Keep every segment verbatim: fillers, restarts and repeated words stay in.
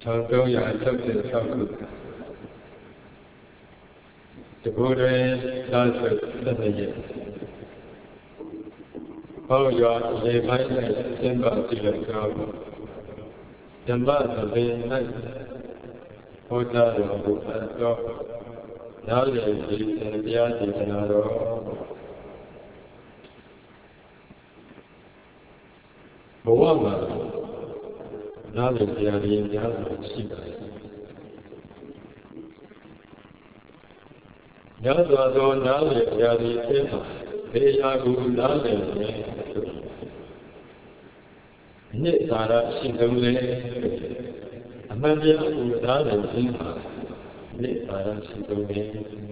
从中有六十六股，这部队那是真的也。后有也买了先把这个说，先把这边那或者有部分说，哪里以前比较简单的，不忘了，哪里比较比较细的。nhớ rồi rồi nhớ liền ra đi thế mà thế ra cũng nhớ liền nghe nhẹ ta đã xin tâm lên mà đi cũng nhớ liền thế mà nhẹ ta đã xin tâm lên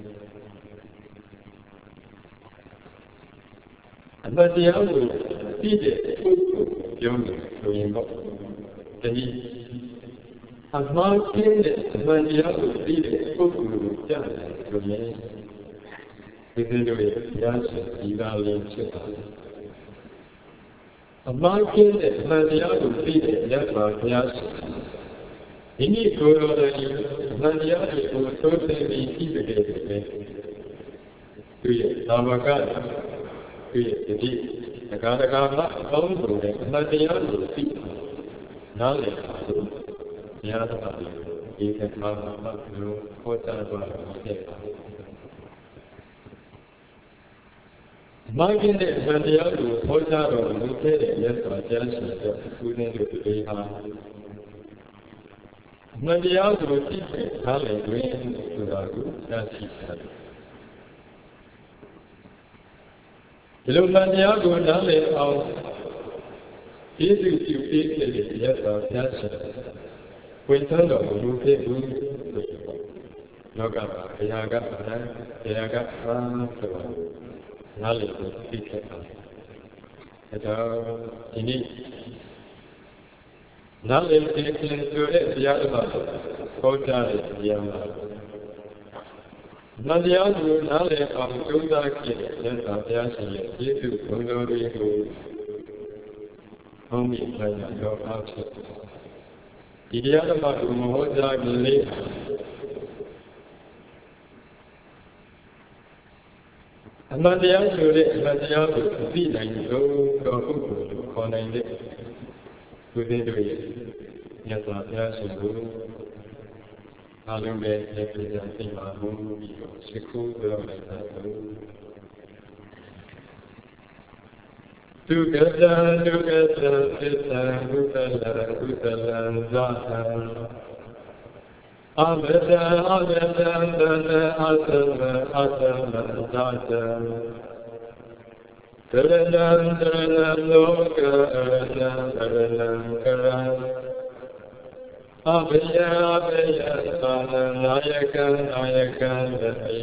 mà đi cũng đi để dùng dùng một cái amma che ma ya dire poco già come vedo che piace di dare amma che ma ya dire ya ma piace ini quello da ma ya o tutte le tipe che qui la magari qui di la cara cara con ma ya di nale nhớ các bạn đi theo mà mà nếu hỗ trợ của mình mà cái này là nhớ được hỗ trợ của mình thế để nhớ và chia sẻ cho phụ nữ được đi ha mà nhớ được thì phải là nguyên của đó cũng là gì hết lúc mà nhớ của nó là ông ý thức chịu ý để nhớ và chia sẻ quên thân độ của lúc thế lúc nó gặp cái nhà gặp cái cái nhà gặp và rồi nó lại được đi cái cái đó thì đi nó lên cái cái chỗ đấy bây giờ mà có cha đấy bây giờ mà nó giờ thì nó lại ở chúng ta kia nên là cha sẽ tiếp tục hướng到这个方面来要发展。ဒီတရားဓမ္မကိုမဟောကြားခြင်းလေးအမှန်တရားဆိုတဲ့အမှန်တရားကိုသိနိုင်လို့တော့ပုဂ္ဂိုလ်ကိုခေါ်နိုင်တဲ့သူတွေရဲ့မြတ်စွာဘုရားရှင်ကိုအားလုံးပဲလက်ပြကြသိမှာမဟုတ်ဘူးပြီးတော့ရှိခိုးပြောလိုက်တာလို့သူကတံသူကတံသစ္စာဘုဒ္ဓလဘုဒ္ဓလံဇာတံအဘဒံအဘဒံတနအသမအသမဇာတံတရဏံတရဏံလောကရဏံတရဏံကရံအဘယအဘယသာနနာယကံနာယကံတတိ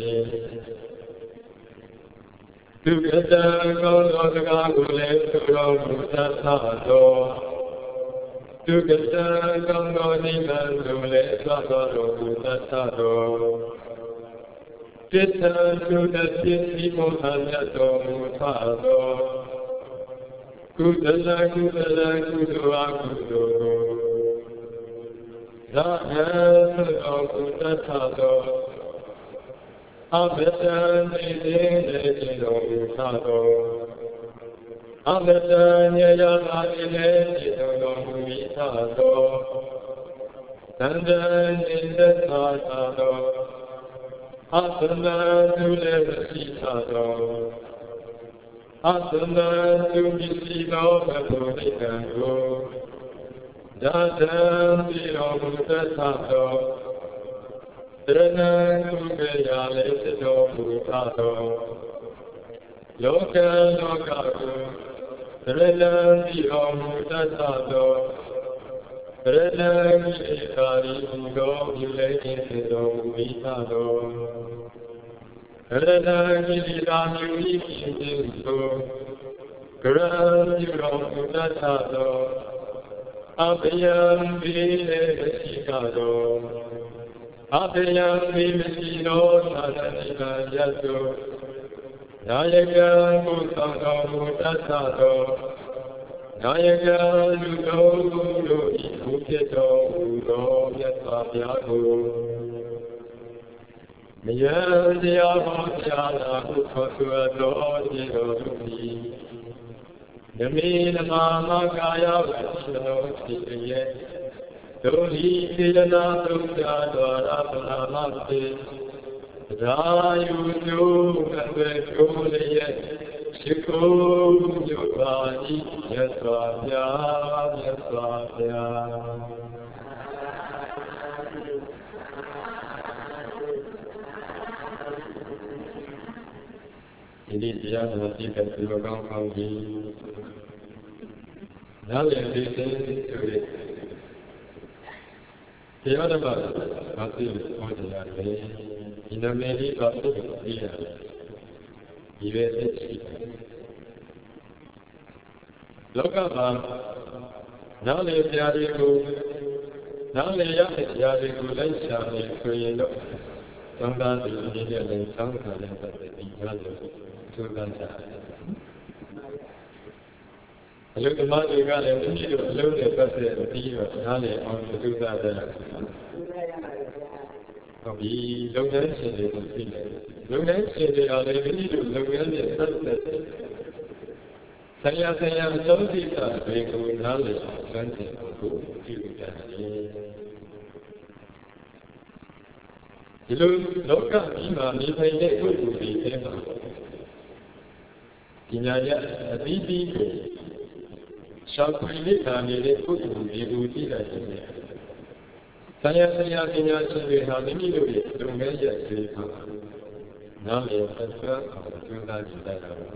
သူကတံကောင်းသောစကားကိုလည်းသူတော်မူတတ်သောသူကတံကောင်းသောနိဗ္ဗာန်ကိုလည်းသွားတော်မူတတ်သောပစ္စံသူတဖြစ်စီမောဟမြတ်တော်မူသောကုသလကုသလကုသိုလ်အကုသိုလ်ကိုသာဟံသောကုသတ္ထသောအဘဒံနေနေနေတော်မူသောအဘဒံညရာသာနေနေတော်မူသောသန္တံနေသက်သာသောအသမံသူလည်းမရှိသောအသမံသူမရှိသောဘုရားနိဗ္ဗာန်ကိုဒါတံပြီးတော်မူတတ်သောတရဏံကုကရာလည်းတော်မူသောလောကလောကကိုတရဏံပြီးတော်မူတတ်သောတရဏံဤကာရီကိုပြုလည်းခြင်းတော်မူ၏သောတရဏံဤကာမီဤဖြစ်ခြင်းကိုကရံပြုတော်မူတတ်သောအဘယံဒီလည်းရှိသောအဘယံဒီမရှိသောသာသနိကယတ်သောနာယကံကိုဆောင်တော်မူတတ်သောနာယကလူတော်တို့ဤဘုဖြစ်တော်မူသောမြတ်စွာဘုရားကိုမယံတရားဟောကြားလာဟုခေါ်ဆိုတော်ခြင်းတော်မူသည်နမေနမမကာယဝိသောဖြစ်ရဲ့ဒုဟိသေနာသုဒ္ဓတော်ရပနာမသေရာယုညုအဝေကိုလည်းရဲ့ရှိခိုးညုပါဤမြတ်စွာဘုရားမြတ်စွာဘုရားဒီနေ့တရားတော်ကြည့်တဲ့ဒီလိုကောင်းကောင်းကြီးနားလည်သိသိဆိုရတရားတော်ဘာသိလို့ဟောကြရတယ်ဒီနာမည်လေးတော့သိသိရတယ်ဒီပဲသိရှိလောကမှာနားလည်တရားတွေကိုနားလည်ရတဲ့တရားတွေကိုလိုက်ရှာနေဆိုရင်တော့သံဃာတွေဒီနေ့လည်းသံဃာလည်းပတ်သက်ပြီးကြားလို့သူကန်းကြတယ်အလုဓမ္မတွေကလည်းမိမိတို့အလုံးနဲ့ပတ်သက်ပြီးတော့နားလည်အောင်သူကန်းကြတယ်ဟုတ်ပြီလုပ်ငန်းရှင်တွေကိုသိတယ်လုပ်ငန်းရှင်တွေကလည်းမိမိတို့လုပ်ငန်းနဲ့ပတ်သက်တယ်ဆရာဆရာအကျိုးသိတာတွေကိုနားလည်အောင်စမ်းသပ်ဖို့ပြုလုပ်ကြတယ်ဒီလိုလောကကြီးမှာနေထိုင်တဲ့ပုဂ္ဂိုလ်တွေထဲမှာပညာရအသီးသီးကိုရှာဖွေလေ့လာနေတဲ့ပုဂ္ဂိုလ်တွေကိုသိတာရှိတယ်ဆရာဆရာပညာရှင်တွေဟာမိမိတို့ရဲ့လုပ်ငန်းရပ်တွေကိုနားလည်သက်သာအောင်ကြိုးစားကြည့်ကြတာပါ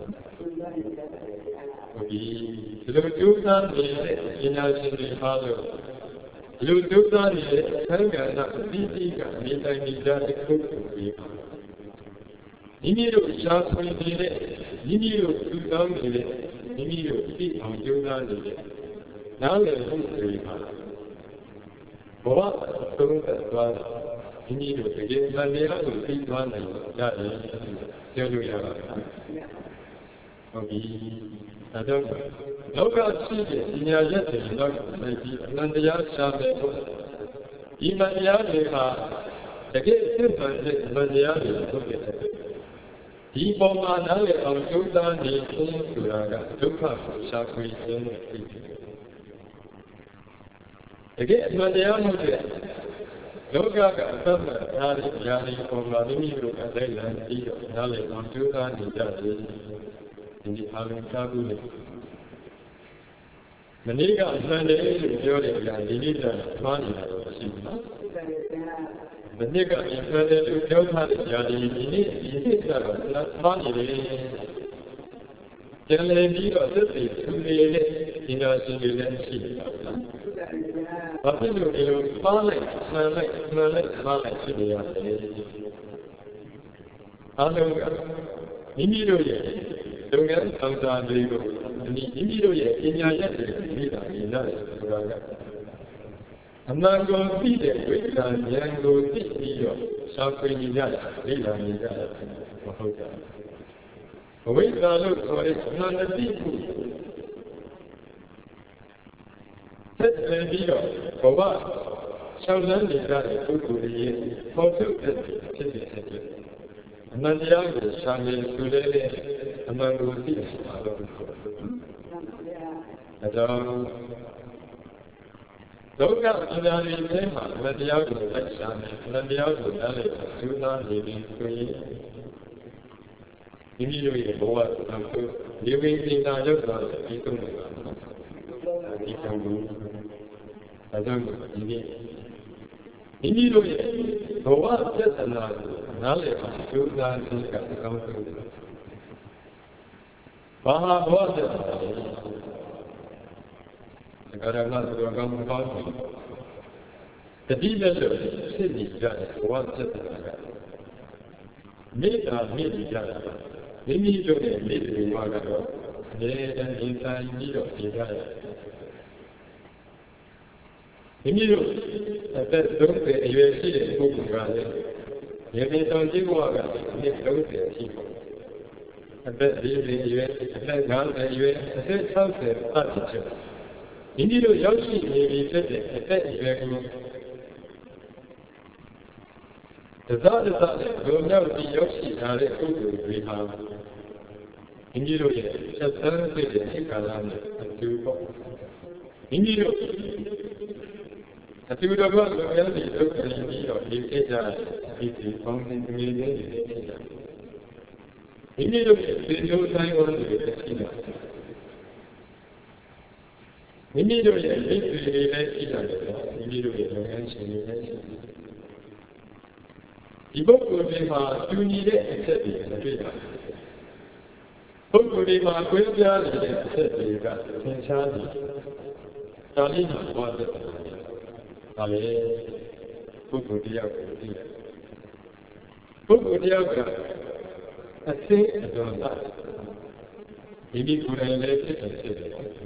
ဟုတ်ပြီဒီလိုကြိုးစားနေတဲ့ပညာရှင်တွေဟာလို့ဒီလိုကြိုးစားနေတဲ့ဆံဃာနာအသီးသီးကနေတိုင်းနေကြတဲ့ပုဂ္ဂိုလ်တွေပါမိမိတို့ရှားဖွေနေတဲ့မိမိတို့ထူထောင်နေတဲ့မိမိတို့သိအောင်ကြိုးစားနေတဲ့နားလည်မှုတွေပါဘဝသုံးသက်သွားမိမိတို့တကယ်မှန်တရားကိုသိသွားနိုင်ကြတယ်ပြောလို့ရပါတယ်ဟုတ်ပြီဒါကြောင့်လောကရှိတဲ့ပညာရက်တွေတော့သိပြီးအနန္တရားရှာမယ်ဖို့ဒီမှန်တရားတွေဟာတကယ်သိမှန်တဲ့မှန်တရားတွေဖြစ်တယ်ဒီပုံမှာနားလည်အောင်ကြိုးစားနေခြင်းဆိုတာကဒုက္ခကိုရှာဖွေခြင်းနဲ့ဖြစ်တယ်တကယ်အမှန်တရားမှုတဲ့လောကကအသက်မဲ့အားဖြင့်ဉာဏ်ဤပုံမှာမိမိတို့အသိဉာဏ်ပြီးတော့နားလည်အောင်ကြိုးစားနေကြတယ်ဒီအားလုံးသာဘူးလေမနေ့ကအမှန်တရားလို့ပြောတဲ့အရာဒီနေ့ကျတော့မှားနေတာတော့မရှိဘူးနော်မနေ့ကအမှန်တရားလို့ပြောထားတဲ့အရာဒီဒီနေ့ဒီနေ့ကျတော့မှားနေတယ်ကျန်လေပြီးတော့သက်သေသူနေတဲ့ဒီနာရှင်တွေလည်းရှိနေတာနော်ဘာဖြစ်လို့ဒီလိုမှားလိုက်မှန်လိုက်မှန်လိုက်မှားလိုက်ဖြစ်နေရလဲအားလုံးကမိမိတို့ရဲ့လုပ်ငန်းဆောင်တာတွေကိုမိမိတို့ရဲ့ပညာရက်တွေမိတာမြင်ရတယ်ဆိုတာကအမှန်ကိုသိတဲ့ဝိက္ခာဉာဏ်ကိုသိပြီးတော့ရှာဖွေနေကြတာလေ့လာနေကြတာမဟုတ်ကြဘူးဝိက္ခာလို့ဆိုရဲအမှန်သိမှုဆက်လက်ပြီးတော့ဘဝရှောင်လန်းနေကြတဲ့ပုဂ္ဂိုလ်တွေရဲ့ပေါ်ထုတ်တဲ့ဖြစ်တဲ့အတွက်အမှန်တရားကိုရှာနေသူလည်းအမှန်ကိုသိမှာတော့အဲကြောင့်လောကပညာတွေထဲမှာအမှန်တရားကိုလိုက်ရှာနေအမှန်တရားကိုနားလည်စူးစမ်းနေပြီးဆိုရင်မိမိတို့ရဲ့ဘဝကိုဒီဝိပင်နာရောက်သွားတဲ့ဒီသုံးပါဒီကံကိုအဲကြောင့်ဒီနေ့မိမိတို့ရဲ့ဘဝပြဿနာကိုနားလည်အောင်ကြိုးစားခြင်းကအကောင်းဆုံးပဲ။ဘာဟာဘဝပြဿနာလဲ။သက္ကာရမဆိုတော့ကောင်းကောင်းတတိယလို့ဖြစ်နေကြတဲ့ဘဝပြဿနာကမေတ္တာမြင့်ကြတာမိမိတို့ရဲ့မေတ္တာဘဝကတော့အနေနဲ့ဉာဏ်ဆိုင်ပြီးတော့နေကြရတယ်။မိမိတို့အသက်သုံးဆယ်အရွယ်ရှိတဲ့ပုဂ္ဂိုလ်ကလည်းရေပြင်ဆောင်ကြည့်ဘဝကအနည်းသုံးဆယ်ရှိတယ်။အသက်လေးဆယ်ရွယ်အသက်ငါးဆယ်ရွယ်အသက်၆၀စသည်ဖြင့်မိမိတို့ရောက်ရှိနေပြီဖြစ်တဲ့အသက်အရွယ်ကိုတစားတစားနဲ့ဘုံမြောက်ပြီးရောက်ရှိလာတဲ့ပုဂ္ဂိုလ်တွေဟာမိမိတို့ရဲ့ဆက်ဆံတဲ့ဒီကာလနဲ့အတူပေါ့မိမိတို့အတူတော်ကလူများတွေဒုက္ခနဲ့ပြီးတော့ဒီကိစ္စဒီဒီပေါင်းနေနေနေနေဖြစ်တာမိမိတို့ရဲ့ဒီလိုတိုင်းဝန်းတွေရှိတာမိမိတို့ရဲ့မိတ်ဆွေတွေလည်းရှိတာလေမိမိတို့ရဲ့လုပ်ငန်းရှင်တွေလည်းရှိတယ်ဒီပုဂ္ဂိုလ်တွေမှာတူညီတဲ့အချက်တွေတွေ့တာပုဂ္ဂိုလ်တွေမှာကွဲပြားနေတဲ့အချက်တွေကသင်ရှားနေဒါလေးမှာဘာသက်တယ်ဒါလေပုဂ္ဂိုလ်တယောက်ကိုသိတယ်ပုဂ္ဂိုလ်တယောက်ကအသိအတော်သာဒီဒီကိုယ်တိုင်လည်းဖြစ်တယ်ဖြစ်တယ်နော်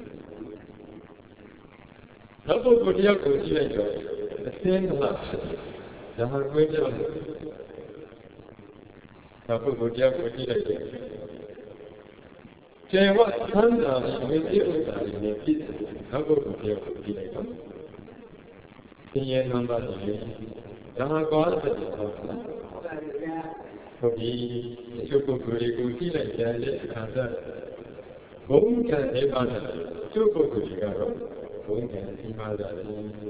နောက်ပုဂ္ဂိုလ်တယောက်ကိုကြည့်လိုက်တော့အသိမလားဒါဟာကိုယ်ကြောင့်နောက်ပုဂ္ဂိုလ်တယောက်ကိုကြည့်လိုက်တော့ကျေဝသမ်းတာနဲ့ဒီဥစ္စာတွေနဲ့ပြည့်စုံနောက်ပုဂ္ဂိုလ်တယောက်ကိုကြည့်လိုက်တော့သင်ရဲ့နံပါတ်တွေဒါဟာကောတဲ့ဟုတ်ပြီချုပ်ပုဂ္ဂိုလ်တွေကိုကြည့်လိုက်ကြတဲ့အခါကျဘုံကံနေပါတဲ့ချုပ်ပုဂ္ဂိုလ်တွေကတော့ဘုံကံဒီမှာကြတယ်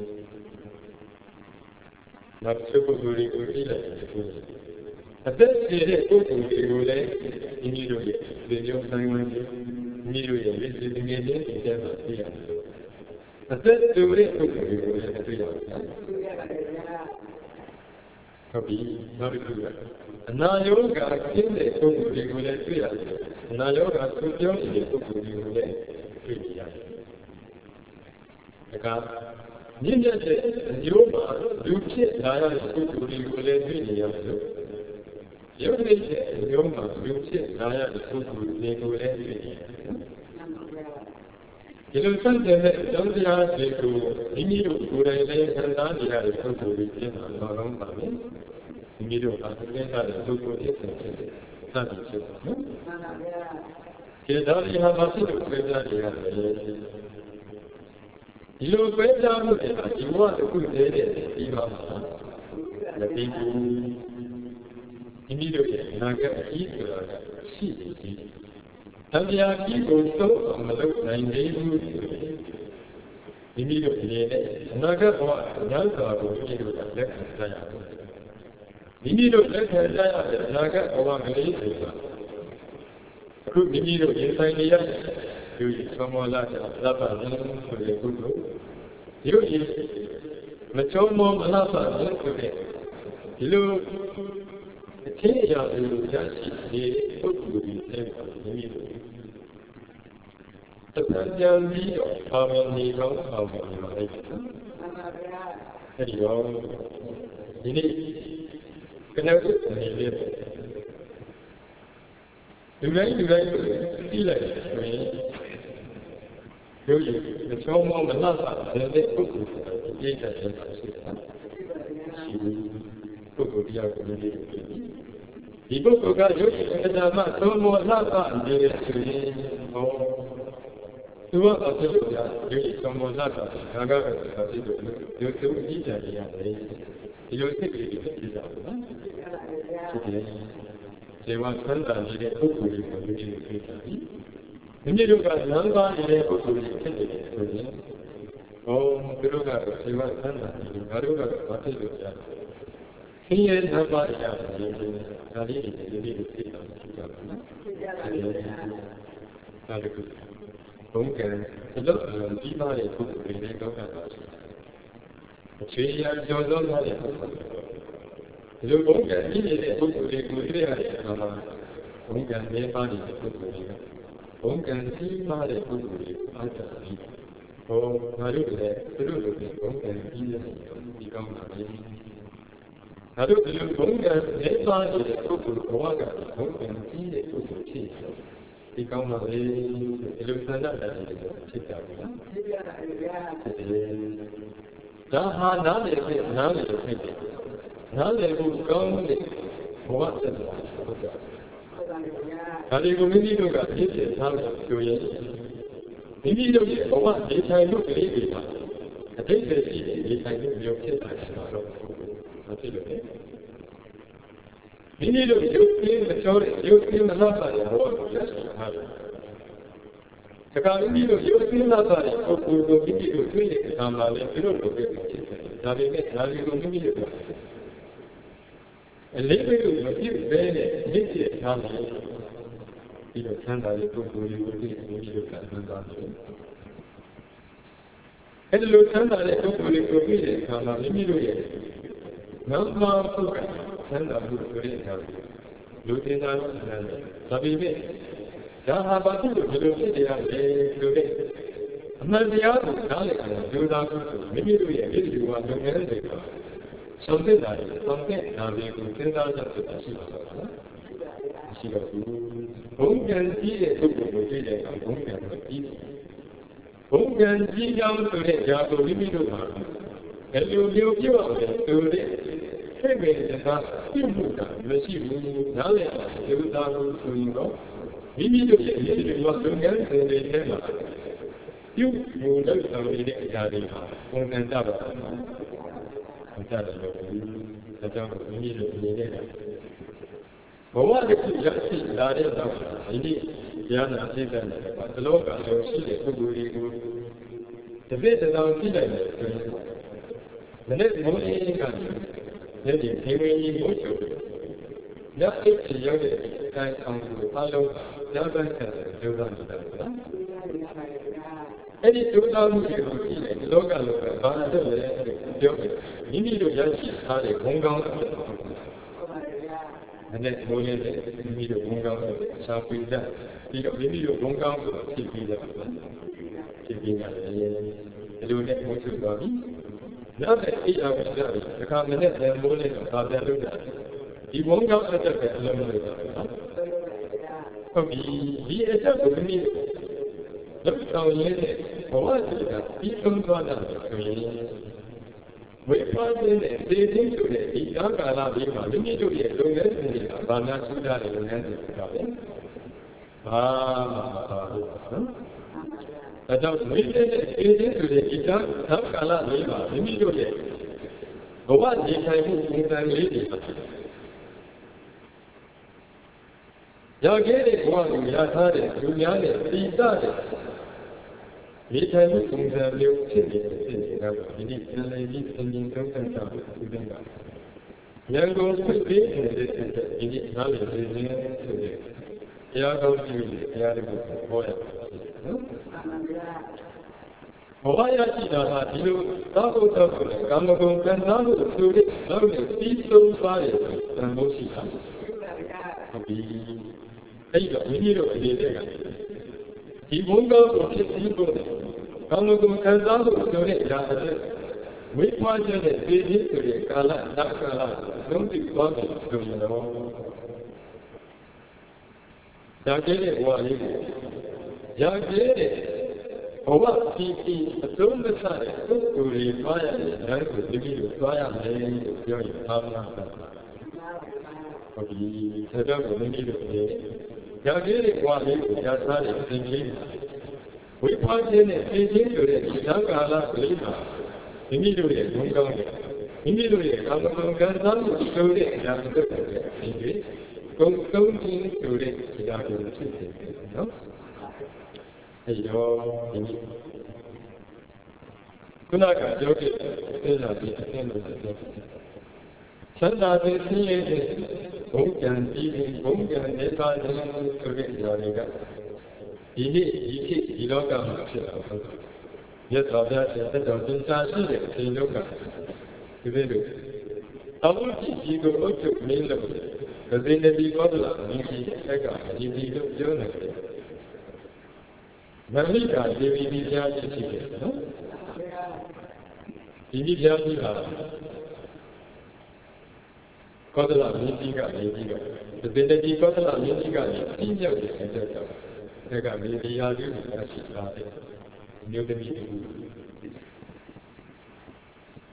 နောက်ချုပ်ပုဂ္ဂိုလ်တွေကိုကြည့်လိုက်တဲ့အသက်ကြီးတဲ့ပုဂ္ဂိုလ်တွေကိုလည်းမိမိတို့ရဲ့ဒီလိုဆိုင်ဝင်ပြီးမိမိတို့ရဲ့လက်ရှိငယ်လေးတွေထဲမှာသိရတယ်အသက်တူတဲ့ပုဂ္ဂိုလ်တွေကိုလည်းသိရတယ်ဟုတ်ပြီနောက်တစ်ခုကအနာယောဂကျင်းတဲ့ပုဂ္ဂိုလ်တွေကိုလည်းတွေ့ရတယ်အနာယောဂသူပြောနေတဲ့ပုဂ္ဂိုလ်တွေကိုလည်းတွေ့ရတယ်ဒါကမြင့်မြတ်တဲ့မျိုးမှာလူဖြစ်လာရတဲ့ပုဂ္ဂိုလ်တွေကိုလည်းတွေ့နေရတယ်လို့ရုပ်ရည်တဲ့မျိုးမှာလူဖြစ်လာရတဲ့ပုဂ္ဂိုလ်တွေကိုလည်းတွေ့နေရတယ်ဒီလိုစတဲ့ကျောင်းတရားတွေကိုမိမိတို့ကိုယ်တိုင်လည်းခံစားနေရတဲ့ပုဂ္ဂိုလ်တွေဖြစ်မှာတော့ကောင်းပါမယ်မိမိတို့ကသင်္ကြန်တဲ့ပုဂ္ဂိုလ်ဖြစ်တဲ့ဖြစ်တဲ့စသည်ဖြစ်ပါနော်ဒီတော့ဒီဟာမရှိလို့ပြကြရတယ်ဒီလိုပဲကြားမှုတွေဒီဘဝတစ်ခုတည်းတည်းပြီးပါမှာမပြီးဘူးမိမိတို့ရဲ့အနာဂတ်အကြီးဆိုတာကရှိနေသေးတယ်တရားကြီးကိုသုံးအောင်မလုပ်နိုင်သေးဘူးမိမိတို့အနေနဲ့အနာဂတ်ဘဝညောင်းစွာကိုမိမိတို့လက်ခံကြရအောင်မိမိတို့လက်ခံကြရတဲ့အနာဂတ်ဘဝကလေးဆိုတာအခုမိမိတို့ရင်ဆိုင်နေရတဲ့ဒီသမဝလာတဲ့သဗ္ဗဉာဏ်ဆိုတဲ့ကုသိုလ်ရုပ်ရည်မချုံမောမလားပါလို့ဆိုတဲ့ဒီလိုအချင်းအရာတွေကိုရရှိနေတဲ့ပုဂ္ဂိုလ်တွေတဲ့မိမိတို့တက္ကကြံပြီးတော့ပါမဏိကောင်းပါဝင်နေပါလိမ့်မယ်နော်။အဲဒီတော့ဒီနေ့ကနေ့အနေနဲ့လူတိုင်းလူတိုင်းသိလိုက်ဆိုရင်ရုပ်ရည်မချောမောမနှပ်တာတဲ့ပုဂ္ဂိုလ်ပြည့်တဲ့ဆရာရှိတာရှိဘူးပုဂ္ဂိုလ်တရားကိုလည်းဒီပုဂ္ဂိုလ်ကရုပ်ရည်အတ္တမသုံးမောနှပ်တာနေဆိုရင်ဟောသူကအဲ့ဒီကရုပ်ရည်သုံးမောနှပ်တာဒါကအဲ့ဒီလိုရုပ်သူအကြည့်ကြရတယ်ဒီလိုစိတ်ကလေးတွေဖြစ်ကြတယ်နော်ဖြစ်တယ်ဇေဝဆန္ဒနေတဲ့ပုဂ္ဂိုလ်တွေကိုလူကြီးတွေသိတာပြီမိမိတို့ကလမ်းသွားနေတဲ့ပုဂ္ဂိုလ်တွေဖြစ်နေတယ်ဆိုရင်ဟောသူတို့ကဇေဝဆန္ဒနေငါတို့ကဘာဖြစ်လို့ကြားလဲဆင်းရဲနှပါရရတယ်ဒါလေးတွေဒီလေးတွေသိတာရှိကြပါနော်ဒါတခုဘုံကံဒီလိုပြီးပါတဲ့ပုဂ္ဂိုလ်တွေလည်းကောင်းတာပါရှိတယ်အခြေရာကျော်စောတဲ့ပုဂ္ဂိုလ်ဒီလိုဘုံကံကြီးနေတဲ့ပုဂ္ဂိုလ်တွေကိုတွေ့ရတဲ့အခါမှာဘုံကံနေပါတဲ့ပုဂ္ဂိုလ်တွေကဘုံကံကြီးပါတဲ့ပုဂ္ဂိုလ်တွေအားသာပြီးဟောငါတို့လည်းသူတို့လိုပဲဘုံကံကြီးတဲ့ဒီကောင်းတာပဲငါတို့ဒီလိုဘုံကံနေပါတဲ့ပုဂ္ဂိုလ်ဘဝကဘုံကံကြီးတဲ့ပုဂ္ဂိုလ်ဖြစ်ဒီကောင်းတာပဲဒီလိုသန္တာတယ်ဖြစ်ကြပြီလားဖြစ်ကြပါဗျာဒါဟာနားလည်ဖြစ်နားလည်ဖြစ်တယ်နားလည်ဖို့ကောင်းတဲ့ဘဝသက်တာဟုတ်ကဲ့ဒါဒါတွေကိုမိမိတို့ကဖြစ်ဖြစ်ထားလို့ဆိုရင်မိမိတို့ရဲ့ဘဝနေထိုင်မှုကလေးတွေမှာအတိတ်ပဲရှိတဲ့နေထိုင်မှုမျိုးဖြစ်တာရှိတော့မဖြစ်လို့လေမိမိတို့ရုပ်ရင်းမပြောတဲ့ရုပ်ရင်းမလှပတဲ့ဘဝကိုရရှိထားတယ်တခါမိမိတို့ရုပ်ရင်းလှပတဲ့ပုဂ္ဂိုလ်ကိုမိမိတို့တွေ့တဲ့အခါမှာလည်းသူတို့လိုပဲဖြစ်တယ်ဒါပေမဲ့ဒါတွေကိုမိမိတို့အလေးပေးလို့မဖြစ်ဘဲနဲ့မြင့်တဲ့ထားတယ်ဒီလိုချမ်းသာတဲ့ပုဂ္ဂိုလ်တွေကိုသိမိမိတို့ကမှန်ပါတယ်အဲဒီလိုချမ်းသာတဲ့ပုဂ္ဂိုလ်တွေကိုသိတဲ့အခါမှာမိမိတို့ရဲ့နောက်မှပုဂ္ဂိုလ်ချမ်းသာမှုဆိုတဲ့အခါလူတင်တာလို့ဆိုတယ်ဒါပေမဲ့ဒါဟာဘာဖြစ်လို့ဒီလိုဖြစ်နေရလဲဆိုတဲ့အမှန်တရားကိုနားလည်အောင်ကြိုးစားဖို့ဆိုမိမိတို့ရဲ့ဣတိဝါလုပ်ငန်းတွေကဆုံးဖြတ်တာတွေဆုံးဖြတ်တာတွေကိုစဉ်းစားကြဆိုတာရှိပါတော့လားရှိတော့ဘူးဘုံကံကြီးတဲ့ပုဂ္ဂိုလ်ကိုတွေ့တဲ့အခါဘုံကံကိုကြီးဘုံကံကြီးကြောင်းဆိုတဲ့ຢာကိုမိမိတို့မှာဘယ်လိုမျိုးပြောရလဲဆိုတဲ့စိတ်ဝင်စားပြုမှုတာမရှိဘူးနားလည်အောင်ကြိုးစားဖို့ဆိုရင်တော့မိမိတို့ရဲ့ဣတိဝါလုပ်ငန်းတွေထဲမှာပြုမှုလုပ်ဆောင်နေတဲ့အရာတွေဟာပုံစံကြပါမကြတယ်လို့ဒါကြောင့်မိမိတို့အနေနဲ့ဘဝတစ်ခုရရှိလာတဲ့တော့ဒီနေ့ဉာဏ်အသိတဲ့ဘာသလောကလုံးရှိတဲ့ပုဂ္ဂိုလ်တွေကိုတပည့်တော်ကြည့်လိုက်တယ်ဆိုရင်မနေ့ကမိုးအေးကနေဒီခေဝေကြီးမိုးချုပ်ညအိတ်ချရောက်တဲ့အတိုင်းအောင်ကိုအလုံးညပန်းဆက်ကြိုးစားနေတာနော်အဲ့ဒီကြိုးစားမှုတွေကိုကြည့်လိုက်ဒီလောကလုံးကဘာလို့လဲပြောတယ်မိမိတို့ရရှိထားတဲ့ဘုံကောင်းအဖြစ်နဲ့မိုးလေးတဲ့မိမိတို့ဘုံကောင်းကိုရှားပြီးတာပြီးတော့မိမိတို့ဘုံကောင်းကိုဖြစ်ပြီးတယ်ဖြစ်ပြီးတယ်ဒီလိုနဲ့မိုးချုပ်သွားပြီနောက်တဲ့အိယာကိုရှားပြီးတစ်ခါမနဲ့လည်းမိုးလေးတော့ဒါပြန်လုပ်တာဒီဘုံကောင်းအတက်ပဲအလုံးလို့တာဟုတ်ပြီဒီအတက်ကိုမိမိလောက်ဆောင်ရင်းနဲ့ဘဝကြီးကပြီးဆုံးသွားတာဆိုရင်ဝိပါဒနဲ့သေခြင်းဆိုတဲ့ဒီကာကာလပြီးမှမိမိတို့ရဲ့လုပ်ငန်းစဉ်တွေကဘာများရှိတာလဲလုပ်ငန်းစဉ်တွေကပဲဘာမှမပါဘူးနော်အဲကြောင့်ဝိပါဒနဲ့သေခြင်းဆိုတဲ့ဒီကာကာလပြီးမှမိမိတို့ရဲ့ဘဝနေထိုင်မှုပုံစံလေးတွေရခဲ့တဲ့ဘဝကိုရထားတဲ့လူများနဲ့တိတတဲ့ဒီတိုင်းမှုပုံစံမျိုးဖြစ်နေဖြစ်နေတာကဒီနေ့ပြန်လည်ပြီးသင်ခြင်းသုံးသပ်တာကိုသိတဲ့ကဉာဏ်ကိုသိပြီးနေတဲ့ဒီနေ့နားလည်နေခြင်းဆိုတဲ့တရားကောင်းကြီးတွေတရားတွေကိုဟောရပါတယ်နော်ဘဝရရှိတာဟာဒီလိုသာဘုဒ္ဓကိုကာမဂုဏ်ကံစားမှုဆိုတဲ့နောက်နဲ့ပြီးဆုံးသွားတဲ့သံဖို့ရှိတာဟုတ်ပြီအဲ့တော့မိမိတို့အနေနဲ့ကဒီဘုံကောင်းကိုဖြစ်ပြီးကိုကာမဂုဏ်ခံစားမှုဆိုတဲ့အရာအဖြစ်ဝိပွားခြင်းနဲ့သိခြင်းဆိုတဲ့ကာလနောက်ကာလလုံးတိသွားတယ်ဆိုရင်တော့ဒါကြတဲ့ဘဝလေးကိုရကြတဲ့ဘဝပြီးပြီးအဆုံးမစတဲ့ပုဂ္ဂိုလ်တွေသွားရတဲ့လမ်းကိုဒီလိုသွားရမယ်လို့ပြောရင်သာမန်ပါဟုတ်ပြီဆက်တော့မိမိတို့ရဲ့ရခဲ့တဲ့ဘဝလေးကိုရထားတဲ့သင်္ကေတဝိပါခြင်းနဲ့သိခြင်းဆိုတဲ့ဒီကာလလေးမှာမိမိတို့ရဲ့ဘုံကောင်းရဲ့မိမိတို့ရဲ့ကာမဂုဏ်ကံစားမှုဆိုတဲ့အရာတွေပဲဒီကိကုံသုံးခြင်းဆိုတဲ့အရာတွေဖြစ်နေတယ်နော်အဲဒီတော့ဒီခုနကပြောခဲ့တဲ့ဒါဒီအသင်းလို့ပြောတယ်သန္တာသေသိရဲ့ဘုံကံပြီးဘုံကံနေတာခြင်းဆိုတဲ့အရာတွေကဒီနေ့ဒီခေတ်ဒီလောကမှာဖြစ်လာဟုတ်တယ်။မြတ်စွာဘုရားရှင်သက်တော်သင်္ချာရှိတဲ့အချိန်လောကဒီလိုလိုအဝိဇ္ဇီကိုအုပ်ချုပ်မင်းလို့ကဇင်းနဗီကောသလမင်းကြီးအက်ကဒီဒီလို့ပြောနေတယ်။မမိတာဒေဝီဒီပြားကြီးရှိတယ်နော်။ဒီဒီပြားကြီးကကောသလမင်းကြီးကနေပြီးတော့ကဇင်းနဗီကောသလမင်းကြီးကနေအင်းရောက်တဲ့အကြောင်းကြောင့်ဒါကမေဒီယာကြီးကိုရရှိလာတဲ့မြို့သမီးတူ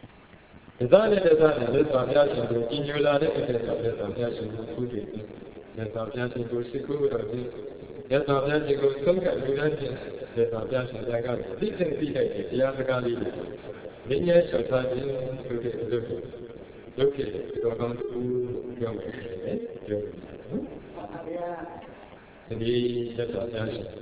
ဒါနဲ့ဒါနဲ့လက်ဆောင်ရရှိသူကြီးညိုလာတဲ့အချက်ကြောင့်လက်ဆောင်ရရှိသူခုတည်းမြတ်စွာဘုရားရှင်ကိုရှိခိုးတော်ခြင်းမြတ်စွာဘုရားရှင်ကိုဆုံးကလူတိုင်းဖြင့်မြတ်စွာဘုရားရှင်ကသိတဲ့သိတဲ့တရားစကားလေးတွေမြင်ရလျှောက်ထားခြင်းဆိုတဲ့အလုပ်ကိုလုပ်ခဲ့တဲ့တော်ကောင်းသူပြောမယ်ပြောမယ်ဒီမြတ်စွာဘုရားရှင်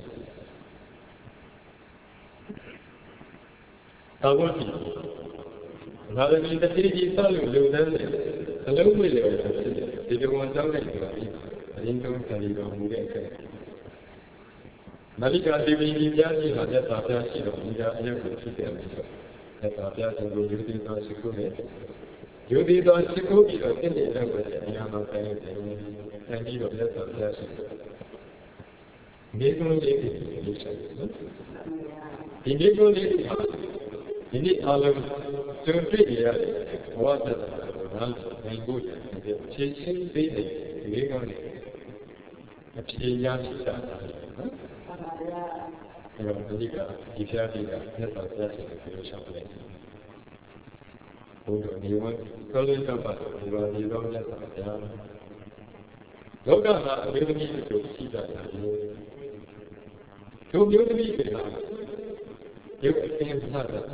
သာဝတိဒါလည်းဒီတတိကြီးဆောက်လို့လုံတဲ့အလုံးဝေလေဒီဒီဝန်တောင်းလိုက်ပါပြီအရင်တုန်းကလေးတော်မူတဲ့အခါမလိကာဒေဝီကြီးများကြီးဟာမြတ်စွာဘုရားရှိတော်မူရာအယုတ်ကိုဖြစ်တယ်လို့ဆိုမြတ်စွာဘုရားရှင်ကိုယူတည်သောရှိခိုးနဲ့ယူတည်သောရှိခိုးပြီးတော့တင့်တယ်တော့တဲ့အရာမှာတိုင်းတယ်တိုင်းပြီးတော့မြတ်စွာဘုရားရှင်ဒီကုန်းလေးကိုယူဆိုင်နော်ဒီဒီကုန်းလေးဟာဒီနေ့အားလုံးကျုံတွေ့ရတဲ့ဘဝတည်းနားနိုင်ဖို့ခြေချင်းသေးတဲ့ဒီကောင်းလေးအဖြေရရှိတာနော်အဲ့တော့ဒီကဒီဖျားကြီးကမြတ်စွာဘုရားရှင်ကိုပြောချင်တယ်ဘုရားဒီဝန်ကောလေးတော့ပါဒီလိုဒီလိုမြတ်စွာဘုရားလောကမှာအမျိုးသမီးတို့ရှိကြတယ်တို့မျိုးသမီးတွေဟာရုပ်အသင်ဖတ်တာ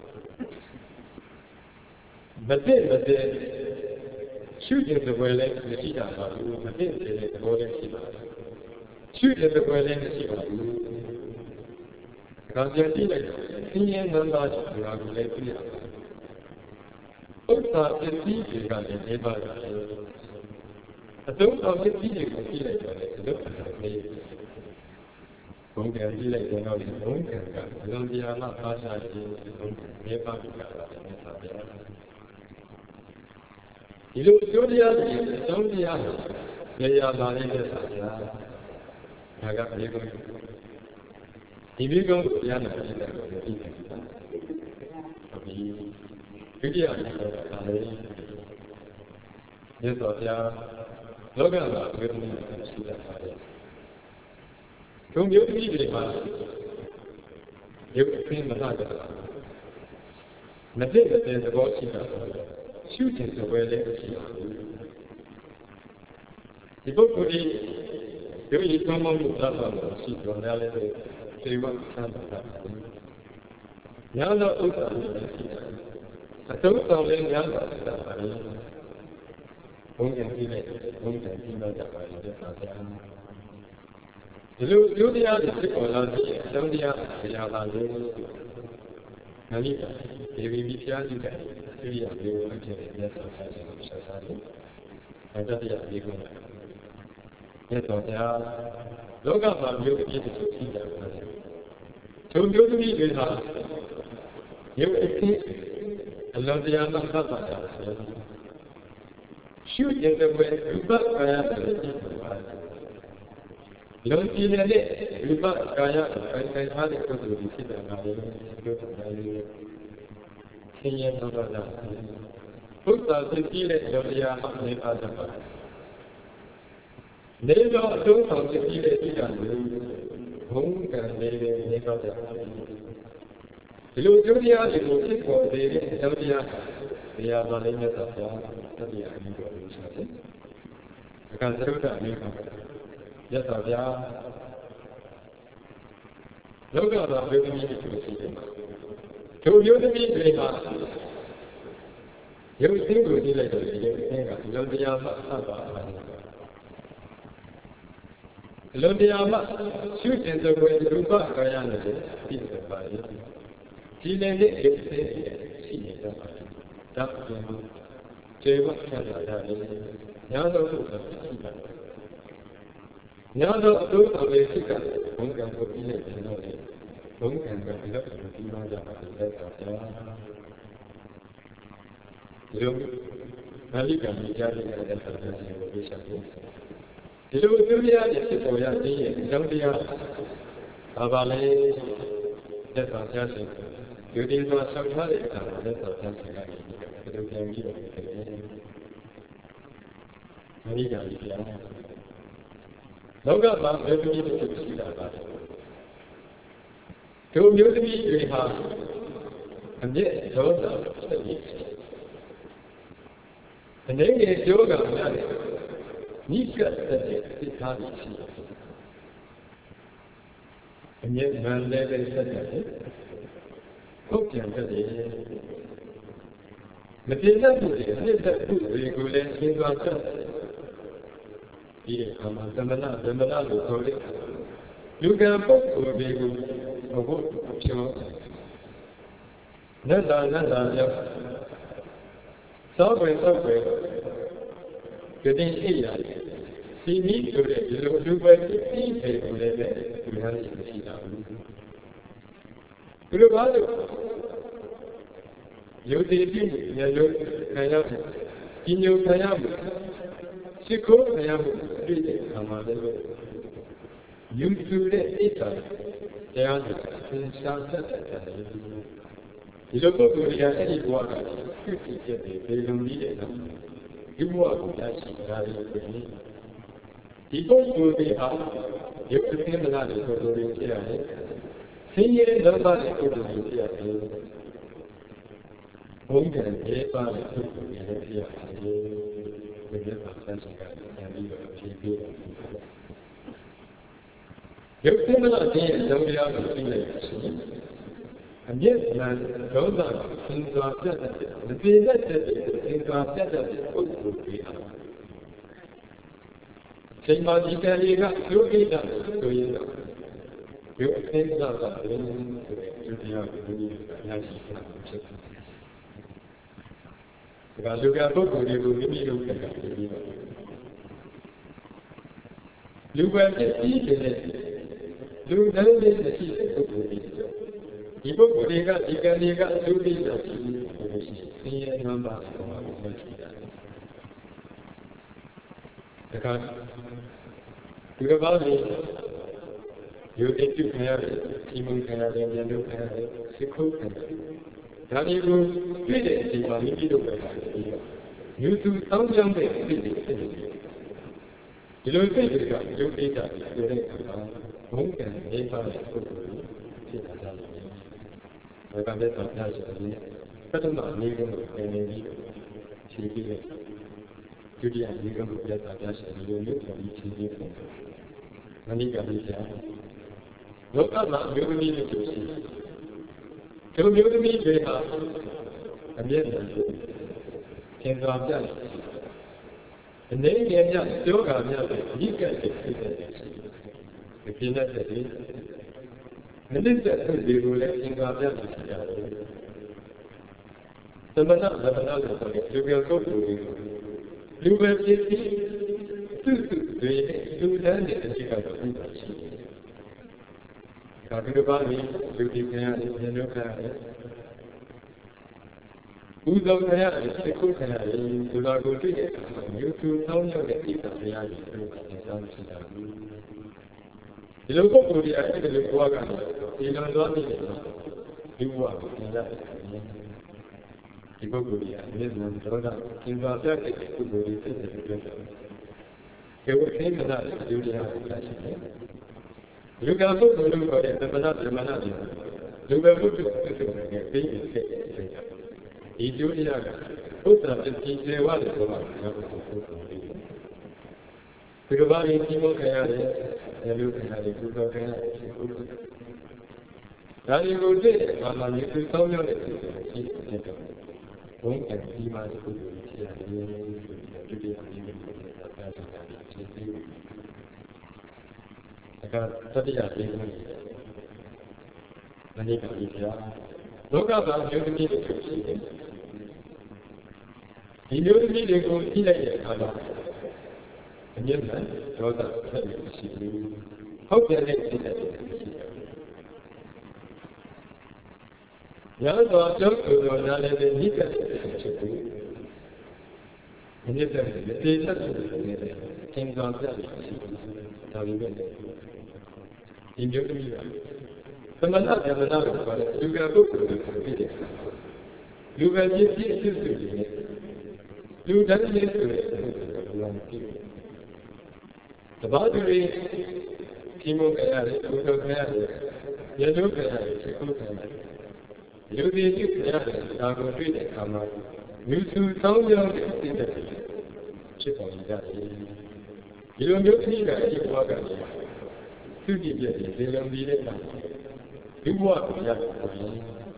မသိမသိရှုတဲ့သဘောလည်းမရှိတာပါဘူးမသိတဲ့သဘောလည်းရှိပါတယ်ရှုတဲ့သဘောလည်းမရှိပါဘူးဒါကြည့်လိုက်ဆင်းရဲနန္တာဆိုတာကိုလည်းသိရပါတယ်ဥစ္စာပစ္စည်းတွေကလည်းနေပါတယ်အတုံးအောင်ပစ္စည်းတွေကိုကြည့်လိုက်တော့လည်းအလုပ်အလုပ်လေးဘုံကံကြည့်လိုက်တော့ဒီဘုံကံကဘယ်လိုတရားမှပါရှားခြင်းဘုံကံမြေပါပြီကလည်းမြတ်စွာဘုရားဒီလိုအကျိုးတရားတွေအကြောင်းတရားတွေရရလာနေတဲ့ဆရာဒါကဘေကုံဒီဘေကုံကိုတရားနာကြည့်တယ်လို့သိတယ်ဟုတ်ပြီဒုတိယကတော့ဒါလေမြတ်စွာဘုရားလောကမှာဝေဒနာရှိတာပါတယ်ဒုမျိုးကြီးတွေမှာရုပ်အပြင်းမလာကြတာမသိတဲ့သဘောရှိတာရှုခြင်းသဘောလည်းရှိပါဘူးဒီပုဂ္ဂိုလ်ဒီရုပ်ရည်သွမ်းမှုသာသာရှိတော်လည်းလေသေဝဆန္ဒတာညာတော့ဥစ္စာလည်းရှိတယ်အတုံးဆောင်လည်းညာတော့ရှိတာပါလေဘုံကြည့်လိုက်ဘုံကြည့်တော့ကြပါလေတဲ့ပါဗျာဒီလိုကျိုးတရားတွေဖြစ်ပေါ်လာတဲ့အကြောင်းတရားတရားလာလို့ငါလိဒေဝီမိဖျားကြီးတဲ့သိရမျိုးအဖြစ်နဲ့မြတ်စွာဘုရားရှင်ကိုဆက်စားတယ်။အဲဒါတရားဒီကုန်းမြတ်စွာဘုရားလောကမှာမျိုးအဖြစ်တွေရှိကြပါတယ်။သူမျိုးသမီးတွေဟာမျိုးအဖြစ်အလောတရားမှသတ်ပါတာဆိုတော့ရှုတဲ့ဘဝဥပက္ခရာဆိုတဲ့လုံကြည်နေတဲ့ဝိပဿနာကာယကိုခိုင်ထားတဲ့ပုဂ္ဂိုလ်ကြီးဖြစ်တယ်ငါလည်းပြောတာလေဆင်းရဲတော့တာဘုရားသိကြည့်တဲ့လောတရားအနေအားဖြင့်နေတော့အတုံးဆောင်ကြည့်တဲ့ဒီကံလေးဘုံကံလေးတွေနေတော့တယ်ဒီလိုကျိုးတရားတွေကိုဖြစ်ပေါ်နေတဲ့လောတရားတရားတော်လေးမြတ်စွာဘုရားတတိယအမိတော်လို့ဆိုတယ်အခါသရုပ်တာအမိတော်မြတ်စွာဘုရားလောကမှာဘယ်လိုမျိုးဖြစ်ရှိတယ်ဒုမျိုးသမီးတွေမှာရုပ်သိကိုကြည့်လိုက်တော့ရုပ်သိကဒီလိုတရားမှအပ်ပါဒီလိုတရားမှရှုကျင်တဲ့ဘယ်ရူပကာယနဲ့ပြီးတယ်ပါလေဒီလည်းနဲ့ရုပ်သိရှိနေတော့ဒါကကျေဝတ်ခံရတာလေညာတော့ရှိတာညာတော့အတူတူလေးရှိတာဘုံကံကိုပြီးနေတယ်တော့လေဘုံကံကလည်းပြီးမှကြပါတယ်တဲ့ဆရာဒီလိုနာလိကံကြားရတဲ့ဆရာကိုပြချင်တယ်ဒီလိုပြောပြရတဲ့ဖြစ်ပေါ်ရခြင်းရဲ့အကြောင်းတရားဘာပါလဲတဲ့ဆရာရှင်ဒီဒီတော့ဆောက်ထားတဲ့အခါမှာလက်တော်ဆရာရှင်ကနေဒီလိုပြန်ပြီးတော့ဖြစ်တယ်နာလိကံကြီးပြန်လောကမှာဘယ်လိုမျိုးဖြစ်ရှိတာပါလဲဒုမျိုးသမီးတွေဟာအမြဲဒေါသဖြစ်နေတယ်အနေနဲ့ပြောကများတယ်နိကတ်တဲ့စိတ်ထားရှိတယ်အမြဲမှန်လည်းပဲဆက်တယ်ဟုတ်ပြန်တယ်မတင်တတ်ဘူးလေအနှစ်သက်ဘူးတွေကိုလည်းသင်သွားတတ်တယ်ဒီအမှန်သမဏသမဏလို့ခေါ်တယ်လူကံပုဂ္ဂိုလ်တွေကိုဘုရားပြောနတ်သာနတ်သာပြောသောဘယ်သောဘယ်ကတိအိယာစီမီဆိုတဲ့ဒီလိုလူပဲသိတယ်ကိုလည်းပဲဒီဟာရှိတာဘူးဘယ်လိုပါလဲယုတ်တိတိညလို့ခံရမယ်ဒီညိုခံရမယ်ရှိခိုးခံရမယ်ပြည့်တဲ့ခံပါလေယူစုတဲ့အိတ်တာတရားနဲ့သင်္ချာသက်တဲ့ဒီလိုပုဂ္ဂိုလ်တွေကအဲ့ဒီဘဝကဖြစ်ဖြစ်ဖြစ်တယ်ဘယ်လိုနည်းလဲနော်ဒီဘဝကိုရရှိတာလေဆိုရင်ဒီပုဂ္ဂိုလ်တွေဟာရုပ်သင်္မနာတွေဆိုလိုရင်းဖြစ်ရတယ်ဆင်းရဲဒုက္ခတွေပုဂ္ဂိုလ်တွေဖြစ်ရတယ်ဘုံကံတွေပါတဲ့ပုဂ္ဂိုလ်တွေလည်းဖြစ်ရတယ်ဒီလိုပါဆန်းဆောင်တာပြန်ပြီးတော့ဖြည့်ပြည့်ရုပ်သင်္မနာခြင်းရဲ့လုံးတရားကိုသိလိုက်ဆိုရင်အမြင့်မှန်ဒေါသကိုသင်္ကာပြတ်တဲ့မပြေတတ်တဲ့သင်္ကာပြတ်တဲ့ပုဂ္ဂိုလ်တွေဟာချိန်မှဒီကလေးကဒုက္ခတာဆိုရင်တော့ရုပ်သင်္မနာကလည်းဆိုတဲ့ဒုတိယကိုဒီလိုရရှိတာဖြစ်တယ်။ဒါကလူကပုဂ္ဂိုလ်တွေကိုမိမိတို့ကတည်းကပြီးတော့လူပဲဖြစ်ပြီးတဲ့လူတိုင်းလေးရှိတဲ့ပုဂ္ဂိုလ်တွေဒီပုဂ္ဂိုလ်တွေကဒီကံတွေကဒုတိယရှိလို့ရှိရင်ဆင်းရဲနံပါတ်ကိုမှရှိတာ။ဒါကဒီကဘာလဲယူတည်ပြုခံရတယ်ဒီမုန်ခံရတယ်ဉာဏ်တို့ခံရတယ်စိတ်ခုခံရတယ်ဒါတွေကိုတွေ့တဲ့အချိန်မှာမိမိတို့ပဲပြီးတော့ယူသူတောင်းကြောင်းတဲ့စိတ်တွေဖြစ်နေတယ်ဒီလိုစိတ်တွေကယုတ်တိတာဆိုတဲ့အခါမှာဘုံကံနေပါတဲ့ပုဂ္ဂိုလ်ဖြစ်တာကြတယ်ဒါကလည်းတော့ကြားရှိတယ်ပထမအနေနဲ့ကိုနေပြီးခြေပြီးတဲ့ဒုတိယအနေနဲ့ကိုပြတ်တာကြားရှိတယ်လို့မျိုးဆိုပြီးခြေပြီးတယ်မနိကလေးကြားလောကမှာအမျိုးသမီးတွေရှိတယ်ဒီလိုမျိုးသမီးတွေဟာအမြဲတမ်းသင်္ကာပြတ်အနေနဲ့ညပြောတာများတယ်ဒီကဲ့သိတဲ့ရှိတယ်ဒီပြင်းတဲ့ဒီမနစ်တဲ့ဒီလိုလဲသင်္ကာပြတ်ရှိရတယ်သမဏသမဏလို့ဆိုရင်ဒီပြောကုတ်လူတွေလူပဲဖြစ်ပြီးသူ့သူတွေလူတန်းတဲ့အချိန်ကတော့ဥပ္ပါရှိတယ်ဒါဒီလိုပါပြီလူဒီခံရတယ်ဉာဏ်တို့ခံရတယ်ဥဒ္ဒခံရတယ်စိတ်ခုခံရတယ်ဒီလိုကိုတွေ့တဲ့မြို့သူတောင်းရောက်တဲ့ဣဒ္ဓတရားကြီးတို့ကသင်ဆောင်ရှိတာဘူးဒီလိုပုဂ္ဂိုလ်တွေအဲ့ဒီလိုဘဝကနေဒီလိုသွားနေတယ်ဒီဘဝကိုသင်ရတယ်ဒီပုဂ္ဂိုလ်တွေအမြဲတမ်းဒေါသသင်္ကာပြတဲ့ပုဂ္ဂိုလ်တွေဖြစ်တဲ့အတွက်ဒီဝိသေမနာဒုတိယကိုရရှိတယ်လူကပုဂ္ဂိုလ်လို့ခေါ်တဲ့သမဏဗြဟ္မဏတွေလူပဲပုဂ္ဂိုလ်ဖြစ်တဲ့ပြီးဖြစ်တဲ့ဒီဒုတိယကဥစ္စာပစ္စည်းတွေဝါလို့ဆိုတာကတော့ပုဂ္ဂိုလ်တွေဒီကဘာရင်ဒီမို့ခရတယ်လူခရတယ်သူတော်ခရတယ်ပုဂ္ဂိုလ်ဒါတွေကိုသိတဲ့အခါမှာဒီသူတောင်းရတဲ့ရှိတဲ့တော့ဘုံကဒီမှာပုဂ္ဂိုလ်ဖြစ်ရတယ်ဆိုပြီးဒုတိယအနေနဲ့ပြောတာပြောတာဖြစ်ပြီးဒါကတတိယလေးမျိုးမနိကတိတရားလောကမှာယုတ်တိတွေရှိတယ်ဒီယုတ်တိတွေကိုသိလိုက်တဲ့အခါမှာအမြဲတမ်းဒေါသဆက်ပြီးရှိဘူးဟုတ်တယ်လေသိတယ်ရှိတယ်ရသောကျုပ်ကိုယ်တော်နားလည်းနိကတိဖြစ်ဘူးအမြဲတမ်းဒီသေသက်ဆိုတဲ့သင်္ကာပြတယ်ရှိဘူးဒါလိုပဲဒီမျိုးသမီးကသမဏဗြဟ္မဏလို့ခေါ်တဲ့လူကပုဂ္ဂိုလ်ကိုဖြစ်တယ်လူပဲဖြစ်ဖြစ်ဖြစ်ဖြစ်နေလူတန်းလေးဆိုတဲ့ပုဂ္ဂိုလ်ကဘုရားဖြစ်တယ်တပါးသူတွေဒီမို့ခရတယ်ဘုရားခရတယ်ရတုခရတယ်စိတ်ခုခရတယ်လူတွေဖြစ်ရတယ်ဒါကိုတွေ့တဲ့အခါမှာလူစုဆောင်းကြောင်းတဲ့စိတ်သက်ဖြစ်ပေါ်ကြတယ်ဒီလိုမျိုးသိတာဒီဘဝကနေသူတည်ပြည့်ဒီလုံပြီးတဲ့အခါဒီဘဝကိုရပါပြီ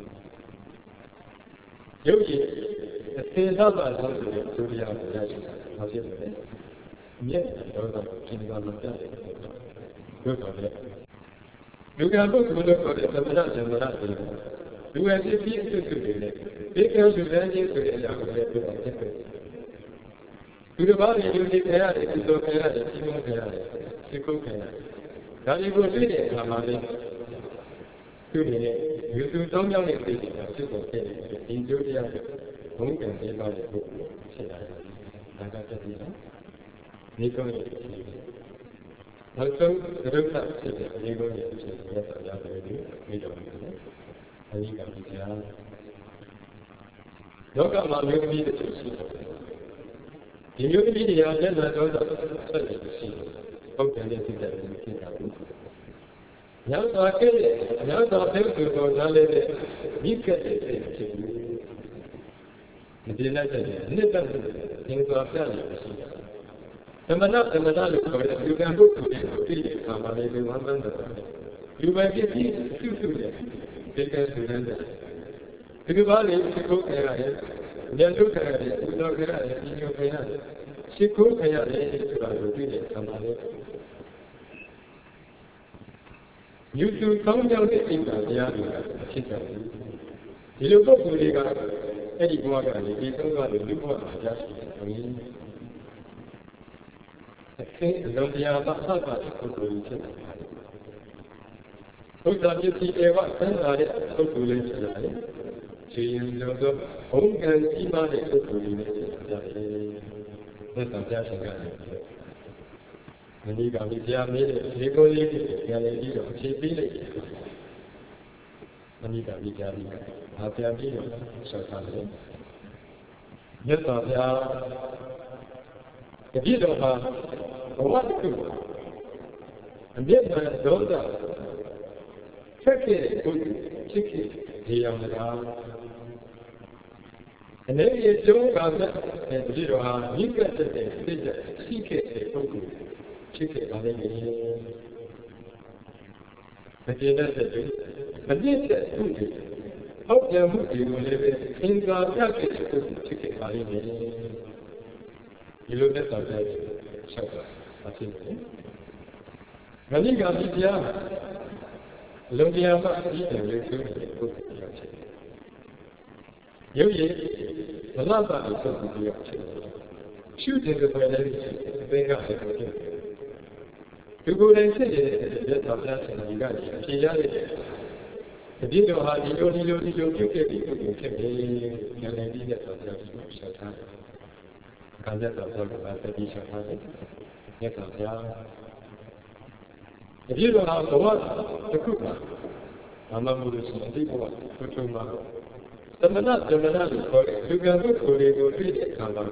ရုပ်ရည်အစေသဘာဝဆိုတဲ့ဒုတိယကိုရရှိတာဘာဖြစ်လဲမြတ်တော်တော်ကျင့်ကြံလို့ပြတယ်တို့တော်လေလူကပုဂ္ဂိုလ်တို့ကိုသမဏဇမရတွေလူရဲ့ဖြစ်ပြီးအစွတ်တွေနဲ့ဒီကံလူရန်ကြီးဆိုတဲ့အရာကိုလည်းပြောတယ်လူတစ်ပါးရဲ့လူတွေခရတယ်သူတို့ခရတယ်ဒီလိုခရတယ်ဒီကုတ်ခရတယ်ဒါတွေကိုသိတဲ့အခါမှာလေသူတွေနဲ့ယူသူသုံးယောက်နဲ့သိတယ်ဖြစ်ပေါ်ခဲ့တယ်ဒီကျိုးတရားဘုံကံပေးပါတဲ့ပုဂ္ဂိုလ်ဖြစ်လာတယ်ဒါကတည်းကဒီကုတ်ရဲ့နောက်ဆုံးသရုပ်သဖြစ်တဲ့ဒီကုတ်ရဲ့ဖြစ်တဲ့ရသရာတွေဒီလိုမျိုးနဲ့အနိကပိစာလောကမှာမျိုးသမီးတွေရှိတယ်ဒီမျိုးသမီးတွေကလက်လွန်တော့ဆက်နေရှိတယ်ဟုတ်တယ်နဲ့သိတယ်ဖြစ်တာဘူးညောင်းတော်ကဲ့ညောင်းတော်တဲ့သူတော်နားလေးနဲ့မိကတဲ့ဖြစ်ဘူးဒီလိုက်တဲ့နှစ်သက်သင်္သွားပြနေရှိတယ်သမဏသမဏလို့ခေါ်တဲ့လူကံပုဂ္ဂိုလ်တွေကိုသိတဲ့အခါမှာလည်းဝမ်းပန်းတယ်လူပဲဖြစ်ပြီးသူ့သူ့ရဲ့ဒီကံဆိုတဲ့ဒီကဘာလေးသိဖို့ခရတယ်ဉာဏ်ထုတ်ခရတယ်ဥဒ္ဒောခရတယ်ဉာဏ်ထုတ်ခရတယ်ရှိခိုးခရတယ်ဆိုတာကိုသိတဲ့အခါမှာလည်းယူသူကောင်းကြောင်းတဲ့အိမ်သာတရားတွေကဖြစ်ကြတယ်ဒီလိုပုဂ္ဂိုလ်တွေကအဲ့ဒီဘဝကနေဒီသုံးပါးကိုလူဘဝမှာရရှိတယ်အင်းအခင်းလုံးတရားပါသတ်ပါတဲ့ပုဂ္ဂိုလ်ဖြစ်တယ်ဘုရားမြတ်ကြီးဧဝဆန်းလာတဲ့ပုဂ္ဂိုလ်လေးဖြစ်လာတယ်ရှင်လုံးသောဘုံကံကြီးမားတဲ့ပုဂ္ဂိုလ်လေးနဲ့ဖြစ်ကြတယ်သက်သာပြရှင်ကလည်းမင်းဒီကမိဖုရားမေးတဲ့ဒီကိုလေးကိုပြန်လေပြီးတော့အဖြေပေးလိုက်တယ်မင်းဒီကမိဖုရားကြီးကဘာပြန်ပြီးတော့ဆောက်ထားတယ်မြတ်စွာဘုရားတပည့်တော်ဟာဘဝတစ်ခုအမြဲတမ်းဒေါသဆက်ခဲ့တဲ့ပုဂ္ဂိုလ်ဖြစ်ခဲ့ဒီအောင်လားအနေနဲ့ကျုံးကလည်းတပည့်တော်ဟာမိကတ်တဲ့စိတ်ရှိခဲ့တဲ့ပုဂ္ဂိုလ်ဖြစ်ခဲ့ပါလိမ့်မယ်မကျေနပ်တဲ့သူမပြည့်တဲ့သူတွေဟောက်ပြန်မှုတွေကိုလည်းပဲသင်္ကာပြခဲ့တဲ့ပုဂ္ဂိုလ်ဖြစ်ခဲ့ပါလိမ့်မယ်ဒီလိုနဲ့တောက်တဲ့ချက်ပါအဖြစ်နဲ့မဏိကပိပြာလုံတရားမှအပြီးတယ်လို့ပြောနေတဲ့ပုဂ္ဂိုလ်ပြောချင်တယ်ရုပ်ရည်မလတ်ပါတဲ့ပုဂ္ဂိုလ်ပြောချင်တယ်ရှုတဲ့ဘယ်လဲသင်္ကလည်းပြောချင်တယ်ဒီကိုယ်တိုင်ဖြစ်နေတဲ့လက်တော်ပြချင်တယ်ကနေအဖြေရတဲ့တတိတော်ဟာဒီလိုဒီလိုဒီလိုပြုခဲ့ပြီးပုဂ္ဂိုလ်ဖြစ်တယ်ဉာဏ်နဲ့ဒီလက်တော်ပြချင်တယ်ရှောက်ထားတယ်ခံရတော့တော့ဘာသက်ပြီးရှောက်ထားတယ်မြတ်စွာဘုရားတတိတော်ဟာဘဝတစ်ခုမှာအမှန်မှုလို့ရှိရင်ဒီဘဝဘုထုံမှာသမဏဇမဏလို့ခေါ်တဲ့လူကံပုဂ္ဂိုလ်တွေကိုတွေ့တဲ့အခါမှာ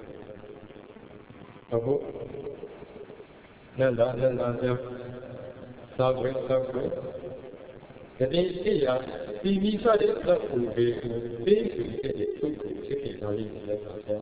အခုနန္ဒနန္ဒပြောသာဝေသာဝေဒီတိယဒီမိစတဲ့သတ်ကိုဒီဒီဖြစ်တဲ့ပုဂ္ဂိုလ်ဖြစ်တဲ့တော်လေးနဲ့ဆက်ဆံ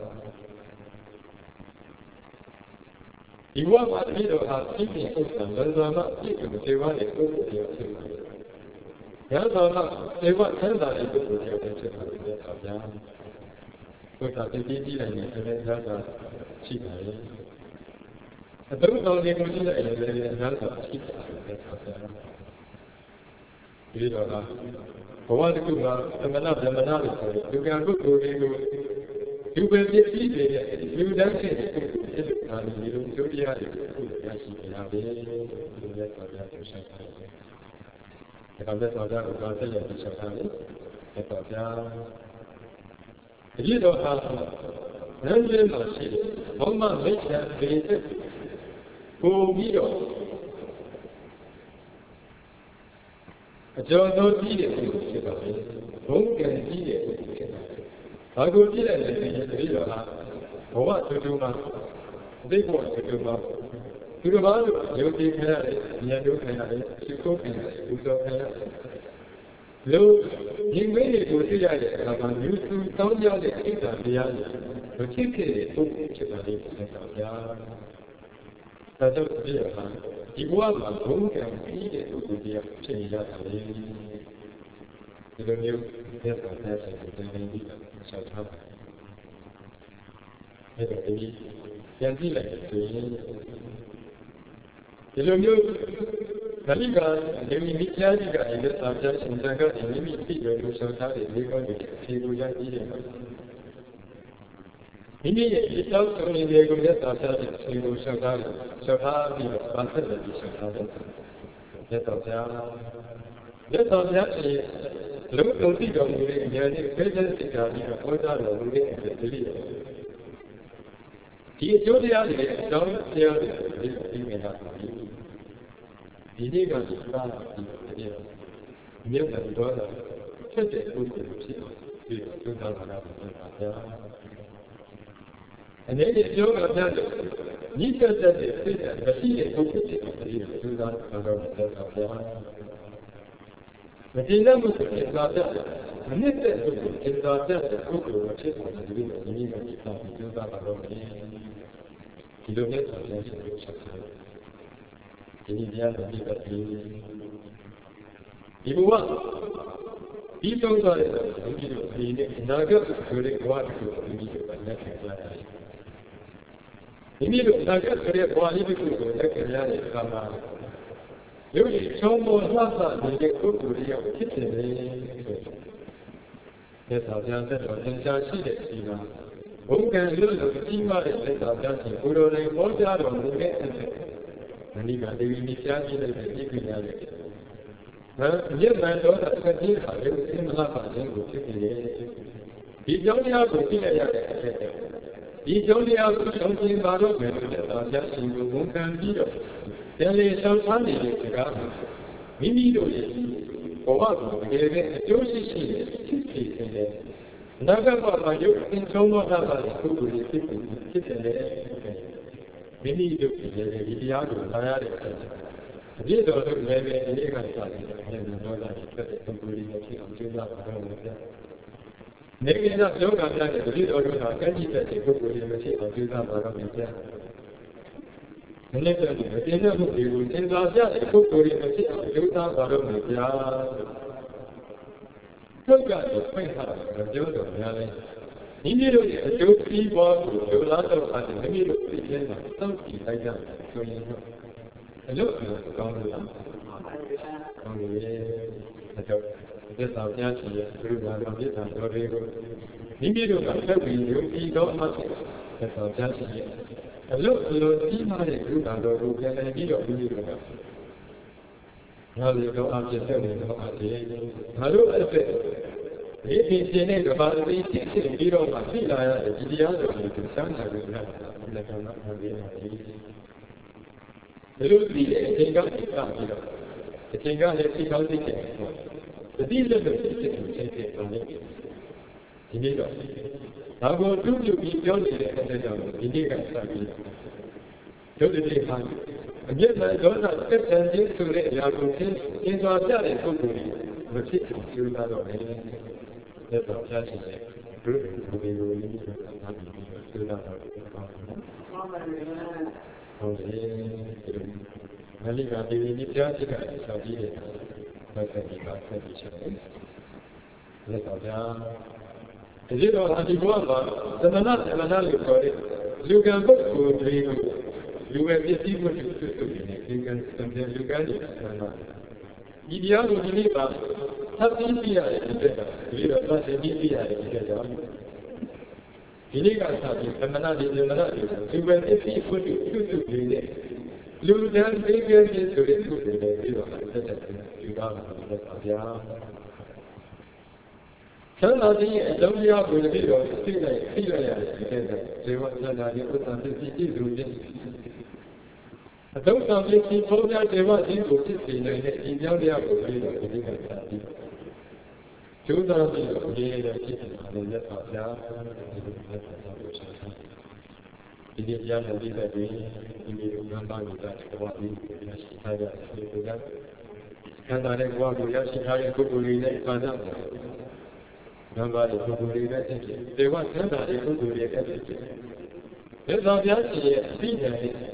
ဒီဘဝမှာတတိတော်ဟာသိတဲ့ဥစ္စာဘယ်လိုမှပြည့်စုံစေဝါတဲ့ပုဂ္ဂိုလ်မျိုးဖြစ်ပါတယ်။ညာတော်ကစေဝါဆန်းတာတဲ့ပုဂ္ဂိုလ်မျိုးဖြစ်ပါတယ်ဗျာဗျာ။ဘုရားတည်တည်ကြည့်လိုက်ရင်အဲဒါကရှိပါရဲ့။အတုတော်ဒီကိုကြည့်လိုက်ရင်လည်းအဲဒါကရှိပါတယ်ဗျာဗျာ။ဒီတော့ကဘဝတစ်ခုကသမဏဗြဟ္မဏလို့ခေါ်တဲ့လူကံပုဂ္ဂိုလ်တွေကိုလူပဲဖြစ်ပြီးတဲ့လူတန်းဖြစ်တဲ့ဒီလိုကျိုးတရားတွေကိုရရှိနေတာပဲဒီလိုလက်တော်ကြကိုဆိုင်ထားတယ်။ဒါကလက်တော်ကြကိုပါဆက်လက်ပြီးဆိုင်ထားတယ်။လက်တော်ကြဒီလိုဟာရင်းရင်းမှရှိတယ်။ဘုံမမိတ်ဆက်ပြီးတဲ့ကိုပြီးတော့အကျော်တော်ကြီးတဲ့ကိုဖြစ်ပါမယ်။ဘုံကံကြီးတဲ့ကိုဖြစ်ပါမယ်။ဘာကိုကြည့်လိုက်လဲဒီလိုဟာဘဝတူတူမှာဒီဘဝတူတူမှာဒီလိုပါလို့ယုံကြည်ခံရတယ်ဉာဏ်တို့ခံရတယ်သိကိုခံရတယ်ဥစ္စာခံရတယ်လို့ဒီမေးတွေကိုသိရတဲ့အခါမှာယူသူတောင်းကြတဲ့အိတ်တာတရားတွေမဖြစ်ခဲ့တဲ့ပုဂ္ဂိုလ်ဖြစ်ပါလိမ့်မယ်ဗျာဒါကြောင့်ဒီဟာဒီဘဝမှာဘုံကံပြီးတဲ့ပုဂ္ဂိုလ်တရားဖြစ်နေရတယ်ဒီလိုမျိုးသက်သာတဲ့စိတ်ကိုတင်နေပြီးဆောက်ထားပါတယ်အဲ့တော့ဒီပြန်ကြည့်လိုက်ဆိုရင်ဒီလိုမျိုးဓလိကနေမိမိကြားကြည့်ကြရင်သာပြရှင်စံကနေမိမိသိရလို့ဆောက်ထားတဲ့လေးကောင်းတွေအခြေလိုရကြည့်တယ်မိမိရဲ့ဒီတောက်ဆုံးနေတဲ့ကိုလက်သာပြတဲ့အခြေလိုဆောက်ထားတယ်ဆောက်ထားပြီးတော့ဗန်ဆက်တဲ့ဆောက်ထားတယ်လက်တော်ပြလက်တော်ပြရဲ့လုံးလုံးသိတော်မူတဲ့အများကြီးဖိသက်စိတ်ဓာတ်ကြီးကဟောကြားတော်မူတဲ့ဒီလိုဒီအကျိုးတရားတွေအကြောင်းတရားတွေဒီဒီမြင်တာပါဒီနေ့ကဒီပါဒီတရားမြတ်တဲ့တော်တာဖြစ်တဲ့ပုဂ္ဂိုလ်ဖြစ်ပြီးတော့ကျိုးသားတာပါဗျာအနေနဲ့အကျိုးကပြတ်တယ်ညစ်သက်တဲ့စိတ်ဓာတ်မရှိတဲ့ပုဂ္ဂိုလ်ဖြစ်ပြီးတော့ကျိုးသားတာတော့ဆက်ပါဗျာမကျေနပ်မှုကိုစဉ်းစားတတ်တယ်မနစ်တဲ့ပုဂ္ဂိုလ်စဉ်းစားတတ်တဲ့ပုဂ္ဂိုလ်ဖြစ်တယ်ဒီလိုမျိုးညီမကြီးပါပြီးကျိုးသားတာတော့ဒီလိုနဲ့ဆိုရင်ဆက်လို့ဆက်တယ်ဒီနေ့တရားတော်ပြတ်ပြီးဒီဘဝဒီဆုံးသွားတဲ့ဒီလိုဒီနေ့နာဂတ်ဆိုတဲ့ဘဝကိုဒီလိုလက်ခံကြရတယ်ဒီနေ့လိုနာဂတ်ဆိုတဲ့ဘဝလေးကိုလက်ခံရတဲ့အခါမှာရုပ်ရည်ချုံပေါ်လှပနေတဲ့ပုဂ္ဂိုလ်ရောက်ဖြစ်တယ်လေသက်သာပြန်သက်တော်သင်္ချာရှိတဲ့ဒီမှာဘုံကံလို့လို့ကြီးမားတဲ့သက်သာပြန်ရှင်ဘုရောလည်းပေါ်ကြတော်မူတဲ့အဖြစ်မဏိကဒေဝီမိဖျားကြီးတဲ့ပြည့်ပြည့်ရတဲ့ငါမြတ်မှန်တော်တာဆက်ကြီးပါလေအင်းမလားပါခြင်းကိုဖြစ်နေတယ်ဒီကြောင့်တရားကိုသိရရတဲ့အဖြစ်ဒီကြောင့်တရားကိုရှောင်ကျဉ်ပါတော့မယ်လို့သက်သာပြန်ရှင်ကိုဝန်ခံပြီးတော့တယ်လေရှောင်ထားနေတဲ့စကားမိမိတို့ရဲ့ဘဝကိုတကယ်ပဲအကျိုးရှိရှိနဲ့ဖြစ်ဖြစ်နေတယ်။နာဂတ်မှာရုပ်အင်းဆုံးသောတာပါတဲ့ပုဂ္ဂိုလ်တွေဖြစ်ဖြစ်ဖြစ်တယ်။မိမိတို့ရဲ့ဒီတရားကိုနားရတဲ့အခါအပြည့်တော်တို့လည်းပဲဒီကစားတယ်အဲ့ဒီတော့လာဖြစ်တဲ့ပုဂ္ဂိုလ်တွေဖြစ်အောင်ကျင်းပပါတော့မယ်ဗျာ။နေကိစ္စယောဂများတဲ့ဒီတော်တို့ကကံကြည့်တဲ့ပုဂ္ဂိုလ်တွေမရှိအောင်ကျင်းပပါတော့မယ်ဗျာ။နည်းနည်းပြည့်တယ်တင်းတဲ့မှုတွေကိုသင်္သာပြတဲ့ပုဂ္ဂိုလ်တွေဖြစ်အောင်ကျင်းပပါတော့မယ်ဗျာ။ထုတ်ကတော့ဖိတ်ထားတယ်ပြောတော့များလဲမိမိတို့ရဲ့အကျိုးစီးပွားကိုလိုလားတော့အဲ့မိမိတို့သိတဲ့မှာစောင့်ကြည့်လိုက်ကြဆိုရင်တော့အလို့အလို့ကောင်းလို့လားကောင်းလို့ရဲ့အကြောင်းသစ္စာပြချင်ရဲ့ဘုရားတော်ပြစ်တာတော်တွေကိုမိမိတို့ကဆက်ပြီးယုံကြည်တော်မှသစ္စာပြချင်ရဲ့အလို့အလို့ကြီးမားတဲ့ဘုရားတော်ကိုပြန်လည်ပြီးတော့မိမိတို့ကငါတို့တော့အပြည့်တဲ့တော့အတည်းငါတို့အသက်ဒီဒီရှင်နဲ့ကဘာတိဖြစ်ဖြစ်ပြီးတော့မှသိလာရတဲ့ဒီတရားတော်ကိုစမ်းစာလို့ရတာလက်ခံတော့ဟုတ်ရဲ့ဒီလိုဒီအချိန်ကပြီးတော့အချိန်ကလည်းသိကောင်းသိတယ်တတိလက်လို့ဖြစ်ဖြစ်ဖြစ်ဖြစ်ပါလေဒီနေ့တော့ဒါကိုတူးတူပြီးပြောနေတဲ့အတွက်ကြောင့်ဒီနေ့ကစပြီးရုပ်တည်းဟာအမြဲတမ်းဒေါသတက်တန်ခြင်းဆိုတဲ့အရာကိုသင်သင်စွာပြတဲ့ပုဂ္ဂိုလ်တွေမဖြစ်အောင်ကြိုးစားတော့မယ်လက်တော်ပြချင်တယ်ဘုရားကိုဒီလိုလေးကိုသာပြီးကြိုးစားတော့ကောင်းတယ်ဟုတ်ပါဘူးဟုတ်တယ်မလိကဒီဒီပြချင်တဲ့ဆောက်ကြီးတဲ့ဆက်ဆက်ပြီးပါဆက်ပြီးချက်တယ်လက်တော်ပြဒီလိုတော့ဒီဘဝမှာသမဏသမဏလို့ခေါ်တဲ့လူကံပုဂ္ဂိုလ်တွေကိုလူပဲပြည့်စည်မှုတွေဖြစ်နေတယ်ဒီကံစံပြလူကံတွေဆန္ဒဒီတရားကိုဒီနေ့ပါသတ်ပြီးပြရတယ်တဲ့ဒီတော့သတ်ပြီးပြရတယ်တဲ့ကြောင့်ဒီနေ့ကစပြီးသမဏဒီသမဏတွေလူပဲပြည့်စည်မှုတွေဖြစ်နေတယ်လူတန်းသိကြခြင်းဆိုတဲ့ပုဂ္ဂိုလ်တွေပြီးတော့ဆက်ဆက်ယူပါမယ်လို့ပါဗျာဆန္ဒခြင်းရဲ့အလုံးတရားကိုလည်းပြီးတော့သိလိုက်သိလိုက်ရတယ်တဲ့ဇေဝဆန္ဒခြင်းဥစ္စာဖြစ်ပြီးကြည့်လို့ခြင်းအသုံးဆောင်ပြီးဒီဘုရားဇေဝခြင်းကိုဖြစ်စေနိုင်တဲ့ဒီကြောင့်တရားကိုပြီးတော့ဒီကစားပြီးကျိုးသားပြီးတော့ဒီရဲ့ဖြစ်နေတာလည်းလက်ပါဗျာဒီလိုလက်ပါလို့ဆိုထားဒီဒီကြားနဲ့ပြီးတဲ့ဒီဒီလိုငန်းပါလို့တဲ့ဘဝကြီးကိုရရှိထားရတဲ့ဒီလိုကခံစားတဲ့ဘဝကိုရရှိထားတဲ့ပုဂ္ဂိုလ်တွေနဲ့ခံစားတယ်ငန်းပါတဲ့ပုဂ္ဂိုလ်တွေနဲ့ဖြစ်ဖြစ်ဒေဝဆန္ဒတဲ့ပုဂ္ဂိုလ်တွေနဲ့ဖြစ်ဖြစ်လက်ဆောင်ပြရှိရဲ့အပြီးနဲ့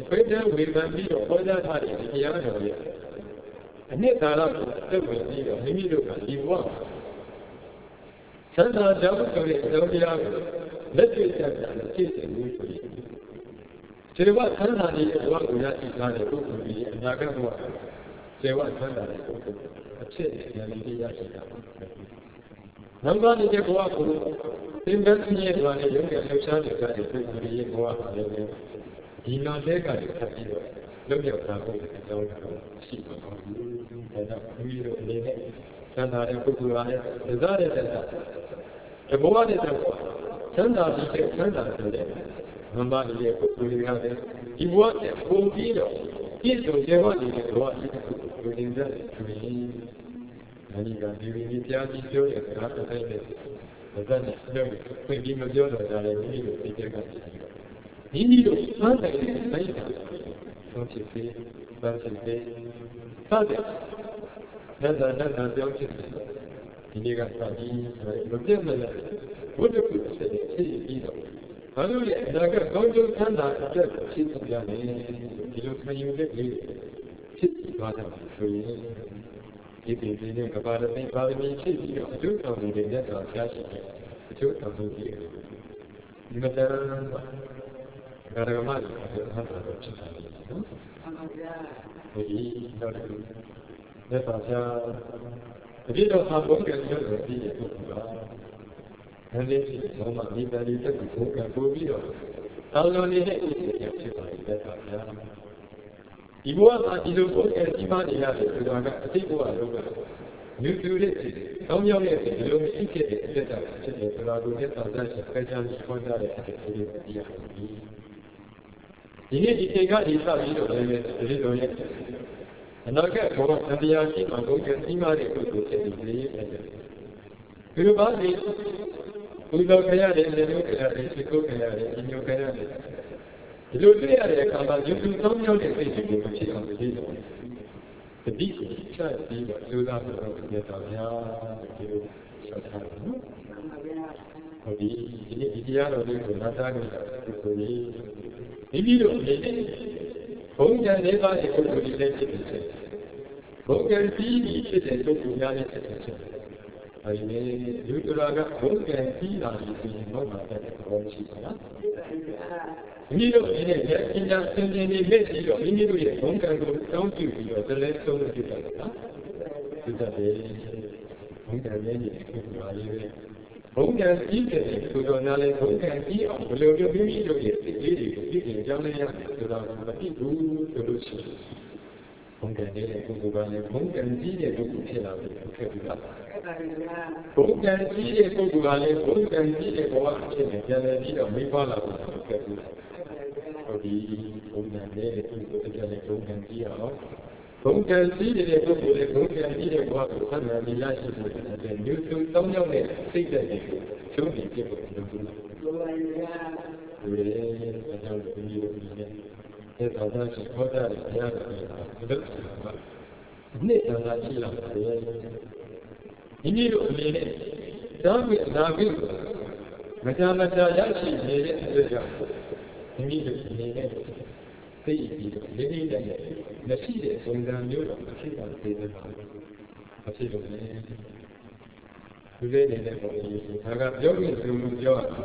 ဖိတ်တဲ့ဝေဖန်ပြီးတော့ဟောကြားထားတဲ့တရားတော်ရဲ့အနှစ်သာရကိုသက်ဝင်ပြီးတော့မိမိတို့ကဒီဘဝချမ်းသာကြောင်းဆိုတဲ့အကြောင်းတရားကိုလက်တွေ့ကျကျဖြစ်စေလို့ဆိုရင်ခြေဝါချမ်းသာတဲ့ဘဝကိုရရှိထားတဲ့ပုဂ္ဂိုလ်ကြီးအနာဂတ်ဘဝခြေဝါချမ်းသာတဲ့ပုဂ္ဂိုလ်အဖြစ်ဉာဏ်လေးရရှိတာပါ။နောက်ပါနေတဲ့ဘဝကိုသင်္ကန်းကြီးရဲ့ဘဝနဲ့ရုပ်ကလှူရှားနေတဲ့ပုဂ္ဂိုလ်ကြီးရဲ့ဘဝကိုလည်းဒီနာတဲ့ကတွေထပ်ပြီးတော့လုံရောက်တာကိုအကြောင်းကိုရှိပါတော့ဘူး။ဒါကြောင့်မိမိတို့အနေနဲ့ချမ်းသာတဲ့ပုဂ္ဂိုလ်ကလည်းဒဇတဲ့တဲ့တဘဝနဲ့တဲ့ချမ်းသာပြီးတဲ့ချမ်းသာတဲ့မမလေးရဲ့ပုဂ္ဂိုလ်တွေကလည်းဒီဘဝနဲ့ပုံပြီးတော့ပြည့်စုံရဲ့ဘဝနေတဲ့ဘဝကြီးကိုရင်းတဲ့ဆိုရင်အဲဒီကဒီဒီတရားကြီးပြောတဲ့စကားတစ်တိုင်းနဲ့ဒဇနဲ့ပြောပြီးပြင်ပြီးမပြောတော့တာလည်းမိမိတို့သိကြတာမိမိတို့စမ်းတဲ့တိုင်းတာဆုံးဖြစ်ပြီးစမ်းဖြစ်ပြီးစတဲ့နတ်နာနတ်ပြောဖြစ်တယ်ဒီနေ့ကစာကြီးမပြတ်မလဲဘုဒ္ဓကုသိုလ်ဖြစ်ပြီးတော့ဘာလို့လဲအနာကကောင်းကျိုးချမ်းသာအတွက်ဖြစ်ကြတယ်ဒီလိုခံယူတဲ့လေးဖြစ်သွားတာဆိုရင်ဒီဒီဒီနဲ့ကဘာတသိပါရမီဖြစ်ပြီးတော့အကျိုးတော်တွေနဲ့တော့ရှားရှိတယ်အကျိုးတော်တွေဒီမတန်ကာရမတ်ကိုဟာတာတော့ဖြစ်တယ်နော်ဒီတော့လက်ပါရှားဒီတော့ဟာဘုံကလည်းပြောပြီးတဲ့ပုဂ္ဂိုလ်ကဒါလေးဖြစ်တော့မှဒီပါဠိတက်ကိုဘုံကပို့ပြီးတော့တောင်းလို့နေတဲ့ဥစ္စာဖြစ်ပါလေလက်ပါရှားဒီဘဝမှာဒီလိုဘုံကကြီးမားနေရတယ်ဆိုတာကအတိတ်ဘဝလုံးကမြူတူတဲ့တောင်းရောက်တဲ့ဒီလိုဖြစ်ခဲ့တဲ့အတက်တာဖြစ်တယ်ဆိုတာကိုလက်ပါရှားဆက်ကြမ်းခေါ်ကြတဲ့အဖြစ်ကိုတရားပြီးဒီနေ့ဒီချိန်ကဒီစပြီးတော့လည်းဒီလိုရဲ့အနာဂတ်ဘဝတရားရှိမှဘုံကကြီးမားတဲ့ပုဂ္ဂိုလ်ဖြစ်ပြီးလေဒီလိုပါလေဘုရားခရတဲ့လေလို့ခရတယ်စိတ်ကိုခရတယ်အညိုခရတယ်ဒီလိုတွေ့ရတဲ့အခါမှာယူသူသုံးမျိုးတဲ့စိတ်တွေကိုမဖြစ်အောင်သိလို့တတိကိုချပြီးတော့လူသားတို့ရဲ့တော်များဒီလိုဆက်ထားတယ်နော်ဟုတ်ပြီဒီနေ့ဒီတရားတော်လေးကိုနားသားကြည့်တာဆိုရင်ဒီပြီးတော့ဒီနေ့ဘုံဉာဏ်လေးပါးရဲ့ပုဂ္ဂိုလ်ကြီးလည်းဖြစ်တယ်ဘုံဉာဏ်ကြီးဖြစ်တဲ့ပုဂ္ဂိုလ်များလည်းဖြစ်တယ်အဲဒီနေ့လူတော်ကဘုံဉာဏ်ကြီးလာပြီးဆိုရင်တော့မှတဲ့ဘောရှိပါလားမိမိတို့ရဲ့ဉာဏ်ပညာသင်ခြင်းတွေလက်ရှိတော့မိမိတို့ရဲ့ဘုံကံကိုတောင်းကြည့်ပြီးတော့တလဲဆုံးလို့ဖြစ်တယ်နော်ဒီတဲ့ဘုံကံရဲ့ဒီကိစ္စပါလေးပဲဘုံကံကြီးတဲ့ဆိုတော့နားလဲဘုံကံကြီးအောင်ဘယ်လိုမျိုးမိမိတို့ရဲ့စိတ်လေးတွေကိုပြည့်စုံကြောင်းလဲရတယ်ဆိုတော့မသိဘူးဆိုလို့ရှိရင်ဘုံကံနေတဲ့ပုဂ္ဂိုလ်ကလည်းဘုံကံကြီးတဲ့ပုဂ္ဂိုလ်ဖြစ်လာပြီဖြစ်ပြီးတော့ဘုံကံကြီးတဲ့ပုဂ္ဂိုလ်ကလည်းဘုံကံကြီးတဲ့ဘဝဖြစ်နေပြန်လည်းပြီးတော့မိဘလာဖို့ဖြစ်ပြီးဟုတ်ဒီဘုံကံနေတဲ့ပုဂ္ဂိုလ်ကလည်းဘုံကံကြီးအောင်ဘုံကံကြီးတဲ့ပုဂ္ဂိုလ်လည်းဘုံကံကြီးတဲ့ဘဝကိုဆန္ဒမြင်ရရှိဖို့တဲ့မြို့သူတောင်းရောက်တဲ့စိတ်သက်တွေကိုကျုံးနေပြဖို့လုပ်ဘူးဘုရားဒီလေအကြောင်းကိုဒီလိုဒီနဲ့ဒီသာသနာ့ရှိခေါ်တဲ့ဘုရားတော်ကဘုရားမှာနေ့တော်သာရှိလာတယ်မိမိတို့အနေနဲ့သာဝိအနာဂိကိုမကြာမကြာရရှိနေတဲ့အတွက်ကြောင့်မိမိတို့အနေနဲ့သိပြီးတော့လေးလေးနဲ့မရှိတဲ့ပုံစံမျိုးတော့ဖြစ်ပါသေးတယ်ပါမဖြစ်လို့လေဒီလေးနေတဲ့ပုံကြီးဒါကပြောပြီးဆိုလို့ပြောတာ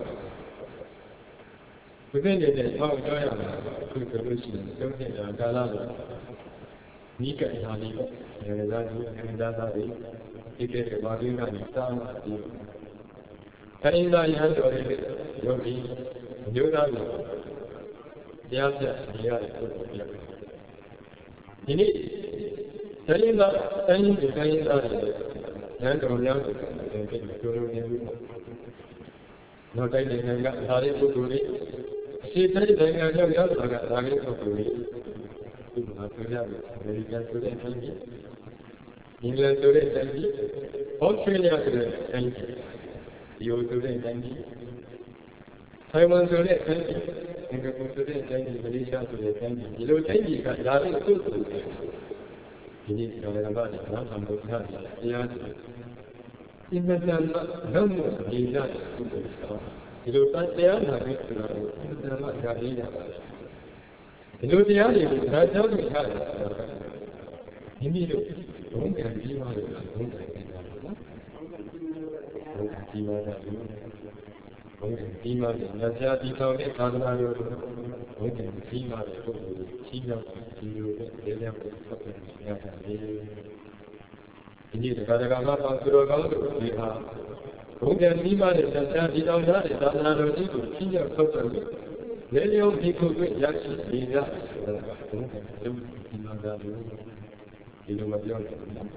ဘုရင်နေတဲ့ဟောက်ကြောရမှာအခုဆိုလို့ရှိရင်သုံးနှစ်တာကာလတော့နိကရာလေးပေါ့ရေသာကြီးအင်ဒါသာတွေဒီကဲဘာရင်းကနေစောင်းလာပြီးတိုင်းသာရဟန်းတော်တွေယောဂီမျိုးသားတွေတရားပြနေရတဲ့ပုဂ္ဂိုလ်တွေဒီနေ့တိုင်းသာတိုင်းတွေတိုင်းသာတွေရဟန်းတော်များတွေပြင်ပြလိုနေပြီနောက်တိုင်းနိုင်ငံကဒါတွေပုဂ္ဂိုလ်တွေအစီအတိုင်းနိုင်ငံရောက်ရောက်တာကဒါလေးပုဂ္ဂိုလ်တွေဒီမှာပြောရတယ်အမေရိကန်ဆိုတဲ့တိုင်းပြည်အင်္ဂလန်ဆိုတဲ့တိုင်းပြည်ဩစတြေးလျဆိုတဲ့တိုင်းပြည်ဒီလိုဆိုတဲ့တိုင်းပြည်ထိုင်ဝမ်ဆိုတဲ့တိုင်းပြည်စင်ကာပူဆိုတဲ့တိုင်းပြည်မလေးရှားဆိုတဲ့တိုင်းပြည်ဒီလိုတိုင်းပြည်ကဒါလေးအစုစုတွေဒီနေ့ကျွန်တော်ကလည်းနားထောင်လို့ထားတယ်တရားစီအင်မတန်လုံးဝဒီလာပုဂ္ဂိုလ်ဆိုဒီလိုတရားနာပြီးဆိုတာကိုအင်မတန်မှကြားရရပါတယ်ဒီလိုတရားတွေကိုဒါကြောင့်ရတယ်ဆိုတာကမိမိတို့ဘုံကံကြီးမားလို့ဘုံကံကြီးမားလို့နော်ဘုံကံကြီးမားတာလို့ဘုံကံကြီးမားတယ်ငါဆရာဒီဆောင်တဲ့သာသနာတော်ဘုံကံကြီးမားတဲ့ပုဂ္ဂိုလ်ကြီးမြောက်ဒီလိုပဲလေးလျောက်ကိုဆက်ပြီးရတာလေဒီနေ့တရားတော်ကမှပေါင်းသူတော်ကောင်းတို့ဒီဟာဘုံကံကြီးမားတဲ့ဆရာဒီဆောင်တဲ့သာသနာတော်ကြီးကိုကြီးမြောက်ဆက်ပြီးလေးလျောက်ဒီခုကိုရရှိနေရဆိုတာကဘုံကံကြီးမားတာလို့ဒီလိုမပြောနဲ့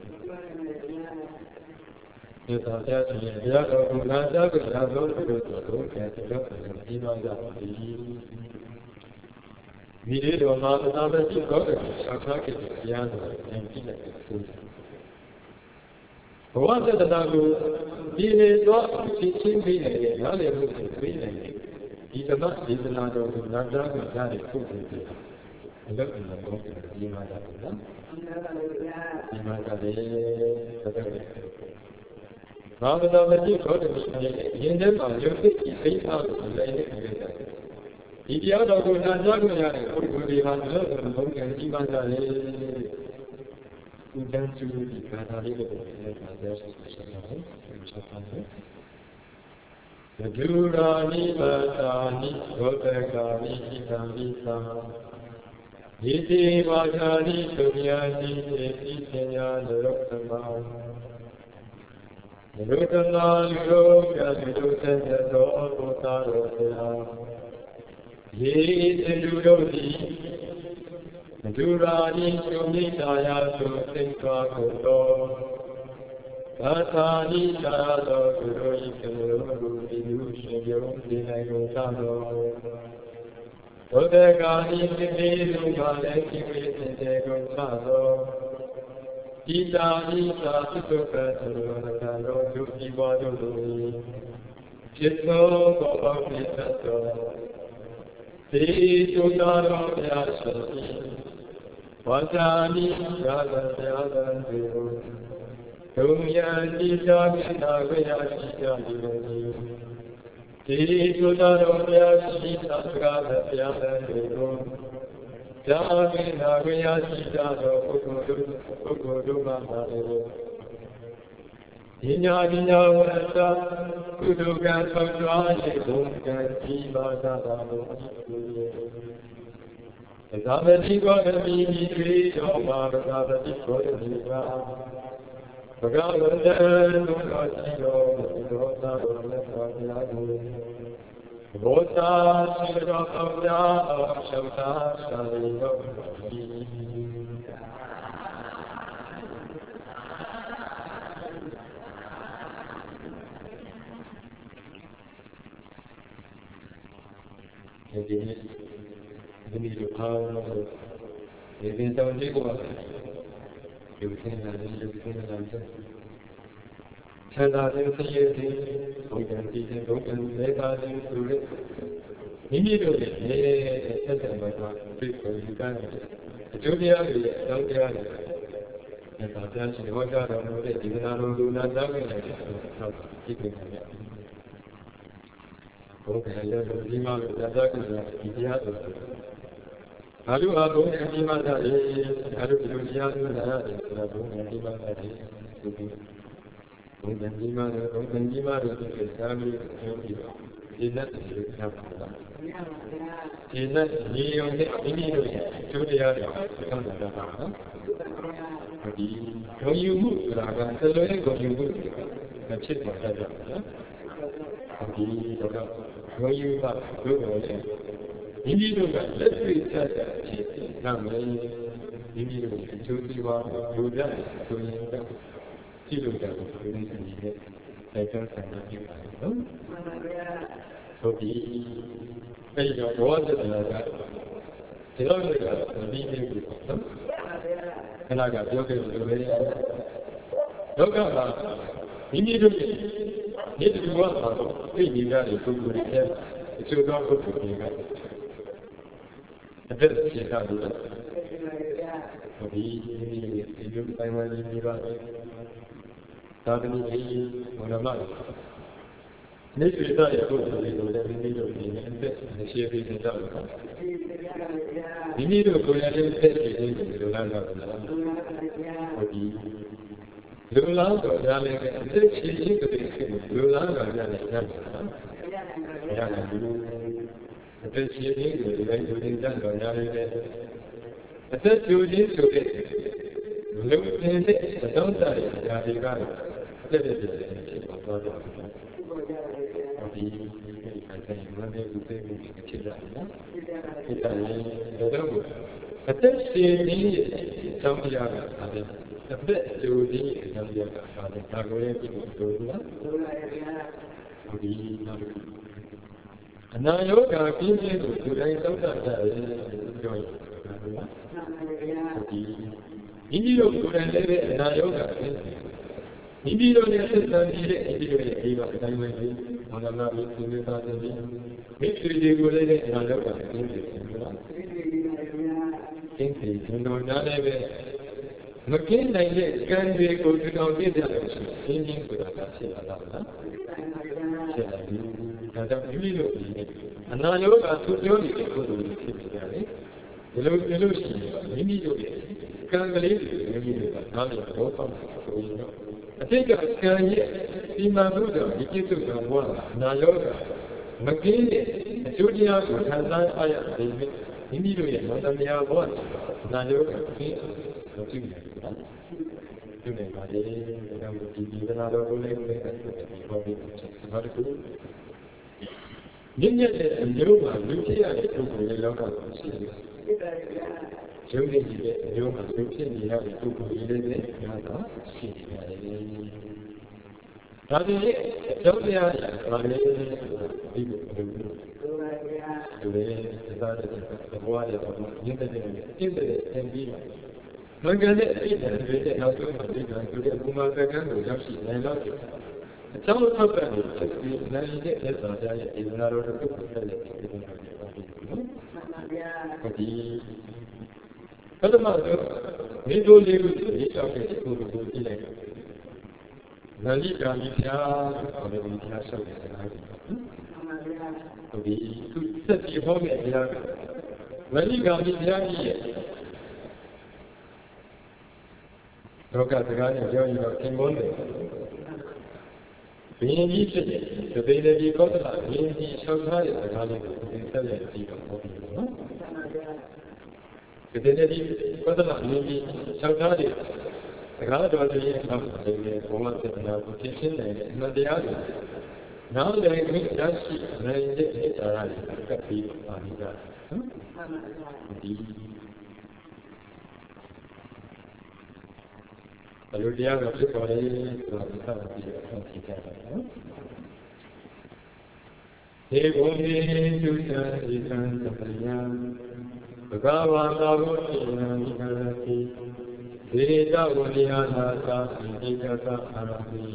ဒီသာသနာ့ရှင်ဘုရားတော်ကနာကြားကြတာလို့ပြောတော့ဘုရားတော်ကြီးမားကြပါသည်မိရေတော်မှာအနာမရှိတော့တဲ့ဆောက်ထားခဲ့တဲ့ဘုရားတော်ဉာဏ်ကြည့်လိုက်ဆိုဘဝတတနာကိုဒီနေတော့ချင်းချင်းပြီးနေတယ်နားလည်မှုကိုပြီးနေတယ်ဒီဓမ္မဒေသနာတော်ကိုနာကြားကြတဲ့ပုဂ္ဂိုလ်တွေအလုပ်အလုပ်ကိုဒီမှာတာနော်ဒီမှာတာလေဘာဝနာမရှိတော့တဲ့ရင်းထဲမှာရုပ်သိသိသားကိုလည်းနေနေတယ်ဒီတရားတော်ကိုနာကြားကြရတဲ့ပုဂ္ဂိုလ်တွေဟာလည်းဘုံကံကြီးပါကြတယ်ဥဒန်းကျူဒီကာတာလေးကိုလည်းနာကြားဆက်ဆက်ဆက်ပါတယ်ဆက်ပါတယ်ဒုရာနိမတာနိဘောတကာနိဣတံမိသာယေတိမာယာနိသုညာတိတေတိပညာလောကမံလူတနာလူရောကတုသေသောဘုသာရောသေဟာယေတိလူတို့သည်ဒုရာနိသုမိတာယာသုသိက္ခာကိုသောသာသာနိသာသောသူတို့၏ကမောဂုတိလူရှင်ယုံဒီနိုင်ကိုသာသောဘုဒ္ဓကာနိတိတိလူပါလည်းကိဝေသင်တေကိုသာသောဣတာဣသာသုတ္တပတ္တရောနကရောဒုတိဝါတို့သည်ဖြစ်သောဘောအပိသတ္တောသေတုတာရောဘုရားရှင်ဝါစာနိရာဇံရာဇံတေဟုဒုညတိသာကိတာဝေယရှိကြသည်ဒီသုတတော်ဘုရားရှိသာစကားဘုရားတန်တွေကိုဇာမေနာဝေယရှိကြသောပုဂ္ဂိုလ်တို့ပုဂ္ဂိုလ်တို့မှသာလေဒီညာဒီညာဝရသကုသိုလ်ကံဆောင်ကြွားရှိဘုံကံကြီးပါသာသာလို့သာမတိကောတမိမိတွေတော်မှာသာမတိကောတမိကဘဂဝန္တံဒုက္ခရှိတော်ဒေါသတော်နဲ့ပါဘုရားကိုဘောသာရှိတော်အောင်ကြအောင်ရှောတာသာလိတော်ဒီဒီဒီဒီလိုအားလုံးဒီဒီတောင်းကြည့်ကိုဒီလိုသင်လာတယ်ဒီလိုသင်လာတယ်ဆန္ဒနဲ့သိရသည်ဘုရားကြည်တဲ့ဘုရားလေးပါးခြင်းဆိုတဲ့မိမိတို့ရဲ့ဆက်ဆံမှာပြည့်စုံယူတဲ့အကျိုးတရားတွေအကြောင်းတရားတွေအဲဒါပြန်ရှင်ဟောကြားတော်မူတဲ့ဒီကနာတော်လူနာသားခဲ့တဲ့ဆောက်ကြည့်နေတယ်ဘုရားရဲ့ဒီမှာသာသနာ့ဒီတရားတော်ဘာလို့အဘုံအကြီးမှသာလေဘာလို့ဒီလိုတရားတွေလာတယ်ဆိုတာဘုံအကြီးမှသာလေဒီဘုံအကြီးမှတော့ဘုံအကြီးမှတော့ဒီစာမီးပြောပြီးတော့ဒီလက်တွေထားပါလားဒီလက်ညီုံနဲ့မိမိတို့ရဲ့အကျိုးတရားတွေဆောင်းတာပါနော်ဒီဂုဏ်ယူမှုဆိုတာကသလွဲဂုဏ်ယူမှုမဖြစ်ပါဘူးနော်ဒီတော့ဂုဏ်ယူပါလို့ပြောတယ်မိမိတို့ကလက်တွေ့ကျတဲ့အခြေအနေကလည်းမိမိတို့အကျိုးစီးပွားလူကြဆိုရင်တော့ကြည့်လို့ကြတော့ဒီနေ့ဒီနေ့တိုက်တွန်းဆန္ဒပြုပါတယ်နော်ဆိုပြီးအဲဒီတော့ဘောဓတနာကဒီလိုမျိုးကတော့ဒီနေ့ပြီပေါ့နော်ခဏကပြောခဲ့လို့ပဲလောကမှာမိမိတို့ရဲ့ဒီဒီဘဝမှာသိနေကြတဲ့ပုဂ္ဂိုလ်တွေအကျိုးသောပုဂ္ဂိုလ်တွေကအသက်ရှင်တာလို့ဒီဒီလိုတိုင်းဝိုင်းနေပါသာသမီကြီးဘုရားမနေပြည်တော်ရဲ့ပုဂ္ဂိုလ်တွေကိုလည်းမိမိတို့ဒီနေ့အသက်ရှင်းပြီးနေကြတော့မိမိတို့ကိုယ်ရည်အသက်ရှင်းပြီးနေလို့လာတော့တယ်ဟုတ်ပြီလူလာတော့ကြားလည်းအသက်ရှင်းပြီးလူလာတော့ကြားလည်းကြားတယ်ရတယ်လူအသက်ရှင်းပြီးလူလည်းလူရင်းကြတော့ကြားလည်းအသက်ကျူခြင်းဆိုတဲ့လူအင်းတဲ့အကြောင်းတရားတွေကတော့တက်တဲ့ဖြစ်ပေါ်တော့ဒီအတိုင်းမနေ့ကတည်းကဖြစ်လာတယ်။ဒီတိုင်းတော့အသက်ရှင်နေတဲ့အကြောင်းတရားကပါတယ်။အသက်ကျိုးခြင်းအကြောင်းတရားကပါတယ်။ဒါကိုလည်းဒီလိုပြောလား။ဒီအနာရောဂါပြင်းပြင်းကိုဒီတိုင်းသောတာကြတယ်ပြောရင်ဟုတ်လား။ဒီမိမိတို့ကိုယ်တိုင်လည်းအနာရောဂါပြင်းမိမိတို့ရဲ့သက်သာနေတဲ့မိမိတို့ရဲ့အိမ်မှာအတိုင်းပဲဘာသာနာပြီးသူတွေသားတွေမိသူတွေကိုလည်းအနာရောဂါပြင်းပြင်းဟုတ်လား။ကျင်းပြီးကျွန်တော်များလည်းပဲမကင်းနိုင်တဲ့ကံတွေကိုဒီကောင်ပြည့်ကြလို့ရှိရင်ရှင်းရှင်းဆိုတာကဖြစ်လာတာလားဖြစ်လာပြီဒါကြောင့်မိမိတို့ဒီအနာရောဂါသူပြောနေတဲ့ပုဂ္ဂိုလ်တွေဖြစ်နေကြတယ်ဒီလိုဒီလိုရှိရင်မိမိတို့ရဲ့ကံကလေးတွေမိမိတို့ကနားလည်တော့ပေါ့ဆိုရင်တော့အတိတ်ကကံရဲ့ဒီမှာဘုရားဒီကိစ္စကဘောအနာရောဂါမကင်းတဲ့အကျိုးတရားကိုခံစားအားရတယ်မိမိတို့ရဲ့မေတ္တာတရားဘောနာရောဂါကင်းလို့ကြည့်နေတယ်နော်ဒီနေ့ပါလေဒါကဒီဒီနာတော်ကိုလည်းလည်းအဲ့ဒီဘောပြီးဘာလို့လဲမြင့်မြတ်တဲ့အမျိုးမှာလူဖြစ်ရတဲ့ပုဂ္ဂိုလ်ရဲ့လောကကိုရှိတယ်ရုပ်ရည်ရဲ့အမျိုးမှာလူဖြစ်နေရတဲ့ပုဂ္ဂိုလ်ကြီးလေးနဲ့ညာတော့ရှိနေတယ်ဒါပေမဲ့အကြောင်းတရားဘာလဲဒီလိုမျိုးဒီလိုသာတဲ့ဘဝရဲ့ရင်းတဲ့ရင်းတဲ့အင်းပြီးမင်္ဂလာတဲ့အစ်တဲ့တဲ့နောက်ဆုံးမှာဒီကံဆိုတဲ့ဘုမာကံကိုရောက်ရှိနိုင်တော့အကြောင်းထောက်ပံ့လို့ဖြစ်ပြီးနိုင်တဲ့သက်သာကြရဲ့ဒီနာတော်တစ်ခုဖြစ်တဲ့ဒီလိုမျိုးပါပြီနော်ဟုတ်ဒီပထမဆုံးမိတို့လေးကိုဒီကြောက်တဲ့ပုဂ္ဂိုလ်ကိုကြည့်လိုက်နန္ဒီကာမိဖျားဆိုတဲ့ဒီဖျားဆောက်တဲ့စကားတွေဟုတ်ဒီသူစက်ပြီးဟောတဲ့တရားနန္ဒီကာမိဖျားကြီးရဲ့လောကစကားနဲ့ပြောရင်တော့သင်္ဘောတယ်ဘင်းကြီးဖြစ်တယ်ဒီပေလေဒီကောသလဘင်းကြီးဆောက်ထားတဲ့စကားလေးကိုသင်ဆက်လက်ကြည့်တော့ဟုတ်ပြီနော်ဒီပေလေဒီကောသလဘင်းကြီးဆောက်ထားတဲ့စကားတော်တွေရဲ့ဆောက်ထားတဲ့ဘုံမစေတနာကိုသိရှင်းနိုင်တဲ့အမှန်တရားတွေနောက်လည်းမိရရှိနိုင်တဲ့ဣစ္ဆာရတွေကပ်ပြီးပါလိမ့်မယ်နော်ဒီဘယ်လိုတရားကဖြစ်ပေါ်လဲဆိုတာကိုဆက်ပြီးတော့သိကြပါမယ်။ဒီဘုံဒီသုတ္တဤသံသပယံဘဂဝါသာဘုတိနံဝိဟရတိဒေတဝိညာဏသာသိတိကသအာရတိ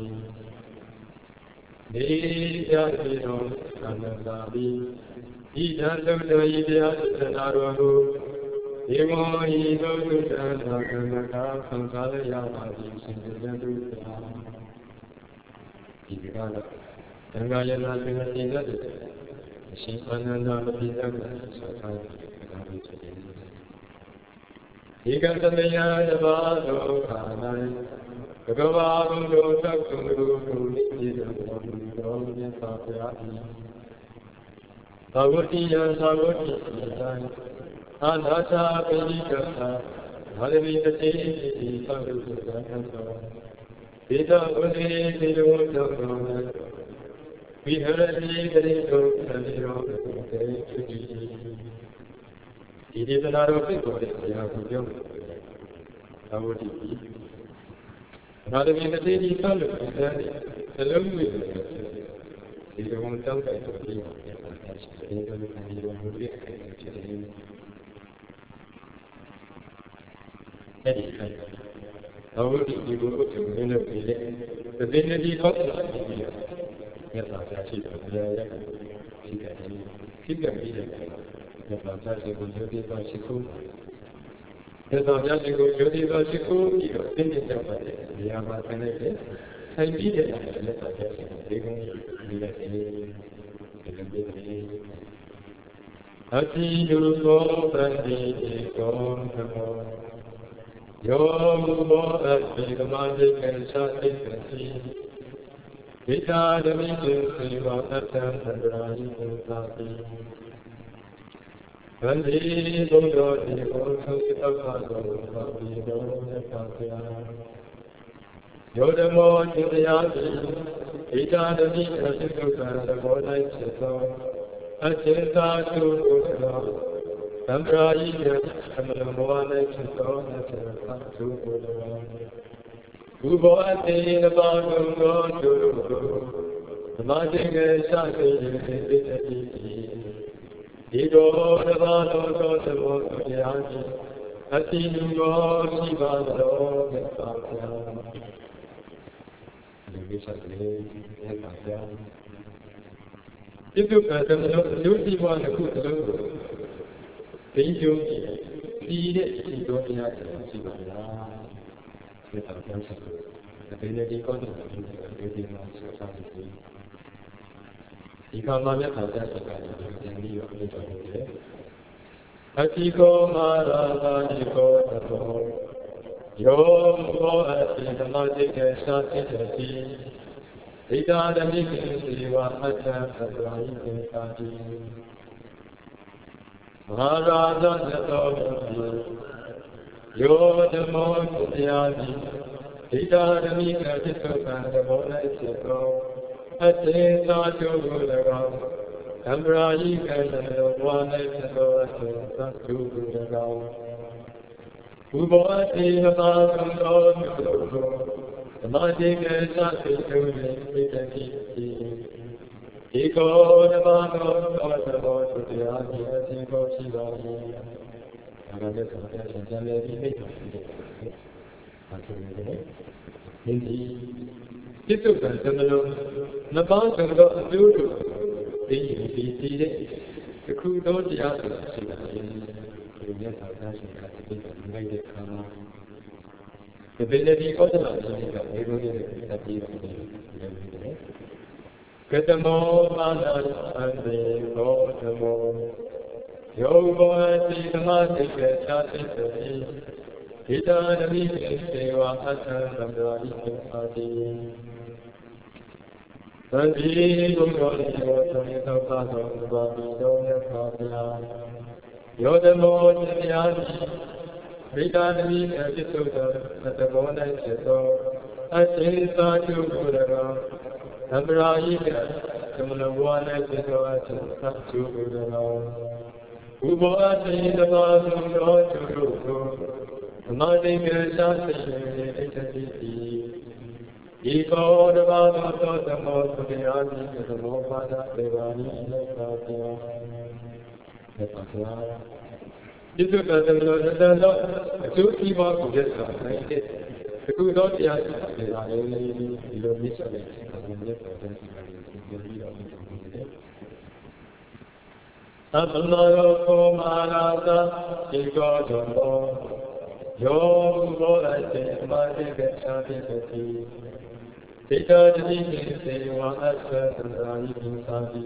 ဒေယတိရောသန္တာပိဤဓာတုတ္တဤတရားသနာတော်ကိုဒီမောဟိသုတ္တံသာကံကာသံဃာရယပါတိရှင်တေတုသာဒီကတော့သံဃာယနာသင်္ဃာရှင်တဲ့အရှင်အာနန္ဒမပိသကဆောထားတာကိုဖြစ်တယ်ဒီကံသမယယဘာသောခာနံဘဂဝါဘုဒ္ဓသက္ကုံလူလူနိတိတောဘုရောမြတ်စွာဘုရား၏သာဝတိယသာဝတိယံအာနာသာပိဋိကသာဘာလမိတတိတိသံဃုသံဃံသောဒေတဝတိတိလောသောဝိဟရတိတိတောသံဃောတေတိဒီဒေသနာတော်ဖြစ်ပေါ်တဲ့ဆရာကိုပြောတယ်သာဝတိဘာလမိတတိတိသံဃုသံဃံသလုံးဝိဒီလိုမျိုးတောင်းတတော်ပြီးပါတယ်ဒီလိုမျိုးခံရမှုတွေဖြစ်တယ်အဲ့ဒီခိုင်သာဝတိဒီကိုအကျုံးနဲ့ပြီးလေဒီနေ့ဒီတော့လာပြီးရမြတ်စွာဘုရားရှိတော်ဘုရားရဲ့ရှိတယ်ရှိတယ်ပြီးတယ်မြတ်စွာဘုရားရှိခိုးယုတိပါရှိခိုးမြတ်စွာဘုရားရှိခိုးယုတိပါရှိခိုးပြီးတော့သိနေကြပါတယ်ဒီဟာမှာဆင်းနေတယ်ထိုင်ပြီးတဲ့လက်ပါတဲ့ဒီကုန်းဒီလက်ဒီလိုမျိုးလေးအတိလူဘောပန္တိကောသမောယောမူဘောအတိကမတိကံသာတိကတိဝိတာဓမိတေသေဝအတ္တံသန္တရာယိဝသာတိဗန္တိဘုဒ္ဓောဒီဘောသုတ္တပ္ပသောဘာဝိတောနတ္တဗျာယောဓမောจิตယာတိဣဒာဓမိအစိတုကံသဘော၌ဖြစ်သောအစေသာတုဘုရားသံဃာယိယအမလမော၌ဖြစ်သောအစေသာတုဘုရားဘူဘောအတေနပါဒုံသောတုသမာတိကေသသေတိတိတိဒီတော်တပါးတော်သောသဘောတရားကြီးအတိလူတော်ရှိပါတော်မြတ်စွာဘုရားဒီကိစ္စလေးမြတ်စွာဘုရားဒီတုကသမလို့လူစီဘဝတစ်ခုတစ်လုံးကိုဒိဋ္ဌိပြီးတဲ့ဒီတော်တရားရှိပါလားမြတ်စွာဘုရားဆက်လို့ဒီနေ့ဒီကောင်းတဲ့ဒီဒီမှာဆက်စားကြည့်ဒီကမှာမြတ်စွာဘုရားဆက်ကလည်းဒီနည်းရောပြောတော်မူတယ်အတိကောမာရာသာတိကောသောယောမောအတိသမတိကေသာတိတိဣဒာဓမိကေစီဝအတ္တသတ္တရာယိကေသာတိမဟာရာဇသတောယောဓမောတရားတိဣဒာဓမိကေသစ္စာသဘော၌ဖြစ်သောအတေသာတုဘုရားသံဃာယိကေသနောဝါနေသသောအတေသာတုဘုရားဘူဘောအတေဟပါကံသောသမာတိကေသသေတုလေပိတတိဒီကောဓမ္မကောသောသဘောတရားကြီးအစဉ်ကိုရှိပါ၏ဒါကလည်းဆိုတဲ့ဆံပြန်လေးပြီးမိတ်တော်ရှိတယ်။ဒါဆိုရင်ဒီဒီတုကံသမလုံးနဘာသံတော်အကျိုးတို့ဒီဒီဒီတဲ့တခုသောတရားဆိုတာရှိတာလေဒီမြတ်စွာဘုရားရှင်ကဒီလိုမျိုးတဲ့ခါမှာဒီပေလေဒီကောသနာရှင်ကဒီလိုမျိုးတဲ့ပြည်တော်ကိုလည်းကတမောမာနအန္တေဘောဓမောယောဘောတိသမတိကေသာတိတိဣဒာဓမိကေစေဝအတ္တသံဃာယိကေသာတိသံဃိဘုရောတိယောသမေသောပါသောဘာဝိတောယထာဗျာယောဓမောတရားတိဣဒာဓမိကေจิตတုသောသဘော၌ဖြစ်သောအစေသာတုဘုရားသံဃာယိကေသမဏဘဝ၌ဖြစ်သောအစေသာတုဘုရားဥဘောအတိတပါသောသောတုတို့သမာဓိကေသာသေတိတိတိဒီကောတပါသောသောသမောသုတရားတိသမောပါဒဒေဝာနိအနသာပြာသေပါစွာဒီသုတသမလောသတ္တသောအကျိုးစီးပွားကိုရစွာနိုင်တဲ့အခုသောတရားရှိတာလေဒီလိုမြစ်ဆက်တဲ့ဆံမြတ်တော်တဲ့စီမံရေးကိုပြောပြီးတော့မြတ်တော်မူတယ်သဗ္ဗလောကောမာရာသာဒီကောသောယောဘောအတေမတိကေသာတိတိသေတတိတိသေဝအတ္တသံဃာယိကိသာတိ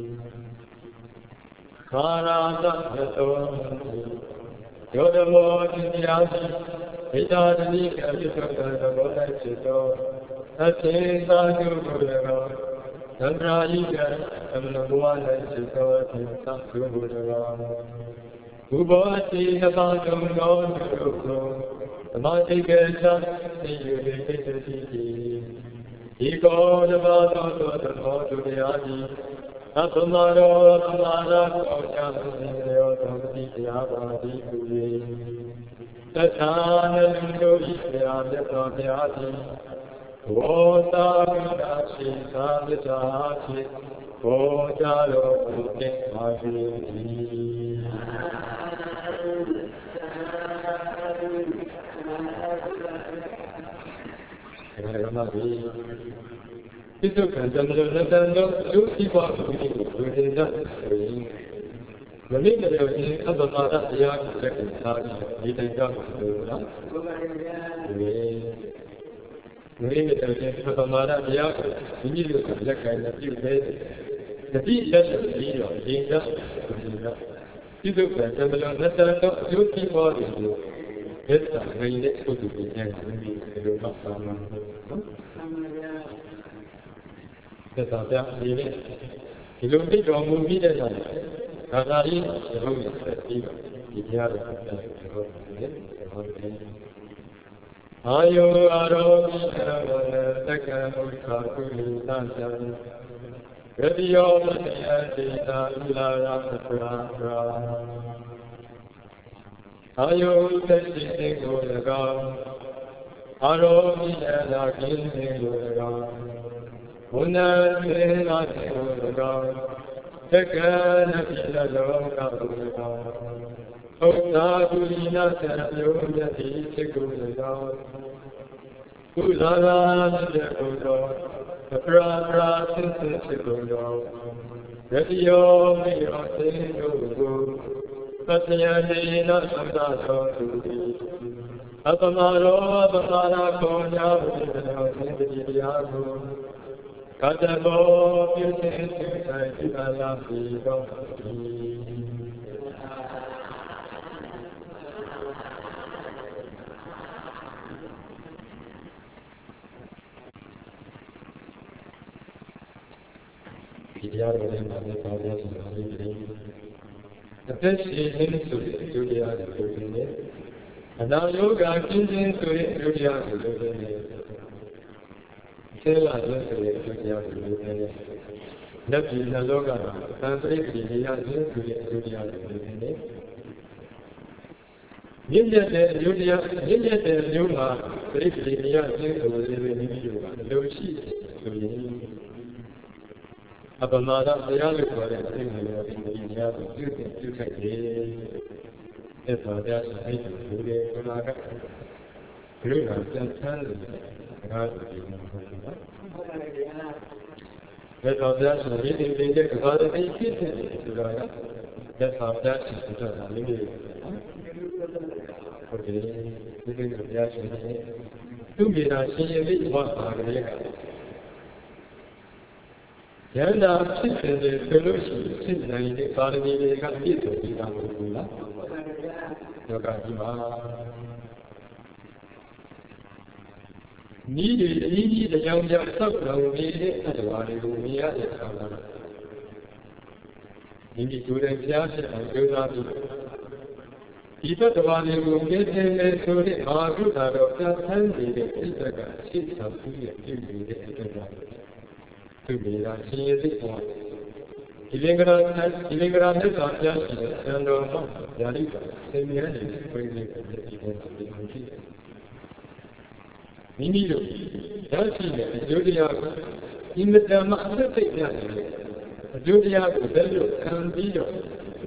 ခာရာသသတောယောဓမောတိတရားတိသေတတိကေအပိစ္ဆကသဘော၌ဖြစ်သောအသေသာတုဘုရားသံဃာယိကေအမနဘဝ၌ဖြစ်သောအသေသာတုဘုရားဥဘောတိသဘာဝံသောတုသောသမာတိကေသသေယတိတိတိဒီကောဓမ္မသောသောသဘောတုတရားကြီးအပမရောသမာရကောချာသုေယောသံတိတရားပါတိကုလေတထာနလူတို့ဤဆရာမြတ်တော်ဘုရားသည်ဘောသာဝိတာရှိသာဝိတာရှိဘောကြတော်မူတဲ့ပါစေရမဘီဒီစုကံတမလို့လက်တန်တော့လူစီပါဘူးဒီကိုဝေဒနာဆိုရင်မနည်းတည်းချင်းအပ္ပမာဒတရားကိုလက်ခံထားပြီးဒီတိုင်ကြောင့်ဆိုတော့ဒီ We need to have a mother, we need to look at the few days. The tea doesn't feel or danger. You do better than that, you keep all this. Yes, I'm going to go to the end. That's how they're living. You don't think of movie that I got in, the home is the people. The other Ayo Aromi Taka Ukaku Tantan Radio Dita Lara Ayo Testi Gulaga Aromi Adakin Gulaga Una Mela Gulaga Taka Nabila Loka Gulaga Ota Gulina Sarayona Gulaga Gulala Gulaga Ra Gulaga Radio Mira Gulaga Patyadina Samdaso Apamaro Apamara Konya Vidyago Katabo Pyutin Saitala Fido Vidyago Mane Pavya Samari The best is in Julia and now yoga kingdom to it, Julia to the Tell us to Julia to the That is a loga, translate Julia to Julia to the Julia, Julia, Julia, Julia, Great Julia to the Lucy to the Abamada, the other one, in the other, you can do it. For that, I do it for Naga. You know, just tell me. That's how that's the reading they get about the kitchen. That's how that's the living. Okay, living of the action. To be a senior, what are the Yanda Chicken, the fellowship, Chicken, the Party, the Cathedral, the Gamula, Yogahima. Needy, the young young sucker, needed at the body room, Mia, the Kamala. Needy to the Piazza and Yoga. He thought the body room, get him and so the Margaret out of that hand, the Pitaka, six of the to be that she is it one. Illingra has Illingra has not just and Yalika, same year, bringing the country. Minido, Yalsina, Julia, in the Dhamma, Julia, Bello, and Dido.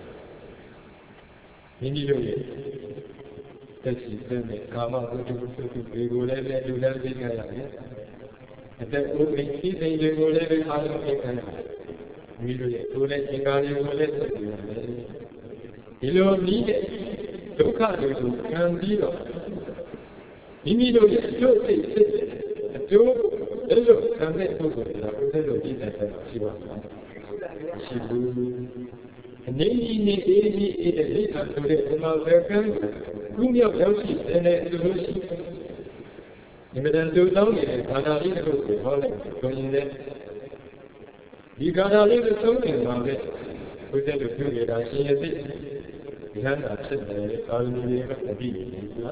Minido, that's it, Kama, we will let you have it. And then opening season, you will let it out of it. We will let you go, you will let it. You don't need it. Look at you, can be. You need to get your face. A joke, a look, and let go. I will do that. She was. She will. And then you need a little to let them out there. Whom your healthy and a solution. Immigrant do down here, and I leave it with all going there. You got a little something about it. We tell you to get I see a bit. We had that said there, I'll leave it a bit.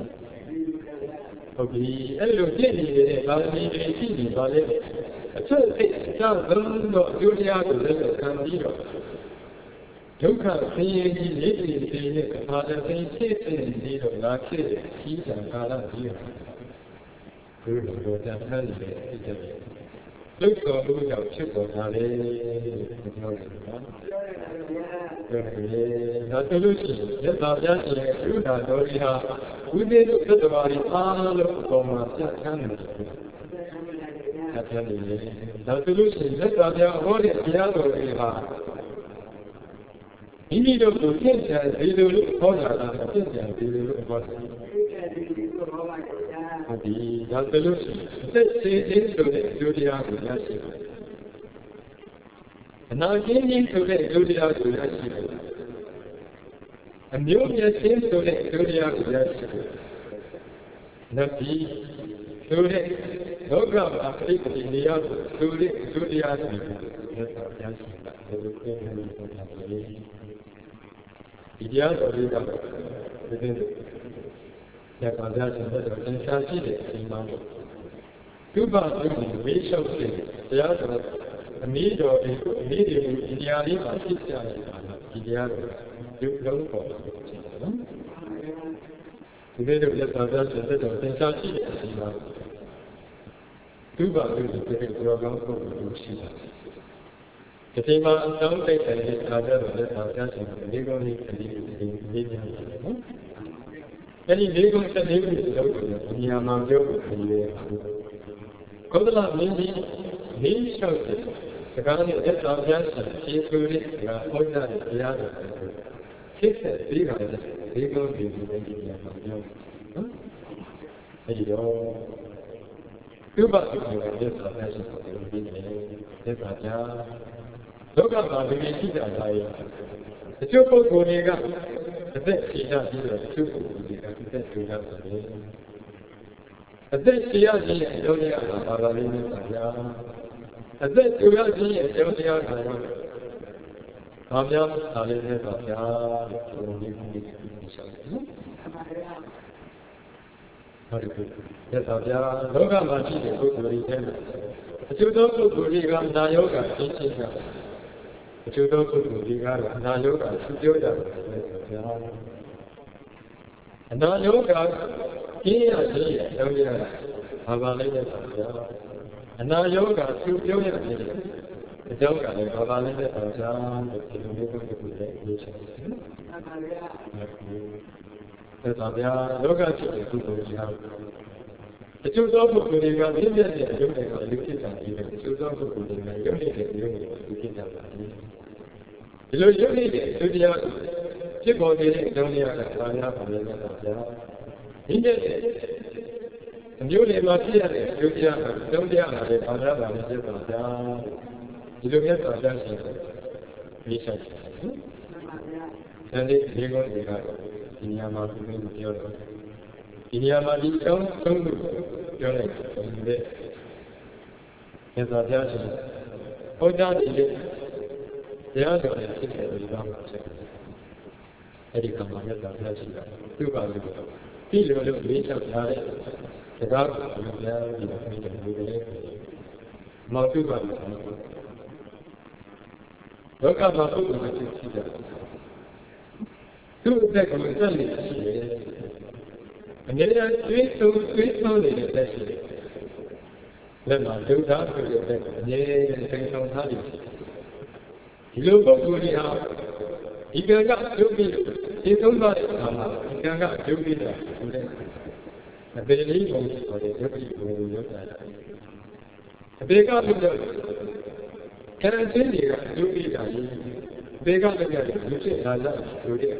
Okay, hello, Jenny, I'll leave it about it. So it's not the Julia to the Candido. You can't see any lady saying it, Father saying it, and you like it, he's a color here. Look for who got chicken, not the Lucy, yes, I'm just a few times. We did look at the body, all of Thomas, just handed it. Not the Lucy, yes, I'm just holding the other. You need to look at the little corner and the look for ဒီဒါဆိုလို့ရှိရင်သက်ရှိခြင်းဆိုတဲ့အကျိုးတရားကိုရရှိတယ်အနာကျင်းခြင်းဆိုတဲ့အကျိုးတရားကိုရရှိတယ်အမျိုးမြတ်ခြင်းဆိုတဲ့အကျိုးတရားကိုရရှိတယ်နတ်ပြည်ဆိုတဲ့လောကမှာပြိတ္တိနေရာကိုဆိုတဲ့အကျိုးတရားတွေကိုရရှိတယ်ဒီလိုပြောနေလို့ဆိုတာလေဒီတရားတော်လေးကတော့ဒီတဲ့ရပါကြခြင်းတော့သင်္ချာရှိတဲ့အချိန်မှာဒုပ္ပသုတ်ကိုမေးလျှောက်တဲ့တရားတော်အနည်းတော်ဒီအနည်းတွေဒီတရားလေးမှာဖြစ်ကြနေတာဒီတရားတော်ဒီလုံးပေါ်တယ်နော်ဒီလိုရပါကြခြင်းတော့သင်္ချာရှိတဲ့အချိန်မှာဒုပ္ပသုတ်ကိုဒီလိုကောင်းဖို့လို့ရှိတာဒီချိန်မှာအဆုံးသိတဲ့အခါကျတော့လက်ဆောင်ကြခြင်းဒီကောင်းလေးကလေးဒီလေးများတယ်နော်အဲ့ဒီလေးခုတစ်လေးခုလောက်ကိုဉာဏ်မှပြောဖို့ခရီးရဲကောသလမင်းကြီးလေးလျှောက်တဲ့စကားနဲ့သက်သာပြတ်ရှင်ခြေဆွေးတဲ့ကဟောကြားတဲ့တရားတော်ကိုဖြစ်တဲ့ပြီးတာတဲ့လေးခုဒီလိုဒီဉာဏ်မှပြောနော်အဲ့ဒီတော့ဥပဒေကိုသက်သာပြတ်ရှင်ကိုပြီးတယ်သက်သာပြလောကမှာဒီရှိကြတာရဲ့အကျိုးပုဂ္ဂိုလ်တွေကအသက်ရှင်ရပြီးတော့အကျိုးပုဂ္ဂိုလ်တွေကအသက်ရှင်ရတယ်အသက်ရှင်ရခြင်းရဲ့အကျိုးတရားကဘာသာလေးနဲ့ပါဗျာအသက်ရှင်ရခြင်းရဲ့အကျိုးတရားကဘာများသာလေးနဲ့ပါဗျာလို့ဒီလိုမျိုးပြောရှောက်တယ်နော်ဟုတ်တယ်ရသော်ဗျာလောကမှာရှိတဲ့ပုဂ္ဂိုလ်တွေထဲမှာအကျိုးသောပုဂ္ဂိုလ်တွေကနာယောဂရှင်းရှင်းတာအကျိုးသောပုဂ္ဂိုလ်တွေကတော့အနာယောဂသူပြောကြတယ်ဆိုဗျာအနာယောဂကျင်းရခြင်းရဲ့အကြောင်းတရားဘာပါလဲတဲ့ဗျာအနာယောဂသူပြောရတဲ့အကြောင်းကလည်းဘာပါလဲတဲ့ဗျာဒီလိုမျိုးပုဂ္ဂိုလ်တွေရေးချင်တယ်အဲ့ဒါဗျာလောကဖြစ်တဲ့ပုဂ္ဂိုလ်တွေအကျိုးသောပုဂ္ဂိုလ်တွေကပြည့်ပြည့်တဲ့အကျိုးတွေကလူဖြစ်တာဒီလိုအကျိုးသောပုဂ္ဂိုလ်တွေကရုပ်နေတဲ့ရုပ်တွေကိုလူဖြစ်ကြတာဒီလိုရုပ်နေတဲ့အကျိုးတရားဖြစ်ပေါ်နေတဲ့အကြောင်းတရားကဘာများပါလဲဆိုတော့ဗျာဒီတဲ့အမျိုးတွေမှာဖြစ်ရတဲ့အကျိုးတရားကအကြောင်းတရားကလည်းဘာများပါလဲဆိုတော့ဗျာဒီလိုမြတ်စွာဘုရားရှင်ရေးချက်တယ်နော်ဒါလေးဒီကုန်းတွေကတော့ဒီနေရာမှာဘုရားပြောတော့ဒီနေရာမှာဒီအကြောင်းသုံးခုပြောလိုက်တယ်မြတ်စွာဘုရားရှင်ဟောကြားတဲ့တရားတော်နဲ့ဖြစ်တဲ့ဒီကောင်မှာဖြစ်တယ်အဲ့ဒီကံမှာမြတ်စွာဘုရားရှိတာသူ့ပါလို့ဒီလိုလိုလေးချက်ထားတဲ့တရားကိုဘုရားဒီလိုမျိုးတွေလေးလေးမောက်သူ့ပါလို့လောကမှာပုဂ္ဂိုလ်တွေဖြစ်တယ်သူ့အသက်ကလည်းဆက်နေရှိတယ်အငြင်းအတွေးဆုံးတွေးဆုံးနေတဲ့သက်ရှိတယ်လက်မှာဒုက္ခဆိုတဲ့အသက်အငြင်းစိန်ဆောင်ထားတယ်ဒီလိုပုဂ္ဂိုလ်တွေဟာဒီကံကဒုက္ခဒီသုံးပါးတဲ့အခါမှာဒီကံကဒုက္ခတာဆိုတဲ့အပေလေးကိုဆိုတဲ့ဒုက္ခကိုရောက်တာအပေကလို့ပြောကံချင်းတွေကဒုက္ခတာကြီးအပေကလည်းပြတယ်လူဖြစ်လာလာဆိုတဲ့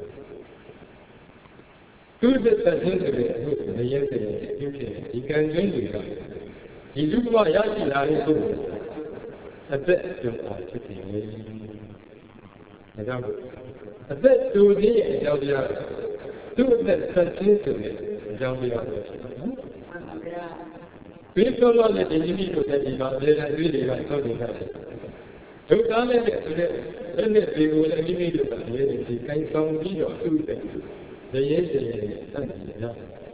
သူ့သက်သက်ချင်းဆိုတဲ့အခုမရဲတဲ့ပြုဖြစ်ဒီကံချင်းတွေကဒီလူဘဝရရှိလာတဲ့ပုဂ္ဂိုလ်အသက်ပြုတာဖြစ်တယ်။ဒါကြောင့်အသက်တူခြင်းရဲ့အကြောင်းတရားသူ့အသက်ဆက်ချင်းဆိုတဲ့အကြောင်းတရားပဲဖြစ်တယ်နော်။ဒီလိုလိုနဲ့ဒီနည်းတို့တဲ့ဒီမှာအများကြီးတွေကဆောက်နေကြတယ်။ဒုက္ခနဲ့ဆိုတဲ့အဲ့ဒီဒီကိုလည်းမိမိတို့ကလည်းဒီကိုင်းဆောင်ပြီးတော့သူ့တဲ့ရေရဲရေရဲနဲ့တတ်တယ်နော်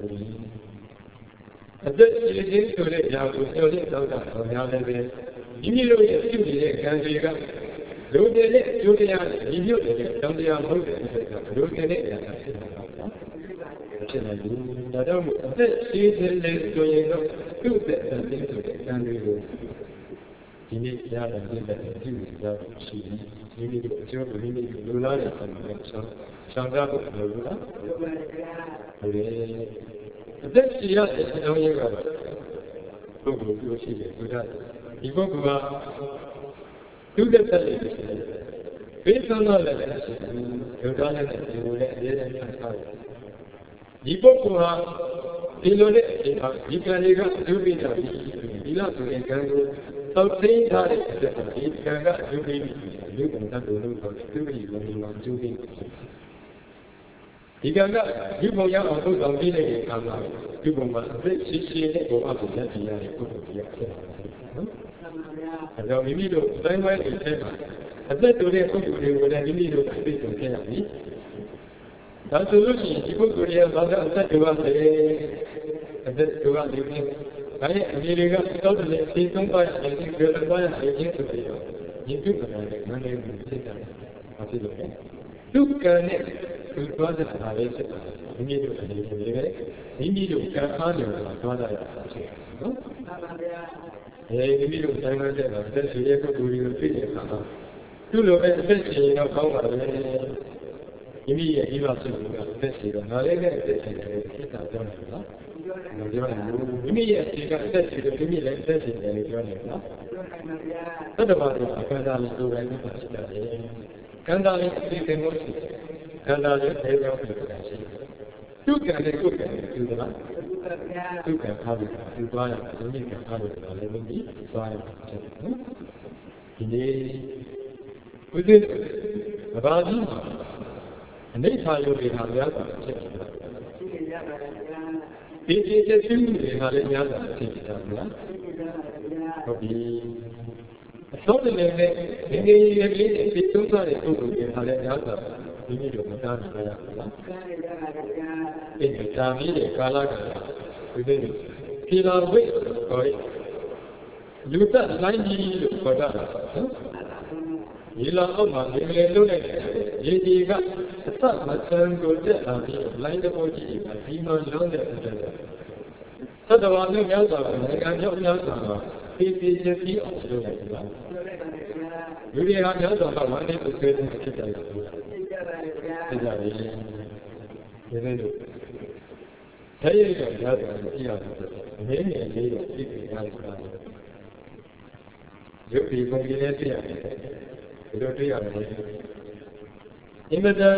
။အသက်ရှင်ခြင်းဆိုတဲ့ຢာကိုပြောတဲ့သောတာတော်များလည်းပဲမိမိတို့ရဲ့ပြုနေတဲ့ကံတွေကလူတွေရဲ့အကျိုးတရားနဲ့ညီညွတ်နေတဲ့တောင်းတရားမဟုတ်တဲ့အခါကလူတွေနဲ့အရာဖြစ်နေတာပါနော်။ဖြစ်နေပြီ။ဒါကြောင့်အသက်ရှင်ခြင်းလေဆိုရင်တော့သူ့တဲ့အသက်ဆိုတဲ့ကံတွေကိုဒီနေ့ကြားတဲ့ဒီတဲ့ပြုကြတာရှိတယ်။ဒီနေ့အကျိုးမိမိလူလားတဲ့ဆံနဲ့ဆောင်ဆောင်ကြဖို့လိုလား။ဟုတ်တယ်။အသက်ရှင်ရတဲ့အကြောင်းရင်းကတော့ပုဂ္ဂိုလ်ပြောရှိတယ်ဘုရားဒီပုဂ္ဂိုလ်ကသူ့တဲ့တဲ့လေးရှိတယ်ဘေးဆုံးတော့လည်းရှိတယ်ဒုက္ခနဲ့ဒီလိုနဲ့အရေးနဲ့ဆက်စားတယ်ဒီပုဂ္ဂိုလ်ဟာတဒီလိုနဲ့ဒီကံတွေကဒုပိတာဒီလောက်ဆိုရင်ကံကိုသောက်သိမ်းထားတဲ့အတွက်ဒီကံကဒုပိလူကံတတ်လို့လို့ဒုပိဘုံဒီမှာဒုပိဒီကံကဒီဘုံရောက်အောင်ထုတ်ဆောင်ပြီးတဲ့အခါမှာဒီဘုံမှာအသက်ရှိရှိနဲ့ဘုံအကူလက်ပြရတဲ့ပုဂ္ဂိုလ်ကြီးဖြစ်လာတယ်နော်။အဲတော့မိမိတို့တိုင်းဝိုင်းတွေထဲမှာအသက်တူတဲ့ပုဂ္ဂိုလ်တွေကိုလည်းမိမိတို့အသိဆုံးခဲ့ရပြီ။ဒါဆိုလို့ရှိရင်ဒီပုဂ္ဂိုလ်ရဲ့ဘာသာအသက်တူရတယ်အသက်တူရတယ်ဒါရဲ့အမြင်တွေကတောက်တယ်အသိဆုံးပါရတယ်ဒီလိုပါရတယ်ချင်းဆိုပြီးတော့ညီပြုတ်တယ်ငန်းလေးကိုသိတာ။ဘာဖြစ်လို့လဲ။ဒုက္ခနဲ့သူသွားတဲ့အခါလေးဖြစ်တာမိမိတို့အနေနဲ့လည်းမိမိတို့ကံအားလျော်တာသွားတာဖြစ်နော်မှန်ပါဗျာအဲဒီမိမိတို့တိုင်းဝတဲ့တော့သက်ရှိရဲ့ပုဂ္ဂိုလ်တွေကိုသိတဲ့အခါမှာသူ့လိုပဲအသက်ရှင်တော့ကောင်းပါပဲမိမိရဲ့ဒီလိုဖြစ်နေတာအသက်ရှင်တော့ငါလည်းလည်းအသက်ရှင်တယ်ဖြစ်တာပြောနေနော်မပြောနိုင်ဘူးမိမိရဲ့အခြေခံအသက်ရှင်တယ်မိမိလည်းအသက်ရှင်တယ်လို့ပြောနေနော်သတ္တဝါတွေအခန္ဓာလေးကိုယ်တိုင်ဖြစ်တာတယ်ကံတာလေးအသိသိမှုရှိတယ်ကံတာလေးထဲရောက်နေတာရှိတယ်ဒုက္ခနဲ့ကိုယ်ကံနဲ့ကျူသလားဒုက္ခထားပြီးကျူသွားရတယ်ဒီနေ့ကထားလို့လည်းလည်းမပြီးသွားရတယ်နော်ဒီနေ့ဘုရားဘာသာအနေထားရုပ်တွေဟာများစွာဖြစ်နေတာဒီဒီချက်ရှိမှုတွေဟာလည်းများစွာဖြစ်နေတာနော်ဟုတ်ပြီအစောတည်းလည်းဒီနေ့ရဲ့လေးဒီသုံးစားတဲ့ပုဂ္ဂိုလ်တွေဟာလည်းများစွာမိမိတို့မသားနိုင်ရဘူးလားဒီတာမီးရဲ့ကာလကဒီနေ့ဒီလာဝိတ်ခေါ်လူသက်လိုင်းကြီးလို့ခေါ်တာနော်ဒီလာအောက်မှာဒီလေလုံးနဲ့ရေဒီကအသက်မဆန်းကိုတက်လာပြီးလိုင်းတော်ကြီးဒီမှာလုံးတဲ့အတွက်သတ္တဝါမျိုးများစွာကနိုင်ငံကျောင်းများစွာဒီဒီချင်းပြီးအောင်လုပ်လိုက်ကြပါလူတွေဟာများစွာကဝမ်းနည်းပူဆွေးနေဖြစ်ကြတယ်ဖြစ်ကြတယ်ဒီနေ့တို့တဲ့ရည်ကကြားတယ်ကြည့်ရတယ်အမေနဲ့အလေးကိုကြည့်နေရတယ်ဆိုတာရုပ်ဒီပုံကြီးနဲ့သိရတယ်ဒီလိုတွေ့ရတယ်အင်မတန်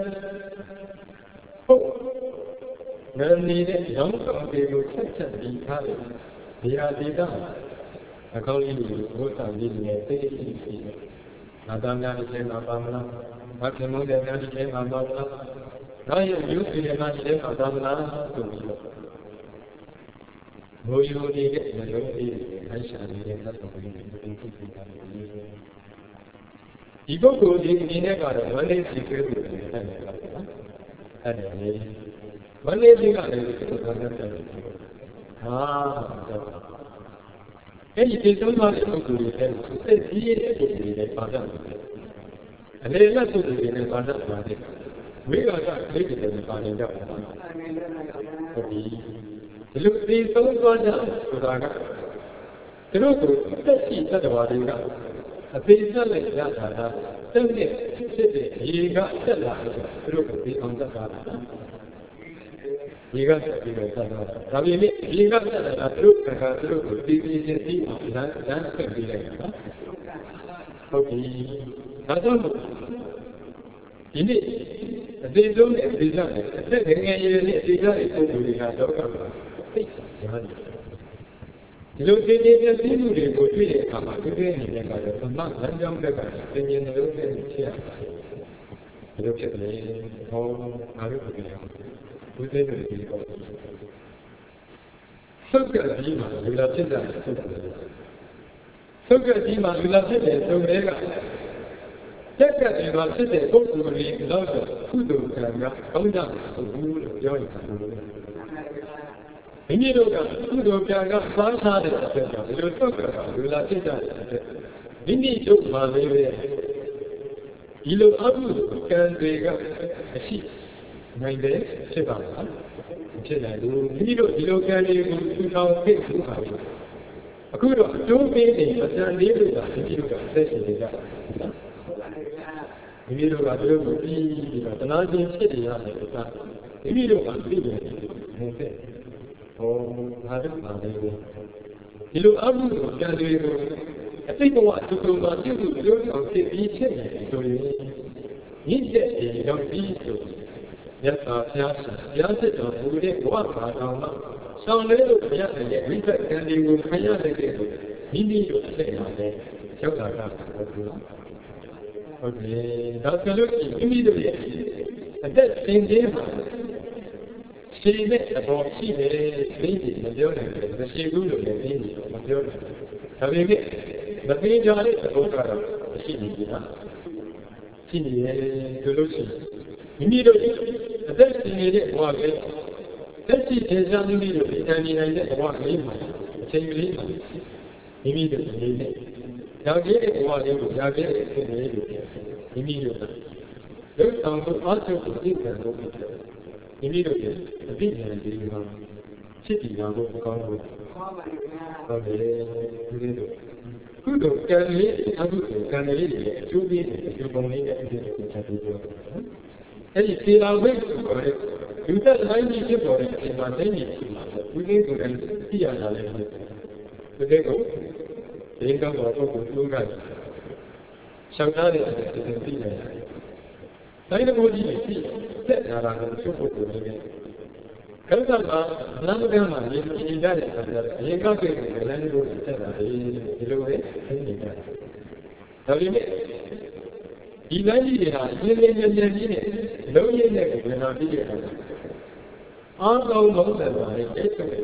ဟုတ်ငါနေတဲ့ရောင်းဆောင်တွေကိုချက်ချက်ပြီးထားတယ်ဒီဟာဒီကအကောင်းကြီးကိုဘုရားကြီးနဲ့သိသိသိသိနာသားများတစ်ချိန်မှာပါမလားဘာခင်မုန်းတဲ့များတစ်ချိန်မှာပါမလားဒါရဲ့ယူစီရဲ့များတစ်ချိန်မှာပါမလားဆိုပြီးတော့ဘိုးယူနေတဲ့မျိုးလေးအိုက်ရှာနေတဲ့သတ်တော်ကြီးတွေသိသိသိတာဒီပုဂ္ဂိုလ်ဒီအနေနဲ့ကတော့ဝန္ဒေစီဆွေးသူတွေတက်နေတာပါအဲ့ဒါလေဝန္ဒေစီကလည်းဒီလိုသားတက်တယ်ဟာအဲ့ဒီဒီသုံးပါးတဲ့ပုဂ္ဂိုလ်တွေလည်းသိကြီးရဲ့ပုဂ္ဂိုလ်တွေလည်းပါတတ်တယ်အနေနဲ့ပုဂ္ဂိုလ်တွေလည်းပါတတ်ပါတယ်ဝိကာကသိတဲ့တွေပါနေကြတယ်ဟုတ်ပြီဒီလိုဒီသုံးပါးကြဆိုတာကသူတို့ကိုသက်ရှိတတ်တော်တွေကအသေးသက်လိုက်ရတာကတုံးနဲ့ဖြစ်တဲ့ရေကတက်လာတယ်သူတို့ကိုပြီးအောင်တက်တာရေကတက်ပြီးတော့တက်တော့ဒါပေမဲ့ရေကတက်လာတာသူတို့ကသူတို့ကိုပြီးပြီးချင်းပြီးအောင်လမ်းလမ်းဆက်ပြီးလိုက်တာဟုတ်ပြီဒါကြောင့်ဒီနေ့အသေးဆုံးနဲ့အသေးစားနဲ့အသက်ငယ်ငယ်လေးနဲ့အသေးစားတဲ့ပုံစံတွေကတော့သိရတယ်ဒီလိုသိတဲ့ပြည့်စုံမှုတွေကိုတွေ့တဲ့အခါမှာသူတွေအနေနဲ့ကတော့သမလမ်းကြောင်းဘက်ကသင်ញင်လို့ဖြစ်ဖြစ်ရပါတယ်။ဒီလိုဖြစ်တယ်ဟောငါတို့ပြောဘုရားရဲ့ဒီကောသုတ်ကတိမှာလူလာဖြစ်တာသုတ်ကတိသုတ်ကတိမှာလူလာဖြစ်တဲ့သုတ်တွေကတက်ကတိမှာဖြစ်တဲ့ပုဂ္ဂိုလ်တွေတော့ကုသိုလ်ကံကကောင်းကြဘူးလို့ပြောနေတာမိမိတို့ကကုသိုလ်ကံကစားစားတဲ့အတွက်ကြောင့်ဒီလိုသုတ်ကလူလာဖြစ်ကြတဲ့အတွက်မိမိတို့မှလည်းပဲဒီလိုအမှုကံတွေကအရှိနိုင်တယ်ဖြစ်ပါလားဖြစ်နိုင်ဘူးမိမိတို့ဒီလိုကံတွေကိုထူထောင်ဖြစ်ထူပါဘူးအခုတော့အကျိုးပေးနေအစံလေးတွေကမိမိတို့ကအသက်ရှင်နေကြတာမိမိတို့ကဒီလိုကိုပြီးပြီးတော့တနာချင်းဖြစ်နေရတယ်ဆိုတာမိမိတို့ကသိတယ်နေတယ်ဟောငါတို့ပါလေဒီလိုအမှုကံတွေကိုအသိဘဝအတူတူမှာပြုစုပြောင်းအောင်ဖြစ်ပြီးဖြစ်နေတယ်ဆိုရင်ညစ်တဲ့ဒီရောက်ပြီးဆို nhất là theo sự giáo thích của phụ đệ của bà đồng mà sau lấy được nhất là những bí mật can đi cùng khai ra được đi đi được sẽ là để cho cả cả ok đó cái lúc đi đi được đấy xin đi mà xin đấy là bỏ xin đấy xin gì mà điều này là xin cũng được để xin gì mà điều này tại vì cái đặc biệt cho đấy là không phải là xin gì đó xin gì từ lúc xin đi được đấy xin gì đấy qua cái đấy xin thế gian đi được cái này này đấy qua cái mà xin gì mà đi được cái này giao cái qua cái giao cái cái này được đi được lúc sau tôi ở chỗ của chính quyền của mình đi được cái biết là gì mà chết thì nào cũng có rồi có thể đi được cứ được cái này anh cứ được cái này thì chú biết chú công này cái gì cũng sẽ đi được cái gì làm việc rồi chúng ta lại đi chơi rồi thì mà thế này cứ cái tụi anh đi ra là lên được cái cũng đến cái gọi tôi cũng luôn cái sau đó thì sẽ đi này đấy là một gì thì sẽ là làm một số phụ của mình cái đó là làm cái mà mình nhìn ra được là những cái cái này nó sẽ là cái cái lối cái gì đó tại vì đi lại đi là những cái những cái gì này lâu như này cái nào đi được ở đâu cũng là cái cái cái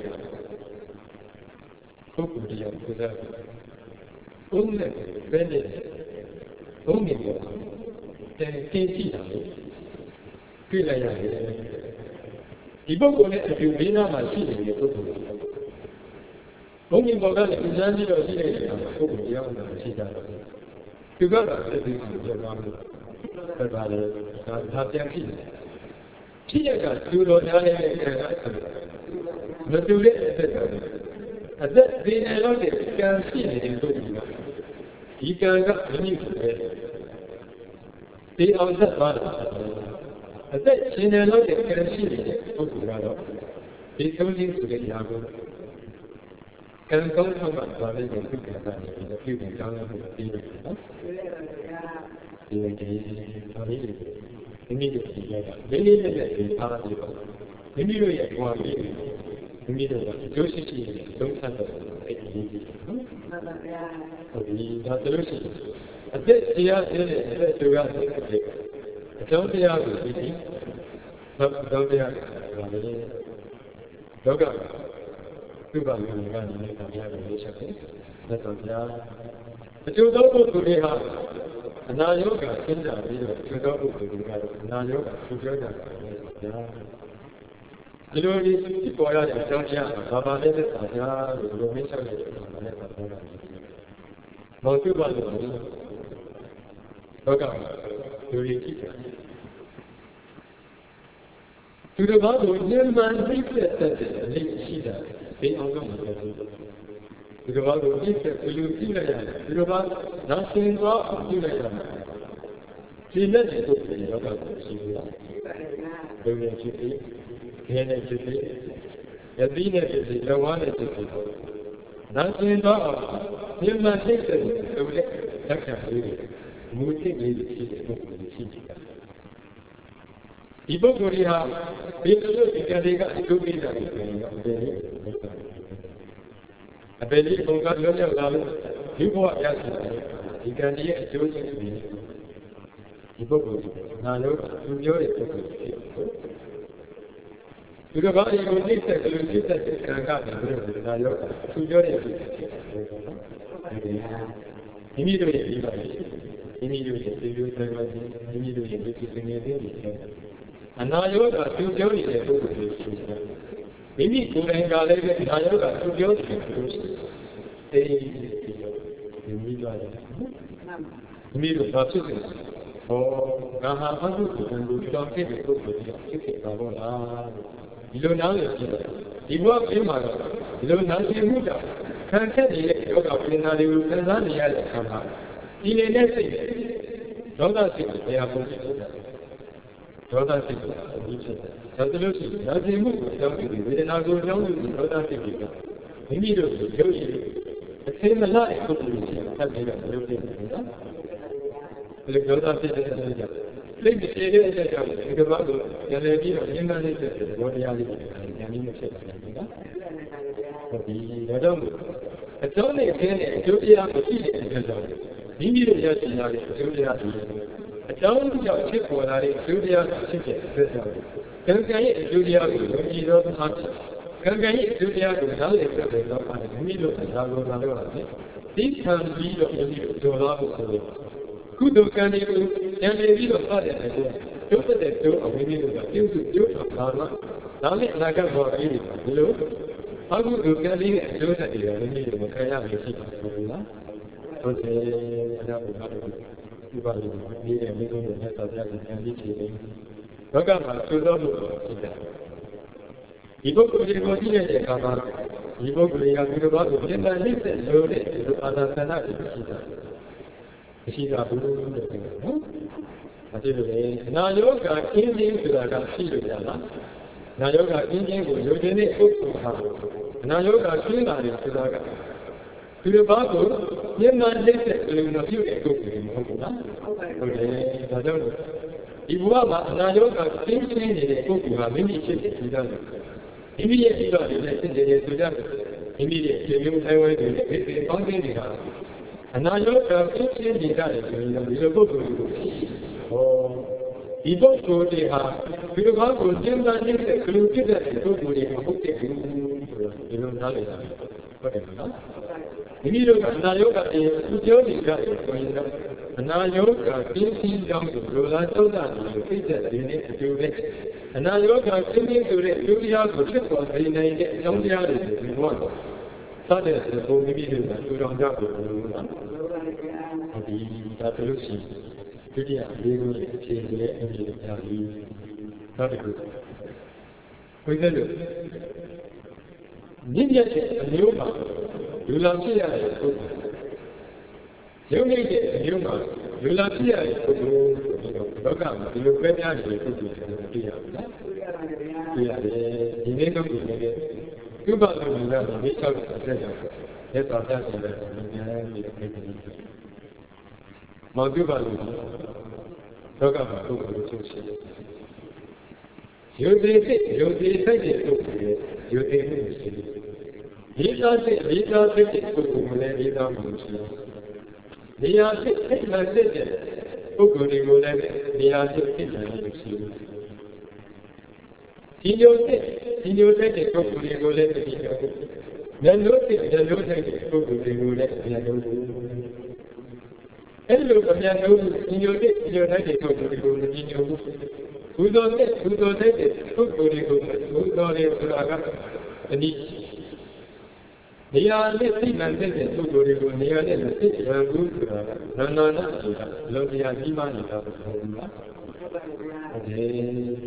không có gì hết đó cũng là cái này cũng như vậy cái cái gì đó cứ là vậyဒီပုဂ္ဂိုလ်နဲ့အတူဘေးနားမှာရှိနေတဲ့ပုဂ္ဂိုလ်ဘုန်းကြီးဘောကလည်းအကျဉ်းကြီးတော့ရှိနေတဲ့အခါမှာပုဂ္ဂိုလ်တရားမှမရှိကြတော့ဘူးသူကတော့အဲ့ဒီကိုပြောသွားလို့ပဲပါလေဒါဒါပြန်ကြည့်တယ်ဖြစ်ရကသူတော်များနေတဲ့အခါမတူတဲ့အသက်တော်အသက်ဒီနေတော့ကံရှိနေတဲ့ပုဂ္ဂိုလ်ကဒီကံကမမြင့်ဘူးပဲဒီအောင်သက်သွားတာအသက်ရှင်နေလို့တဲ့ကံရှိနေတဲ့ပုဂ္ဂိုလ်ကတော့ဒီသုံးခြင်းဆိုတဲ့ຢာကိုကံကောင်းဆောင်တာလည်းပြုပြုတာနေတယ်ပြုပြုကောင်းလို့ပြီးတယ်နော်ဒီလိုဒီဒါလေးတွေမိမိတို့ဒီကမိမိနဲ့ဒီအားတွေပေါ့မိမိတို့ရဲ့ဘဝကြီးမိမိတို့ကအကျိုးရှိရှိသုံးဆတ်တော့အဲ့ဒီကြီးနော်မှန်ပါဗျာဟုတ်ပြီဒါဆိုလို့ရှိရင်အသက်တရားရတဲ့အသက်တူရတဲ့အကြောင်းတရားကိုသိပြီးတော့အကြောင်းတရားကိုလည်းလောကသူ့ဘာလို့လဲကနေနေတာများလို့ရေးချက်တယ်။ဒါဆိုဗျာအကျိုးသောပုဂ္ဂိုလ်တွေဟာအနာရောဂါဆင်းကြပြီးတော့အကျိုးသောပုဂ္ဂိုလ်တွေကတော့အနာရောဂါဆူပြောကြတာပဲဗျာ။ဒီလိုဒီပေါ်ရတဲ့အကြောင်းတရားဘာပါလဲတဲ့ဆရာလို့လိုမင်းချက်တဲ့ဘာလဲပါတော့တာ။မောင်သူ့ဘာလို့လဲလောကလူတွေကြည့်တယ်သူတို့ဘာလို့ဉာဏ်မှန်သိတဲ့လက်ရှိတာဒီအောင်လို့မလုပ်ဘူးသူတို့ဘာလို့ဒီတဲ့ဘယ်လိုကြည့်လိုက်ရလဲသူတို့ဘာနာစင်သွားကြည့်လိုက်ရလဲဒီလက်တွေတို့ဒီလောကကိုရှိဘူးလားဘယ်လိုဖြစ်ပြီးခဲနေဖြစ်ပြီးယတိနဲ့ဖြစ်ပြီးလောကနဲ့ဖြစ်ပြီးနာစင်သွားဉာဏ်မှန်သိတဲ့သူတွေသက်ခံပြီးမူတိလေးရှိတဲ့ပုဂ္ဂိုလ်ရှိတယ်ဒီပုဂ္ဂိုလ်တွေဟာဒီလိုဒီကလေးကအကျိုးပေးတာကိုပြောရင်အပေလေးအပေလေးဘုံကလွတ်ရောက်လာလို့ဒီဘဝရရှိတယ်ဒီကံရဲ့အကျိုးရှိပြီးဒီပုဂ္ဂိုလ်တွေနာလို့သူပြောတဲ့ပုဂ္ဂိုလ်တွေသူကဘာလို့ဒီစက်ကလေးစိတ်တဲ့ကံကလည်းဘယ်လိုနာရောသူပြောတဲ့ပုဂ္ဂိုလ်တွေမိမိတို့ရဲ့ဒီပါမိမိတို့ရဲ့ဒီလိုသဘောချင်းမိမိတို့ရဲ့ဒီကိစ္စငယ်တွေအနာရောဂါသူပြောနေတဲ့ပုဂ္ဂိုလ်တွေရှိတယ်။မိမိကိုယ်တိုင်ကလည်းအနာရောဂါသူပြောနေတဲ့ပုဂ္ဂိုလ်ရှိတယ်။အဲဒီမိမိတို့ရတယ်။မိမိတို့ဘာဖြစ်လဲ။ဟောငါဟာအကုသိုလ်ကိုလူတော်ဖြစ်တဲ့ပုဂ္ဂိုလ်တွေဖြစ်ဖြစ်ပါတော့လား။ဒီလိုနားလည်ကြည့်တယ်။ဒီဘဝပြင်းမှာတော့ဒီလိုနားလည်မှုကြောင့်ခံချက်နေတဲ့ယောဂပင်နာတွေကိုသင်စားနေရတဲ့အခါမှာဒီနေတဲ့စိတ်ဒေါသစိတ်ကိုတရားပုံပြတယ်ဒေါသစိတ်ကိုအပြီးဖြစ်တယ်။ဒါဆိုလို့ရှိရင်နာကျင်မှုကိုကြောင်းပြီးဝေဒနာကိုကြောင်းပြီးဒေါသစိတ်ကိုမိမိတို့ကိုရုပ်ရည်အသိမလားပုဂ္ဂိုလ်ကြီးဆက်ပြီးတော့လုပ်နေတယ်နော်။ဒီဒေါသဖြစ်တဲ့အတွက်ကြောင့်လက်ရှိရဲ့တဲ့ကြောင့်ဒီကဘာကိုရလည်းပြီးတော့အင်းသားလေးတဲ့ဘောတရားလေးတွေဉာဏ်ကြီးမဖြစ်နိုင်ဘူးနော်ဟုတ်ပြီဒါကြောင့်အကြောင်းနဲ့အကျိုးနဲ့အကျိုးတရားမရှိတဲ့အတွက်ကြောင့်မိမိတို့ရရှိလာတဲ့အကျိုးတရားတွေအကြောင်းကြောင့်ဖြစ်ပေါ်လာတဲ့အကျိုးတရားဖြစ်တဲ့အတွက်ကြောင့်ကံကံရဲ့အကျိုးတရားကိုယုံကြည်သောအားဖြင့်ကံကံရဲ့အကျိုးတရားကိုနားလည်ပြတဲ့တော့အားဖြင့်မိမိတို့တရားကိုနားလည်ရတယ်ဒီခံပြီးတော့မိမိတို့ကြော်လာဖို့ဆိုလို့ကုသိုလ်ကံတွေကိုဉာဏ်နဲ့ပြီးတော့စတဲ့အတွက်ကျိုးတဲ့ကျိုးအဝိနည်းတို့ကပြုစုကျိုးတော်ပါတော့ဒါနဲ့အနာဂတ်ဘောအေးဒီလိုအခုဒီကံလေးနဲ့အကျိုးဆက်တွေလည်းမိမိတို့မခံရဘူးရှိပါဘူးလားဟုတ်တယ်အဲ့ဒါကိုတော့ဒီပါလို့ဒီရဲ့မိဆုံးတဲ့မြတ်စွာဘုရားကဉာဏ်ကြီးဖြေတယ်လောကမှာသို့သောလို့ရှိတယ်ဒီပုဂ္ဂိုလ်တွေကိုကြည့်တဲ့အခါမှာဒီပုဂ္ဂိုလ်ကဒီလိုပါကိုပြင်ပနှိမ့်တဲ့လို့တဲ့ဒီလိုအာသာသနာတွေရှိတာမရှိတာဘူးလို့ပြောတယ်နော်။အဲဒီလိုလေအနာယောဂအင်းချင်းဆိုတာကရှိလို့ရလား။နာယောဂအင်းချင်းကိုယုံကြည်တဲ့ပုဂ္ဂိုလ်ဟာအနာယောဂကျင်းတာလေဆိုတာကဒီလိုပါကိုဉာဏ်နဲ့လက်တဲ့လူတော်ပြုတဲ့ပုဂ္ဂိုလ်မဟုတ်ဘူးလား။ဟုတ်တယ်။ဒါကြောင့်ဒီဘဝမှာအနာယောဂကျင်းချင်းနေတဲ့ပုဂ္ဂိုလ်ဟာမိမိဖြစ်တဲ့ဒီသားတွေမိမိရဲ့ဒီတော့ဒီနဲ့ဖြစ်နေတဲ့ဆိုကြတယ်မိမိရဲ့ဒီမျိုးတိုင်းဝဲတွေဒီဒီပေါင်းခြင်းတွေကအနာယောဂဖြစ်ခြင်းတွေကြတယ်ဆိုရင်ဒီလိုပုဂ္ဂိုလ်ကိုဟောဒီပုဂ္ဂိုလ်တွေဟာဒီလိုဘာကိုကျင်းပနေတဲ့ကလူဖြစ်တဲ့ပုဂ္ဂိုလ်တွေမဟုတ်တဲ့ဘူးဆိုတော့ဒီလိုနားလည်တာဟုတ်တယ်နော်မိမိတို့ကအနာယောဂအင်းသူပြောနေကြတယ်ဆိုရင်တော့အနာယောဂကျင်းချင်းကြောင့်လိုလားတောတာတွေသိတဲ့ဒီနေ့အကျိုးပဲအနာယောဂကျင်းချင်းဆိုတဲ့အကျိုးတရားကိုဖြစ်ပေါ်စေနိုင်တဲ့အကြောင်းတရားတွေဒီဘောတော့စတဲ့ပုံမိမိတို့ကထူထောင်ကြဖို့လို့နော်ဒီဒါဆိုလို့ရှိရင်ဒုတိယလေးခုအဖြေရဲ့အမြင်များပြီးနောက်တစ်ခုဝိဇ္ဇလို့မြင့်မြတ်တဲ့အမျိုးမှာလူလာဖြစ်ရတဲ့ပုဂ္ဂိုလ်ရုပ်ရည်တဲ့အမျိုးမှာလူလာဖြစ်ရတဲ့ပုဂ္ဂိုလ်ဆိုတော့လောကမှာဒီလိုပဲများနေတဲ့ပုဂ္ဂိုလ်တွေကိုသိရဘူးလားသိရတယ်ဒီနေ့တော့ဒီနေ့ကုပ္ပလူကဒီ၆အဆက်ကြောင့်လက်တော်ပြဆိုတဲ့ဉာဏ်နဲ့ပြည့်စုံတယ်မောတုပါလို့လောကမှာပုဂ္ဂိုလ်ချုပ်ရှိတယ်။ယုံကြည်တဲ့ယုံကြည်တဲ့ပုဂ္ဂိုလ်ရဲ့ယုံကြည်မှုရှိတယ်။ဒီသားတဲ့ဒီသားတဲ့ပုဂ္ဂိုလ်မလည်းဒီသားမှုရှိတယ်။နေရာဖြစ်ဖြစ်လာတဲ့ပုဂ္ဂိုလ်တွေကိုလည်းနေရာဖြစ်ဖြစ်လာလို့ရှိတယ်။ဒီယုံတဲ့ဒီယုံတဲ့ပုဂ္ဂိုလ်တွေကိုလည်းဒီယုံတယ်။ဉာဏ်လို့တဲ့ဉာဏ်လို့တဲ့ပုဂ္ဂိုလ်တွေကိုလည်းဉာဏ်လို့အဲ့လိုအများဆုံးညီညွတ်တဲ့ညီညွတ်တဲ့ပုဂ္ဂိုလ်တွေကိုညီညွတ်ဘူးဘုသောတဲ့ဘုသောတဲ့ပုဂ္ဂိုလ်တွေကိုဘုသောတဲ့ဆိုတာကအနည်းနေရာနဲ့သိမှန်တဲ့ပုဂ္ဂိုလ်တွေကိုနေရာနဲ့သိရဘူးဆိုတာကနာနာနာဆိုတာလောကရာကြီးမှနေတာပေါ့လားဟုတ်တယ်ဒီ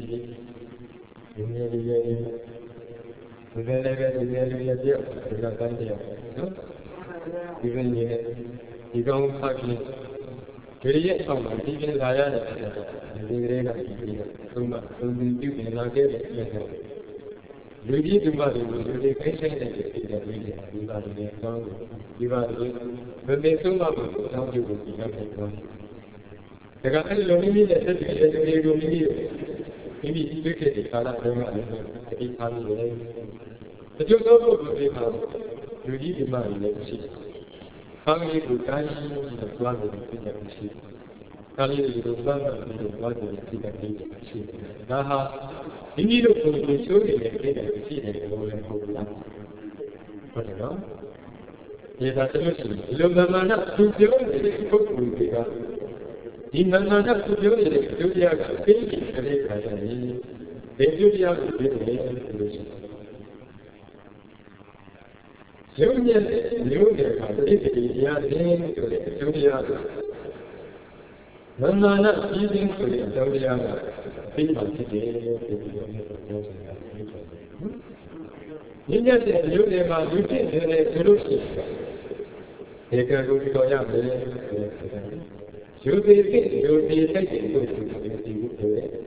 နေ့လေးလေးဘယ်လိုလဲဒီနေ့လေးလေးပြောဒီကတိုင်းတယ်နော်ဒီကနေ့ဒီကောင်ဖတ်ပြီးဒီရဲ့အဆောင်မှာဒီပြင်လာရတဲ့ဒီကလေးကဒီကသုံးမသုံးပြီးပြုနေလာခဲ့တဲ့အဲ့ဒါလူကြီးဒီမှာဒီလူတွေခိုင်းဆိုင်တဲ့ဒီကလေးတွေဒီပါတွေအကြောင်းကိုဒီပါတွေမမေသုံးမကိုအကြောင်းပြုကိုဒီကနေ့ပြောတယ်ဒါကအဲ့လိုမိမိရဲ့တက်တဲ့ဒီလိုမိမိမိမိဒီလိုခဲ့တဲ့ကာလတုန်းကလည်းဒီအားလုံးလည်းတချို့သောပုဂ္ဂိုလ်တွေမှာလူကြီးဒီမှာလည်းရှိတယ်ခါလေးကိုတိုင်းပြီးတော့သွားလို့ပြည့်တယ်ရှိတယ်။ခါလေးကိုသွားပြီးတော့သွားလို့ပြည့်တယ်ရှိတယ်။ဒါဟာမိမိတို့ကိုယ်ကိုချိုးနေတဲ့ပြည့်တယ်ရှိတယ်လို့လည်းဟုတ်လား။ဟုတ်တယ်နော်။ဒီသာတလို့ရှိရင်ဒီလိုမှန်မှန်သူပြောနေတဲ့ပုဂ္ဂိုလ်တွေကဒီမှန်မှန်သူပြောနေတဲ့ဒုတိယကသိပြီးကြတဲ့ခါကျရင်ဒီဒုတိယကိုပြောတယ်လို့ရှိတယ်ရုပ်နဲ့ရုပ်နဲ့ကတိတိတရားခြင်းဆိုတဲ့အကျိုးတရားကိုမနာနာကြီးခြင်းဆိုတဲ့အကျိုးတရားကသိမှဖြစ်တယ်လို့ပြောပြောဆိုတာဖြစ်တယ်။ဉာဏ်ရဲ့ရုပ်နဲ့မှာလူဖြစ်နေတဲ့ဒီလိုရှိတယ်။ဒီကကုသိုလ်ရမယ်ဆိုတာရုပ်သေးတဲ့ရုပ်သေးတဲ့ကိုယ်ကိုသိဖို့ပြောတယ်။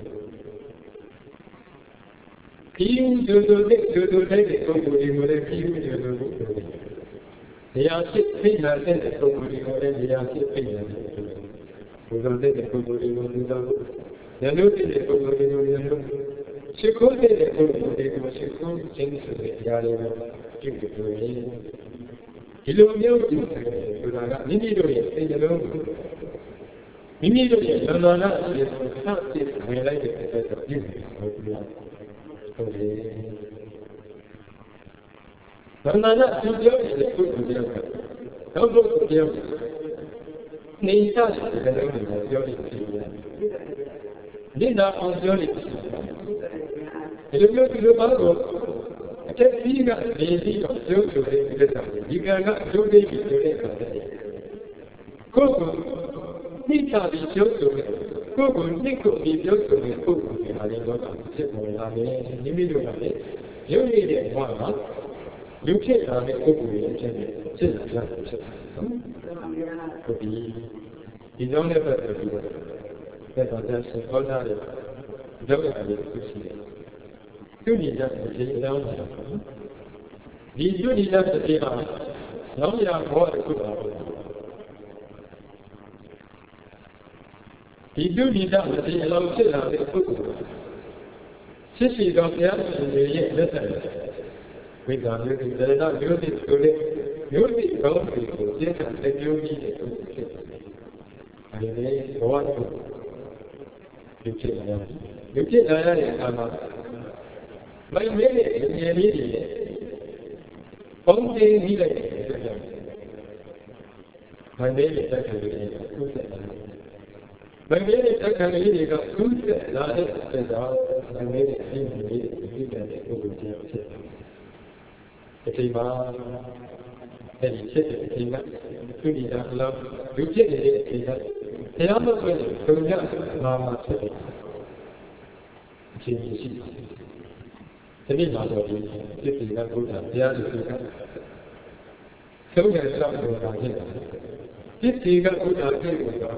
ဒီဒုဒုတဲ့ဒုဒုတဲ့ပုဂ္ဂိုလ်တွေကိုလည်းပြီးပြီးဒုဒုကိုပြောတယ်။နေရာဖြစ်ဖိနာတဲ့ပုဂ္ဂိုလ်တွေကိုလည်းနေရာဖြစ်ဖိနာတဲ့ပုဂ္ဂိုလ်ဒုဒုတဲ့ပုဂ္ဂိုလ်တွေကိုဒုဒုဉာဏ်လို့တဲ့ပုဂ္ဂိုလ်တွေကိုဉာဏ်လို့ရှိခိုးတဲ့ပုဂ္ဂိုလ်တွေကိုရှိခိုးခြင်းဆိုတဲ့အရာတွေကိုပြုလို့ရည်ဒီလိုမျိုးပြုဆိုတာကမိမိတို့ရဲ့စိတ်နှလုံးကိုမိမိတို့ရဲ့ဉာဏ်နာနာအဖြစ်ကိုစတင်ဝင်လိုက်တဲ့အတွက်တော့ပြုနေဟုတ်ပြီဟုတ်တယ်ဉာဏ်နာနာအဖြစ်ပြောတဲ့ပုဂ္ဂိုလ်တွေကိုတော့ပုဂ္ဂိုလ်ပြောနေတာတဲ့လုံးကိုပြောနေတယ်ဒီနာအောင်ပြောနေတယ်ဒီလိုမျိုးဒီလိုပါတော့အချက်ကြီးကနေပြီးတော့ပြောဆိုတဲ့ကိစ္စဒီကံကအကျိုးပေးပြီးပြောတဲ့အခါကျရင်ကိုယ်ကိုနှိမ့်ချပြီးပြောဆိုတဲ့ကိုယ်ကိုနှိမ့်ကိုပြီးပြောဆိုတဲ့ပုဂ္ဂိုလ်တွေဟာလည်းတော့ဖြစ်ပေါ်လာတယ်မိမိတို့ကလည်းရုပ်ရည်တဲ့ဘဝမှာလူဖြစ်လာတဲ့ပုဂ္ဂိုလ်ရဲ့အချက်နဲ့ဖြစ်လာကြတယ်ဖြစ်တယ်နော်ဟုတ်ပြီဒီကြောင့်လည်းပဲပြီးတော့သက်တော်တဲ့ဆက်ဟောတာတဲ့ကြောက်ရတယ်သူရှိတယ်သူညီတဲ့ဒီအကြောင်းကိုဒီသူညီတဲ့ဒီဟာနောက်ရဘောတစ်ခုပါဒီသူညီတဲ့ဒီအလောင်းဖြစ်လာတဲ့ပုဂ္ဂိုလ်ဖြစ်စီတော်ဘုရားရှင်ရဲ့လက်ဆက်ဝိဇ္ဇာမျိုးဒီတရားမျိုးဒီဆိုတဲ့မျိုးဒီကောင်းစီကိုသိတဲ့မျိုးကြီးတဲ့ပုဂ္ဂိုလ်ဖြစ်တယ်။အဲဒီလေဘောတစ်ခုဒီဖြစ်လာတယ်ဒီဖြစ်လာရတဲ့အခါမှာမိုင်းမဲတဲ့ဉာဏ်လေးတွေပုံသိပြီးလိုက်တယ်ဆိုတော့မိုင်းမဲတဲ့တက်ခံလေးတွေကကုသတယ်မိုင်းမဲတဲ့တက်ခံလေးတွေကကုသလာတဲ့အတွက်ကြောင့်မိုင်းမဲတဲ့အင်းကြီးတွေဒီကနေ့ပုဂ္ဂိုလ်ချင်းဖြစ်တယ်အချိန်မှာအဲဒီဖြစ်တဲ့အချိန်ကသူဒီကအလောက်လူဖြစ်နေတဲ့အချိန်ကတရားမဆွဲတဲ့ဘုရားနာမဖြစ်တယ်အချိန်ရှိတယ်ဒီနေ့မှာတော့ဒီဖြစ်စီကဘုရားတရားသူကသုံးရတဲ့လောက်ဆိုတာဖြစ်တယ်ဖြစ်စီကဘုရားဖြစ်လို့တော့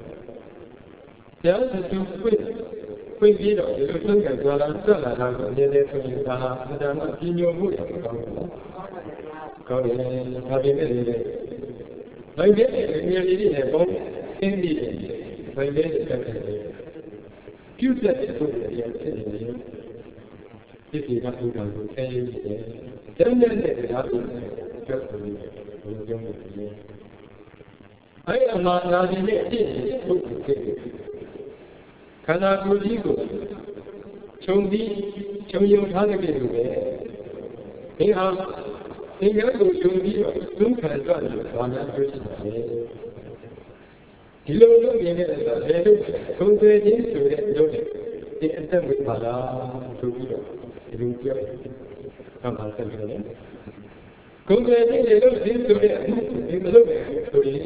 တရားသူပြည့်ပြည့်ပြီးတော့ဒီလိုသုံးရကြလာဆက်လာတာကိုအရင်လေးဆိုရင်ဒါဟာအတ္တမှာပြညိုမှုရကောင်းတယ်ကောင်းတယ်ဒါပေမဲ့လည်းဘယ်လိုလဲအမြဲတည်းနဲ့ပုံသင်ပြီးတယ်ဘယ်လိုလဲဆက်တယ်ပြုတဲ့ပုဂ္ဂိုလ်ရဲ့ဖြစ်နေတယ်ဒီကိစ္စကိုတော့ဆင်းရဲတယ်။ကျန်တဲ့တရားတွေပြောဆိုနေတယ်ဘယ်လိုပြောမလဲ။အဲဒီအမှန်တရားတွေနဲ့အပြည့်ပုဂ္ဂိုလ်ဖြစ်တယ်။ခန္ဓာကိုယ်ကြီးကိုခြုံပြီးခြုံယုံထားတဲ့ကိစ္စပဲ။ဒီဟာဒီကကိုခြုံပြီးတော့သုံးခံကြတယ်ဘာမှပြောချင်တယ်။ဒီလိုလုပ်နေတဲ့အခါဘယ်လိုသုံးသေးခြင်းဆိုတဲ့လုပ်တယ်ဒီအတက်ဝင်ပါလားဆိုပြီးတော့ဒီလိုပြောတာမှဆက်ပြီးတော့ကိုယ်ကလေးတွေလို့ဒီဆိုတဲ့ဒီမလုပ်ဘူးဆိုရင်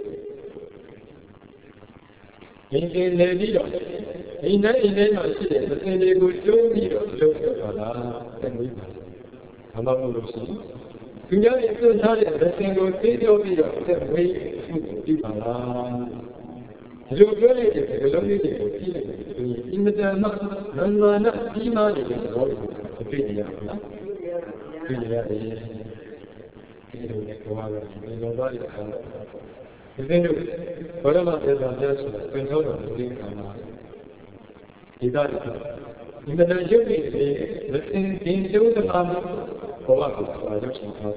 ဒီကလေးနေပြီးတော့ဒီနေ့အင်းထဲမှာရှိတဲ့သင်တွေကိုကျုံးပြီးတော့လုပ်တော့တာတက်ဝင်ပါဘာမှမလုပ်ဘူးသူများရဲ့ပြုထားတဲ့သင်ကိုသိပြောပြီးတော့တက်ဝင်ပြီးပါလားဒီလိုပြောလိုက်တဲ့ဘယ်လိုလေးတွေကိုကြည့်လိုက်ဒီအင်မတန်မှနန္ဒနာကြီးမားနေတဲ့သဘောကိုသိနေရပါလားသိနေရတယ်ဒီလိုနဲ့ပြောရတော့ဒီလိုပါရအောင်ဒီလိုဘောရမသေသာပြဆိုတာသင်ထောတော်မူတဲ့အခါမှာဒီသားဒီမတန်ရုပ်ရည်တွေမစင်တင်ကျုံးသမားဘောရကိုပါရောက်ချင်တာ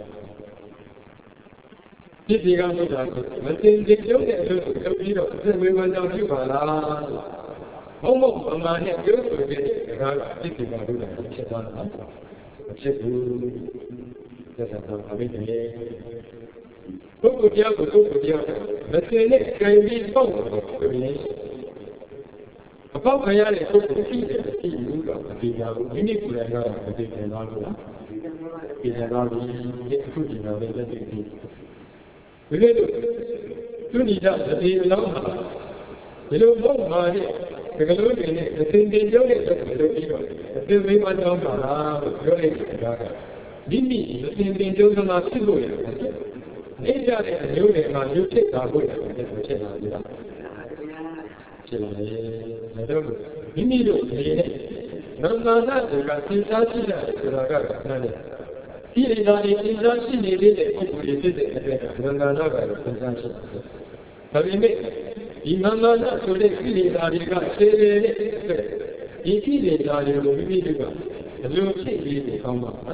ဒီဒီကနေ့ကမတင်ကြကျုံးတဲ့အလုပ်ကိုလုပ်ပြီးတော့အစ်ဝေဝံကြောင့်ပြုပါလားဘုံဘုံပမာနဲ့ပြောဆိုတဲ့ဒါကအစ်ဒီကဘုရားဖြစ်သွားတာဖြစ်ဘူးသက်သာတော့အဘိဓမ္မာပုဂ္ဂိုလ်တရားကိုပုဂ္ဂိုလ်တရားမတင်နဲ့ကြံပြီးပေါ့ဆိုရင်အပေါက်ခရတဲ့ပုဂ္ဂိုလ်ရှိတယ်ရှိဘူးတော့ဒီကဘုမိမိကိုယ်တိုင်ကတော့မသိတယ်တော့လို့လားဒီကတော့ဒီအခုဒီတော့လည်းလက်တွေ့ပြီးဒီလိုသူညီတာဒီလောင်းမှာဒီလိုဘုံမှာနဲ့ဒီကလေးတွေနဲ့အသင်တင်ကြောတဲ့အတွက်ဒီလိုပြီးတော့အသင်မေးမှတောင်းပါလားလို့ပြောလိုက်တဲ့အခါကမိမိအသင်တင်ကြောသမားဖြစ်လို့ရတယ်နေကြတဲ့အမျိုးတွေမှာရုပ်ဖြစ်တာကိုလည်းဖြစ်လာပြီလားဖြစ်လာတယ်ဒါတော့မိမိတို့ဒီနဲ့နန္ဒနာတွေကသင်္ချာရှိတယ်ဆိုတာကနားလေဒီအရာတွေသင်္ချာရှိနေတဲ့ပုဂ္ဂိုလ်တွေဖြစ်တဲ့အတွက်နန္ဒနာကတော့သင်္ချာရှိတယ်ဒါပေမဲ့ Imamana so le kili Larika say, Iki Lari will be the little chick come up.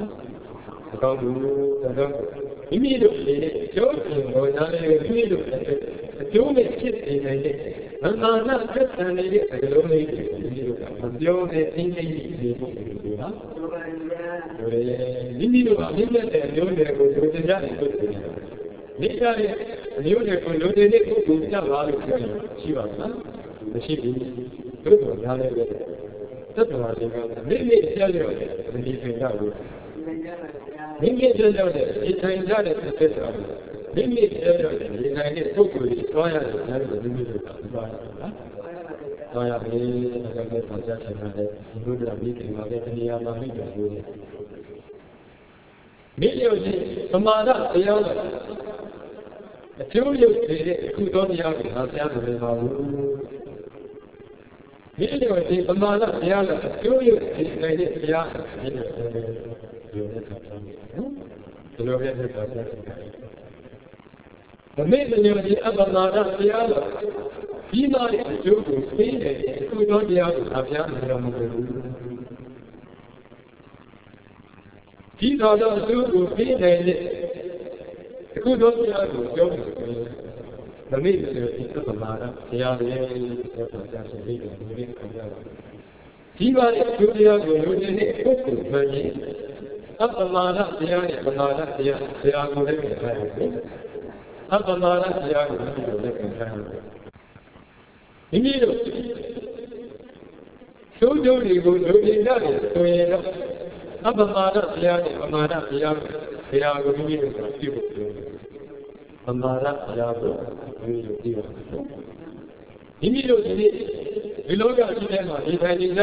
Immediately, joking or not immediately, do make it in a day. And not just an idiot, I don't need it. The only thing they need to do. You need to live and you never go to the giant. Later, you never go to the Java, she was not. The ship is good for Yale. That's what I got. Maybe tell you when you think out. Maybe tell you that it's a indirect successor. Maybe tell you that it's a get book with the soil and the limited soil. Soil is a good transaction. Good at meeting of the Yamamita. Millions, Samara, the other. A few years, who don't have a Anyway, the man of the other, two years, he made it the other. The maiden of the other man of the other, he might do to speak it, who don't the other have young. He don't do to speak it, who don't the other. The maiden of the man of the other, he was a studio using it for money. Up a lot of the eye, a lot of the eye, they are living family. Up a lot of the eye, living family. Immediately, so do you go to the eye, so you know. Up a lot of the eye, a lot of the eye, they are living family. A lot of the eye, immediately. Below the cinema, he had his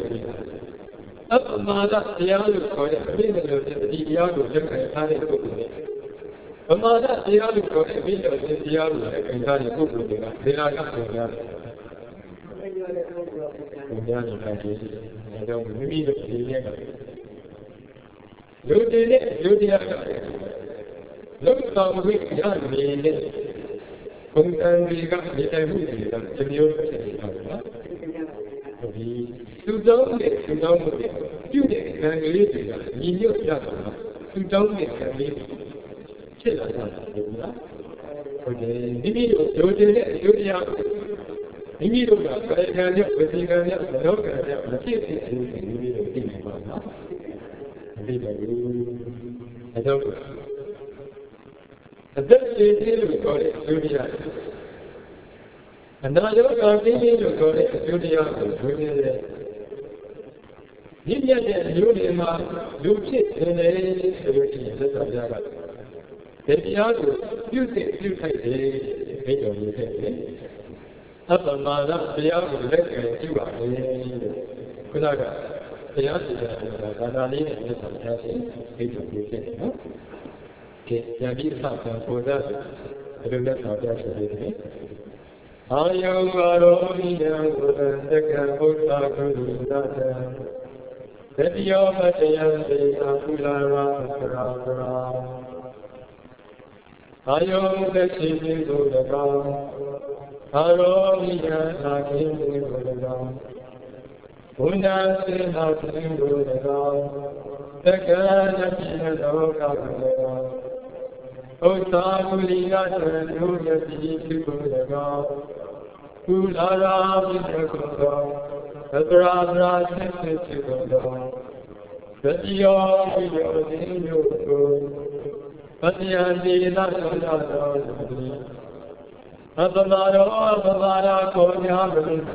up Mada, the other for the Yago, and Tani Kuku. A Mada, the other for the video, the Yago, and Tani Kuku, they are not so young. I don't mean to be you did it, you did it. Look how we young me. Không ăn đi các đi tay mũi thì làm cho nhiều cái gì đó. Vì tu giống để tu giống để tu để làm cái gì đó, nhìn nhiều ra đó. Tu giống để làm cái gì, chết là sao đúng đó. Rồi đi đi rồi tôi đi đấy, tôi đi ăn. Đi đi rồi cái cái này cái gì cái này cái đó cái này là chết thì thì đi đi rồi đi này mà đó. Đi là đi, hay đâu. And then they did got it, Julia. And then I look at the Julia got it, Julia, Julia. Julia, Julia, Lucy, and they the other, you think you take it, they don't take it. Up on my lap, the other leg, you are the Kunaga. The other, Danani, and some passing, they don't take it. Ya vi fatto cosa deve fare Ayo garo ya gurandaka buddha gurudata Deviyo mataya de akulara akara Ayo deshi gurada Aro ya nakin gurada Buddha se nakin gurada Dekana kina doka gurada Otamulina Nuya Tikuraga Ulara Vinakuga Abrahra Sitikuga Satya Yodinu Patyandi Nasana Abamaro Abamara Konya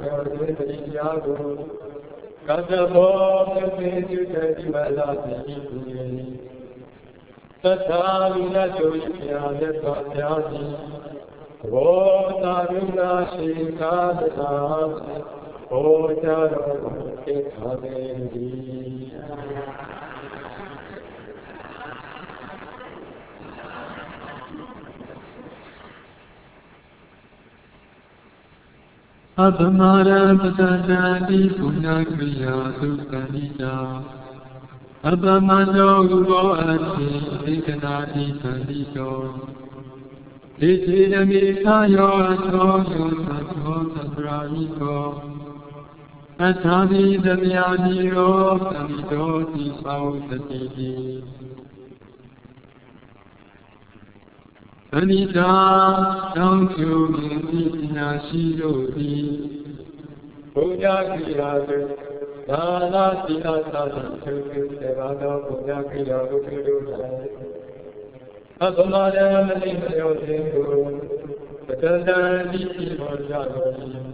Yago Katabo Kapitu Kadimalati Tatamina Joya Patyadi Votaruna Shikadasi Votaro Kitadevi Abamara Patadadi Punakriya Sukanita Abamano Ugo Ati Vikanati Pandito Itinami Tayo Ato Yosatu Raiko Athavi Damyaniro Samidoti Sausatiti Anita Tantu Mintina Shiroti Buddha Kriya Dana Sila Sada Tuku Devada Buddha Kriya Ukuru Abamada Malinayo Tingu Patanda Diti Mojagoni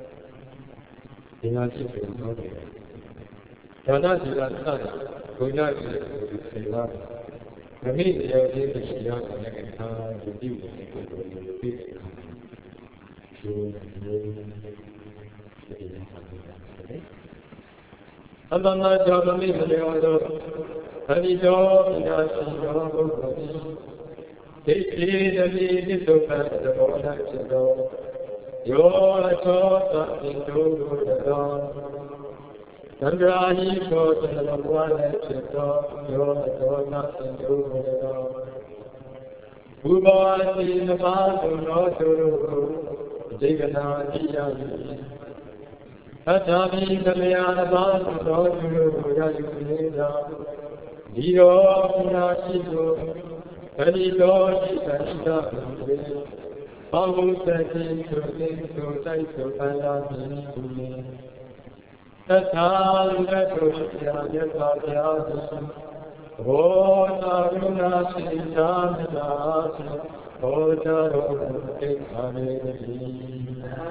Dina Sila Modi Dana Sila Sada Buddha Kriya Ukuru Kami dia dia bersedia dengan hal jadi lebih Abang jawab ni beliau hari jawab nasi jawab beri Dikir dari disukar sekolah sedar Yo acot itu sedar Sandrahi ko dalam wala cipta yo adona sendura Bubati nabatu no turu jigana diyani Atami kalyana batu no turu yayunida Diro punashido Kalito shikanita Pahu sati sutin susai sukala dini Tathāgata Yajapāyāsa O Naruna Siddhamidāsa O Jaro Tikhavedhi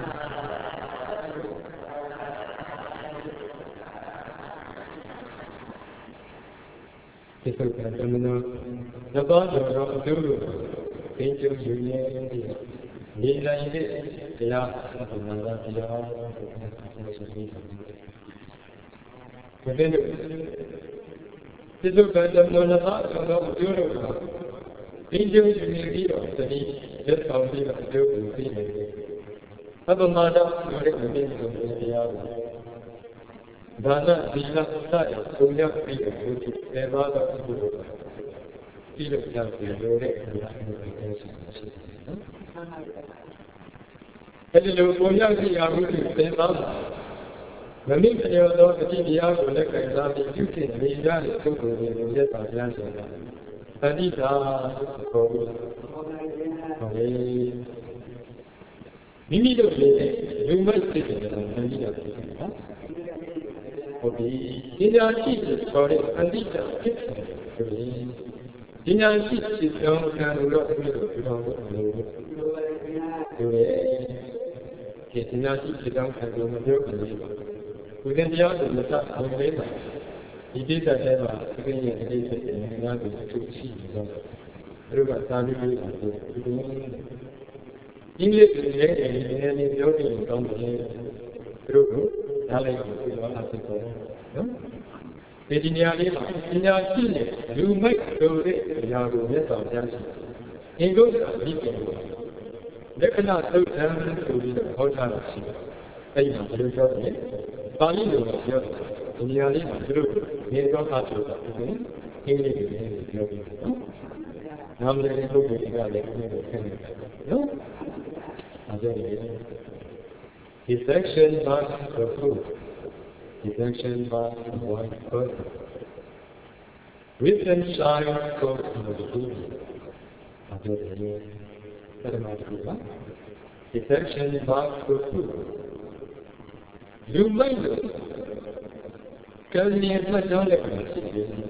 Itu kata-kata Lepas orang dulu Pintu dunia ini Nila ini Dia Menara dia Kemudian itu kata menolak kalau juru pinjam sendiri jadi dia tahu dia betul betul ini. Apa mana mereka pinjam dia? Dana bila saya punya pinjam itu lewat itu. Tidak yang boleh kita sendiri. Jadi lu punya dia itu lewat Mami beliau tu kecil dia boleh kerja di U K ni dia itu boleh dia tak jalan jalan. Tadi dah kau, okey. Ini tu boleh rumah itu jalan tadi dah. Okey, ini aja sorry tadi dah. Okey, ini aja kita kan ulang ulang ulang. Okey, kita nanti kita akan ulang Kemudian dia letak algoritma. Ini saja lah. Ini yang kita ingat itu sih. Terus kami itu. Ini ini ini ini dia ni kamu ni. Terus dalam itu apa sih? Jadi ni ada lah. Ini ada ni. Rumah dulu yang rumah sahaja. Ini juga ni. Dia kena tahu dan tahu hotel sih. Tapi macam tu ni. Bali lu dia dunia ni dulu ni kau tak tahu tak ni ini ni dia ni nama dia tu dia ada ni no ada ni dissection by the food dissection by the white person written shine for the food ada ni ada macam dissection by the food Rumah itu, kalau ni macam mana sih?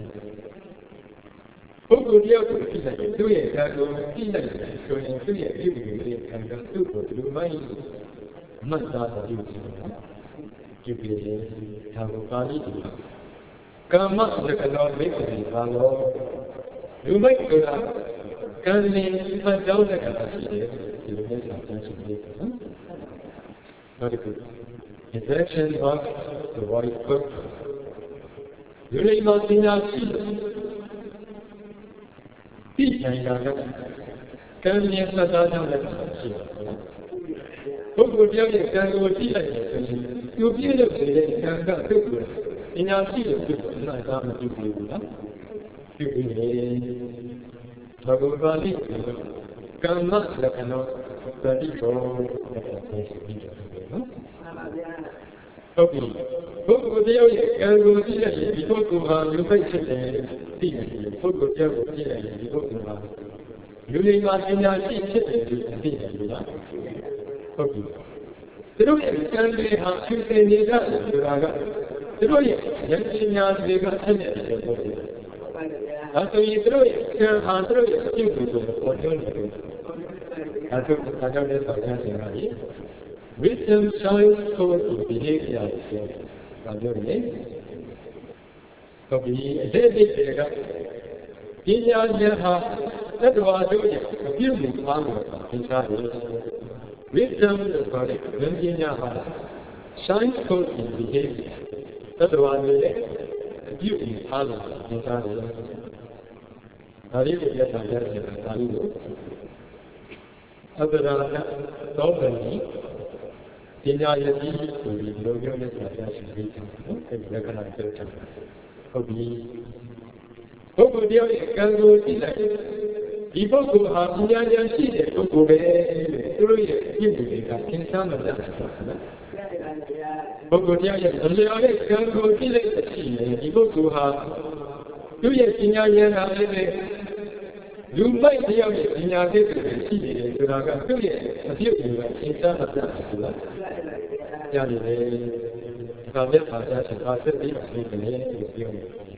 Hukum dia tu kita itu ya, kalau kita itu yang itu ya, itu dia kan itu rumah itu masa tadi tu, jadi kalau kali itu, kalau masuk kalau mereka kalau rumah itu lah, kalau ni kita jauh dekat sini, itu dia macam seperti itu. Bagus. Direction of the white book. Yuri Martinati. Tidak ada. Kami yang sedang melakukan. Hukum dia yang kalau tidak, you feel the feeling yang tak tu. Ini asal itu nak sama juga. Jadi, bagus kali. Kama lakano tadi ko okay. Buku dia ni, kalau dia ni, buku ha, lupa cerita, dia buku dia buku dia ni, buku ha. Luli macam ni cerita dia ni, dia. Okay. Terus kan dia ha, cerita ni dah, juga. Terus yang dia ni juga cerita dia. Atau ini terus, kan terus cerita tu, orang tu. Atau ada dia tanya sendiri. Wisdom shines forth in behavior. Kalau ni, tapi jadi dia dia dia ha, terus ada dia, dia mungkin macam ni. Wisdom sorry, dia ha, shines forth in behavior. Terus ada dia, dia mungkin macam ni. Hari dia tanya sendiri. Asalnya, tahu ni. Pina yadi suri logo ne saya suri tu, kerja kerana kerja. Hobi, hobi dia kalau tidak, ibu ko hanya yang sih, hobi be, terus ibu dia insan ada. Hobi dia yang ada kalau tidak sih, ibu ko ha, tu yang punya yang ada be. Jumlah dia yang ada sih, juga tu yang dia insan ada. Jadi, kalau dia sahaja sesuatu di sini itu.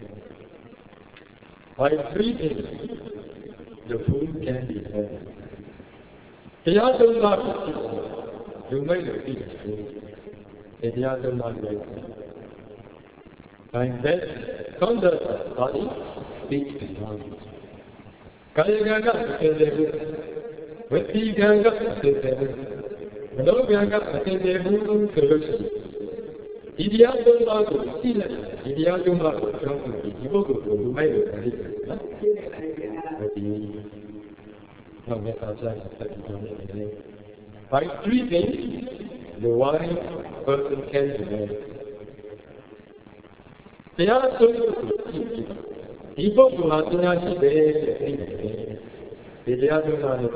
By breathing, the food can be heard. Dia tu nak, jumlah lebih itu. Dia tu nak lebih. By that, from the body speaks to you. Kaya ganga sedebu, weti ganga sedebu. Kalau ganga sedebu terus, ideal tu lagu sila, ideal tu lagu kamu ibu tu rumai berkali. Jadi, kami sahaja seperti ini. By three things, the wise person can do. Dia tu ibu tu hatinya sih dia tu mana?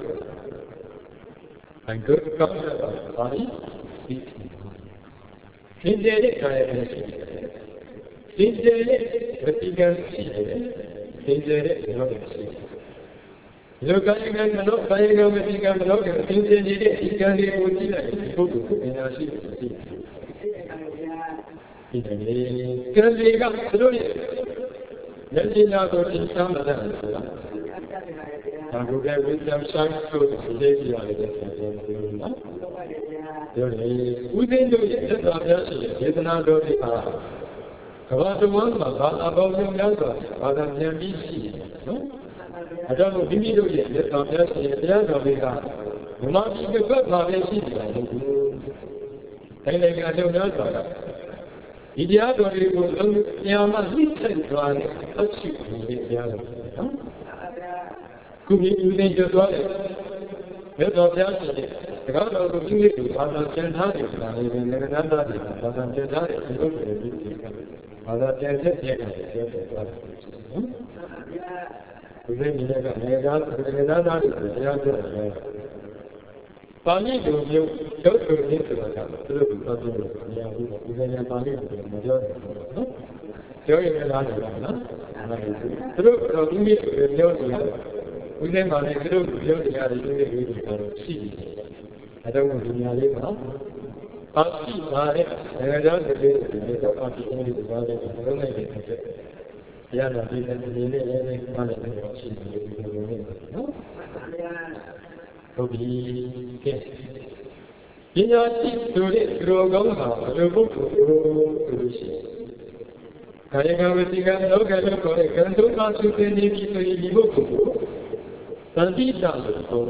And good body speaks. Sindere kaya sih. Sindere bertiga sih. Sindere dua sih. Lo kaya kan lo kaya kan bertiga lo sindere ikan dia putih lagi. Ibu punya sih sih. Ini kan dia kan terus. Jadi nak insan ada. Aku kan wisdom shines through behavior ada sesuatu. Jadi, ujian tu itu apa sih? Kita do kita. Kalau tu mana, kalau abang yang ada, abang yang bisi. Ada tu bini tu je, kita apa sih? Dia do kita. Rumah kita buat apa sih? Saya lagi ada orang ada. Dia do itu yang masih terjual, asyik dia. Kumi ujian jodoh, dia doa sih. Kalau aku tinggi tu, ada cerita dia, ada negara dia, ada cerita dia, itu berbeza. Ada cerita dia, dia berbeza. Ujian ni negara, negara, negara dia, dia ada. Pani tu dia, jauh tu dia tu ada. Terus tu dia, ujian yang pani tu macam mana? Jauh yang ada lah. Terus kalau tinggi tu dia dia. Ujian mana terus dia dia ada juga itu kalau sih. Ada orang dunia ni mana? Pasti mana? Negara jadi jadi pasti ini di mana? Orang ni macam dia nanti nanti ini ini mana ni sih ini ini. Hobi ke? Dia sih sulit terogong ha, terogong terus. Kaya kami tinggal lo kalau kau kan tu masuk ni kita ini buku. Nanti dah tu.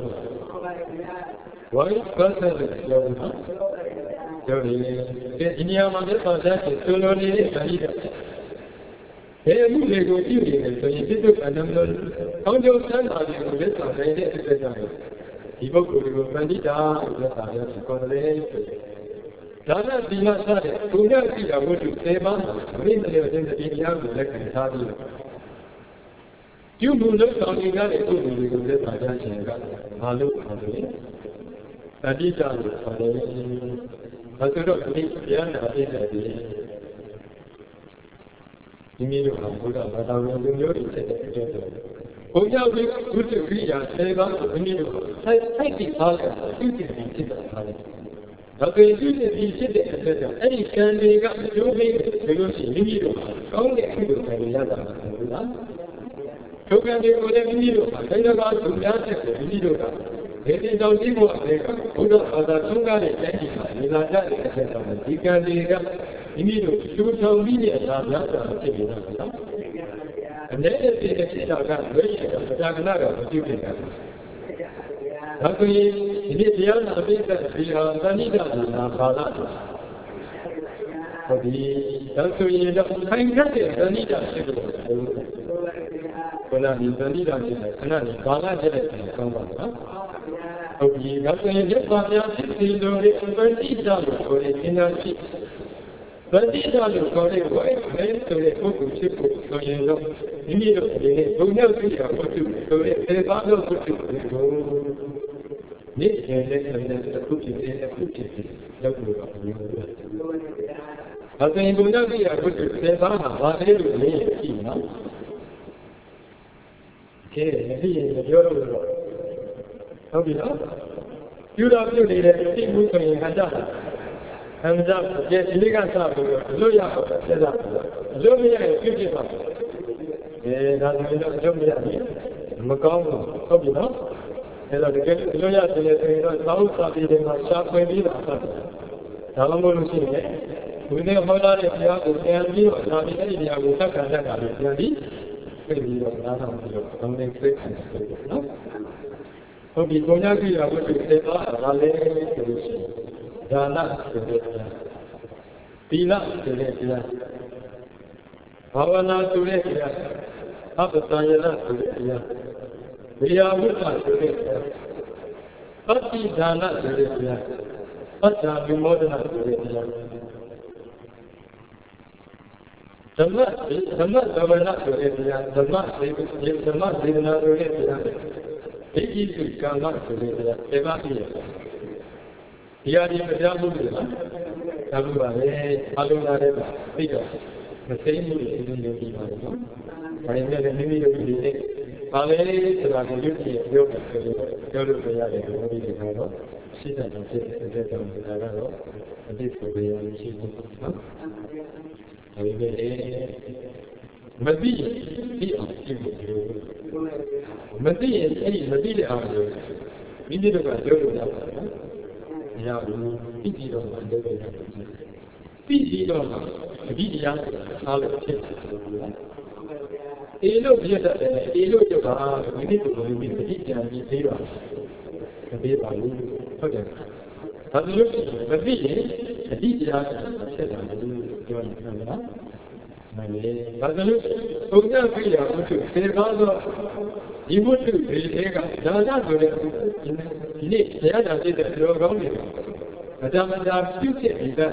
Wise person yang jadi ini yang mana sahaja sesuatu ni tadi dah. Saya mula kau tiup ni, so ini tu kan nama. Kau jauh sana ada mula sahaja ini sesuatu. Ibu guru mandi dah, mula sahaja sekolah ni. Karena dia sahaja punya dia wujud sebab ini dia jadi dia mula kan tadi. ပြုမှုလို့ဆောင်နေကြတဲ့ပုဂ္ဂိုလ်တွေကိုလည်းပါကြခြင်းကဘာလို့ခေါ်လဲတတိတလို့ခေါ်တယ်ဒါဆိုတော့ဒီတရားနာပြည့်တဲ့ဒီဒီမျိုးကဘုရားဘာသာဝင်လူမျိုးတွေဖြစ်တဲ့အတွက်ဘုရားဝိဘုဒ္ဓဝိယာဆယ်ပါးကိုဒီမျိုးဆိုင်ဆိုင်ပြီးသားတယ်ပြုတည်ပြီးဖြစ်တာလေဒါပေမဲ့ပြုတည်ပြီးဖြစ်တဲ့အတွက်ကြောင့်အဲ့ဒီကံတွေကအကျိုးပေးတယ်လို့ရှိရင်မိမိတို့ကောင်းတဲ့အကျိုးတွေရတာပါဘုရားဒုက္ခတွေကိုလည်းမိမိတို့ကစိတ်တော်ကသူများတဲ့မိမိတို့ကဒီဒီတော်ကြီးကိုအဲ့ကဘုရားဘာသာသုံးကားတဲ့တိုင်းပြည်မှာနေလာကြတဲ့အချက်ကြောင့်ဒီကံတွေကမိမိတို့ကျူးထောင်ပြီးတဲ့အရာများစွာဖြစ်နေတာပါနော်အနေနဲ့ဒီဖြစ်တာကဝိညာဉ်ကသာကနာကမပြုတ်နေတာဒါဆိုရင်ဒီတရားနာပိဿဒီဟာသဏိဒနာဘာသာဟုတ်ပြီဒါဆိုရင်တော့ခိုင်ခတ်တဲ့သဏိဒဖြစ်လို့ခဏဒီသဏိဒဖြစ်တယ်ခဏဒီဘာသာဖြစ်တဲ့ကောင်းပါလားဟုတ်ပြီဒါဆိုရင်ဒီပါပြဖြစ်စီလို့ဒီသဏိဒလို့ဆိုရင်သင်္သာရှိဗတိတော်လို့ခေါ်တဲ့ဝိုင်းမဲဆိုတဲ့ပုဂ္ဂိုလ်ဖြစ်ဖို့ဆိုရင်တော့မိမိတို့အနေနဲ့ဘုံရောက်သိတာပုဂ္ဂိုလ်ဆိုတဲ့သေဘာလို့ပုဂ္ဂိုလ်ကိုနေ့စဉ်နဲ့ဆိုတဲ့အခုဖြစ်တဲ့အခုဖြစ်တဲ့ရောက်လို့တော့မျိုးပဲ။ဒါဆိုရင်ဘုံရောက်သိတာပုဂ္ဂိုလ်သေဘာမှာဘာလဲလို့မေးရင်ကြည့်နော်။ကဲဒီရင်ပြောလို့တော့ဟုတ်ပြီနော်။ပြုတော်ပြုနေတဲ့သိမှုဆိုရင်ဟန်ကြတာအမှန်တော့ဒီလေးကစပြီးတော့လွတ်ရအောင်ဆက်တာလွတ်မရရင်ပြည့်ပြည့်ပါအဲဒါဆိုရင်တော့လွတ်မရဘူးမကောင်းဘူးဟုတ်ပြီနော်အဲတော့တကယ်လွတ်ရဆိုရင်တော့သာဥစာပြည်တွေမှာရှားခွင့်ပြီးတာဆက်ဒါမှမဟုတ်လို့ရှိရင်ဒီနေ့ဟောလာတဲ့ဘုရားကိုပြန်ပြီးတော့ဒါပြီးအဲ့ဒီနေရာကိုသက္ကန့်တတ်တာပြီးပြန်ပြီးပြည့်ပြီးတော့နားထောင်ပြီးတော့ကောင်းတဲ့စိတ်ဆန္ဒတွေနော်ဟုတ်ပြီကိုညာကြည့်ရဖို့ဒီစေပါဒါလည်းဆိုလို့ရှိရင်ဒါနဆိုတဲ့တရားသီလဆိုတဲ့တရားဘာဝနာဆိုတဲ့တရားအပ္ပတယနာဆိုတဲ့တရားဝိယာဝိသဆိုတဲ့တရားပဋိဒါနဆိုတဲ့တရားပဋ္ဌာဝိမောဒနာဆိုတဲ့တရားဓမ္မဓမ္မသမဏဆိုတဲ့တရားဓမ္မစေဓမ္မစေနာဆိုတဲ့တရားဒိဋ္ဌိစုကာမဆိုတဲ့တရားဒီပါပြည့်ဒီအရင်တရားမှုတွေလားဒါဘူးပါလေအလုံးလာတဲ့သိတော့မသိမှုတွေအင်းလုံးပြီးပါတော့နော်။ဒါနဲ့လည်းမိမိတို့ဒီနေ့ပါလေဆိုတာကိုရွတ်ကြည့်ပြောတယ်ဆိုတော့ပြောလို့ရတယ်ဘုရားကြီးကတော့ရှိတဲ့တော့ဖြစ်တဲ့ကြောင့်ဒါကတော့အတိတ်ကိုရရရှိဖို့နော်။ဒါပေမဲ့မသိသိအောင်ကြည့်ဖို့မသိရင်အဲ့ဒီမသိတဲ့အောင်လို့မိမိတို့ကပြောလို့ရပါတယ်နော်။ညာဘူးပြီးပြီးတော့မှလုပ်ရတာပြီးပြီးတော့မှအပြီးတရားအားလို့ဖြစ်တယ်ဆိုတော့အေလို့ပြတ်တယ်အေလို့ကြောက်တာမိမိတို့ကိုမိမိသိကြံပြီးသေးပါမသေးပါဘူးဟုတ်တယ်ဒါဆိုလို့မသိရင်အပြီးတရားဖြစ်တယ်လို့ပြောနေတယ်နော်မလေးဒါဆိုလို့ဘုရားပြရဘုသူစေကားတော့ဒီဘုသူဒီလေးကဒါသာဆိုတဲ့ဒီနေ့တရားတော်ဖြစ်တဲ့လောကောင်းတွေမတမတာပြုဖြစ်နေတဲ့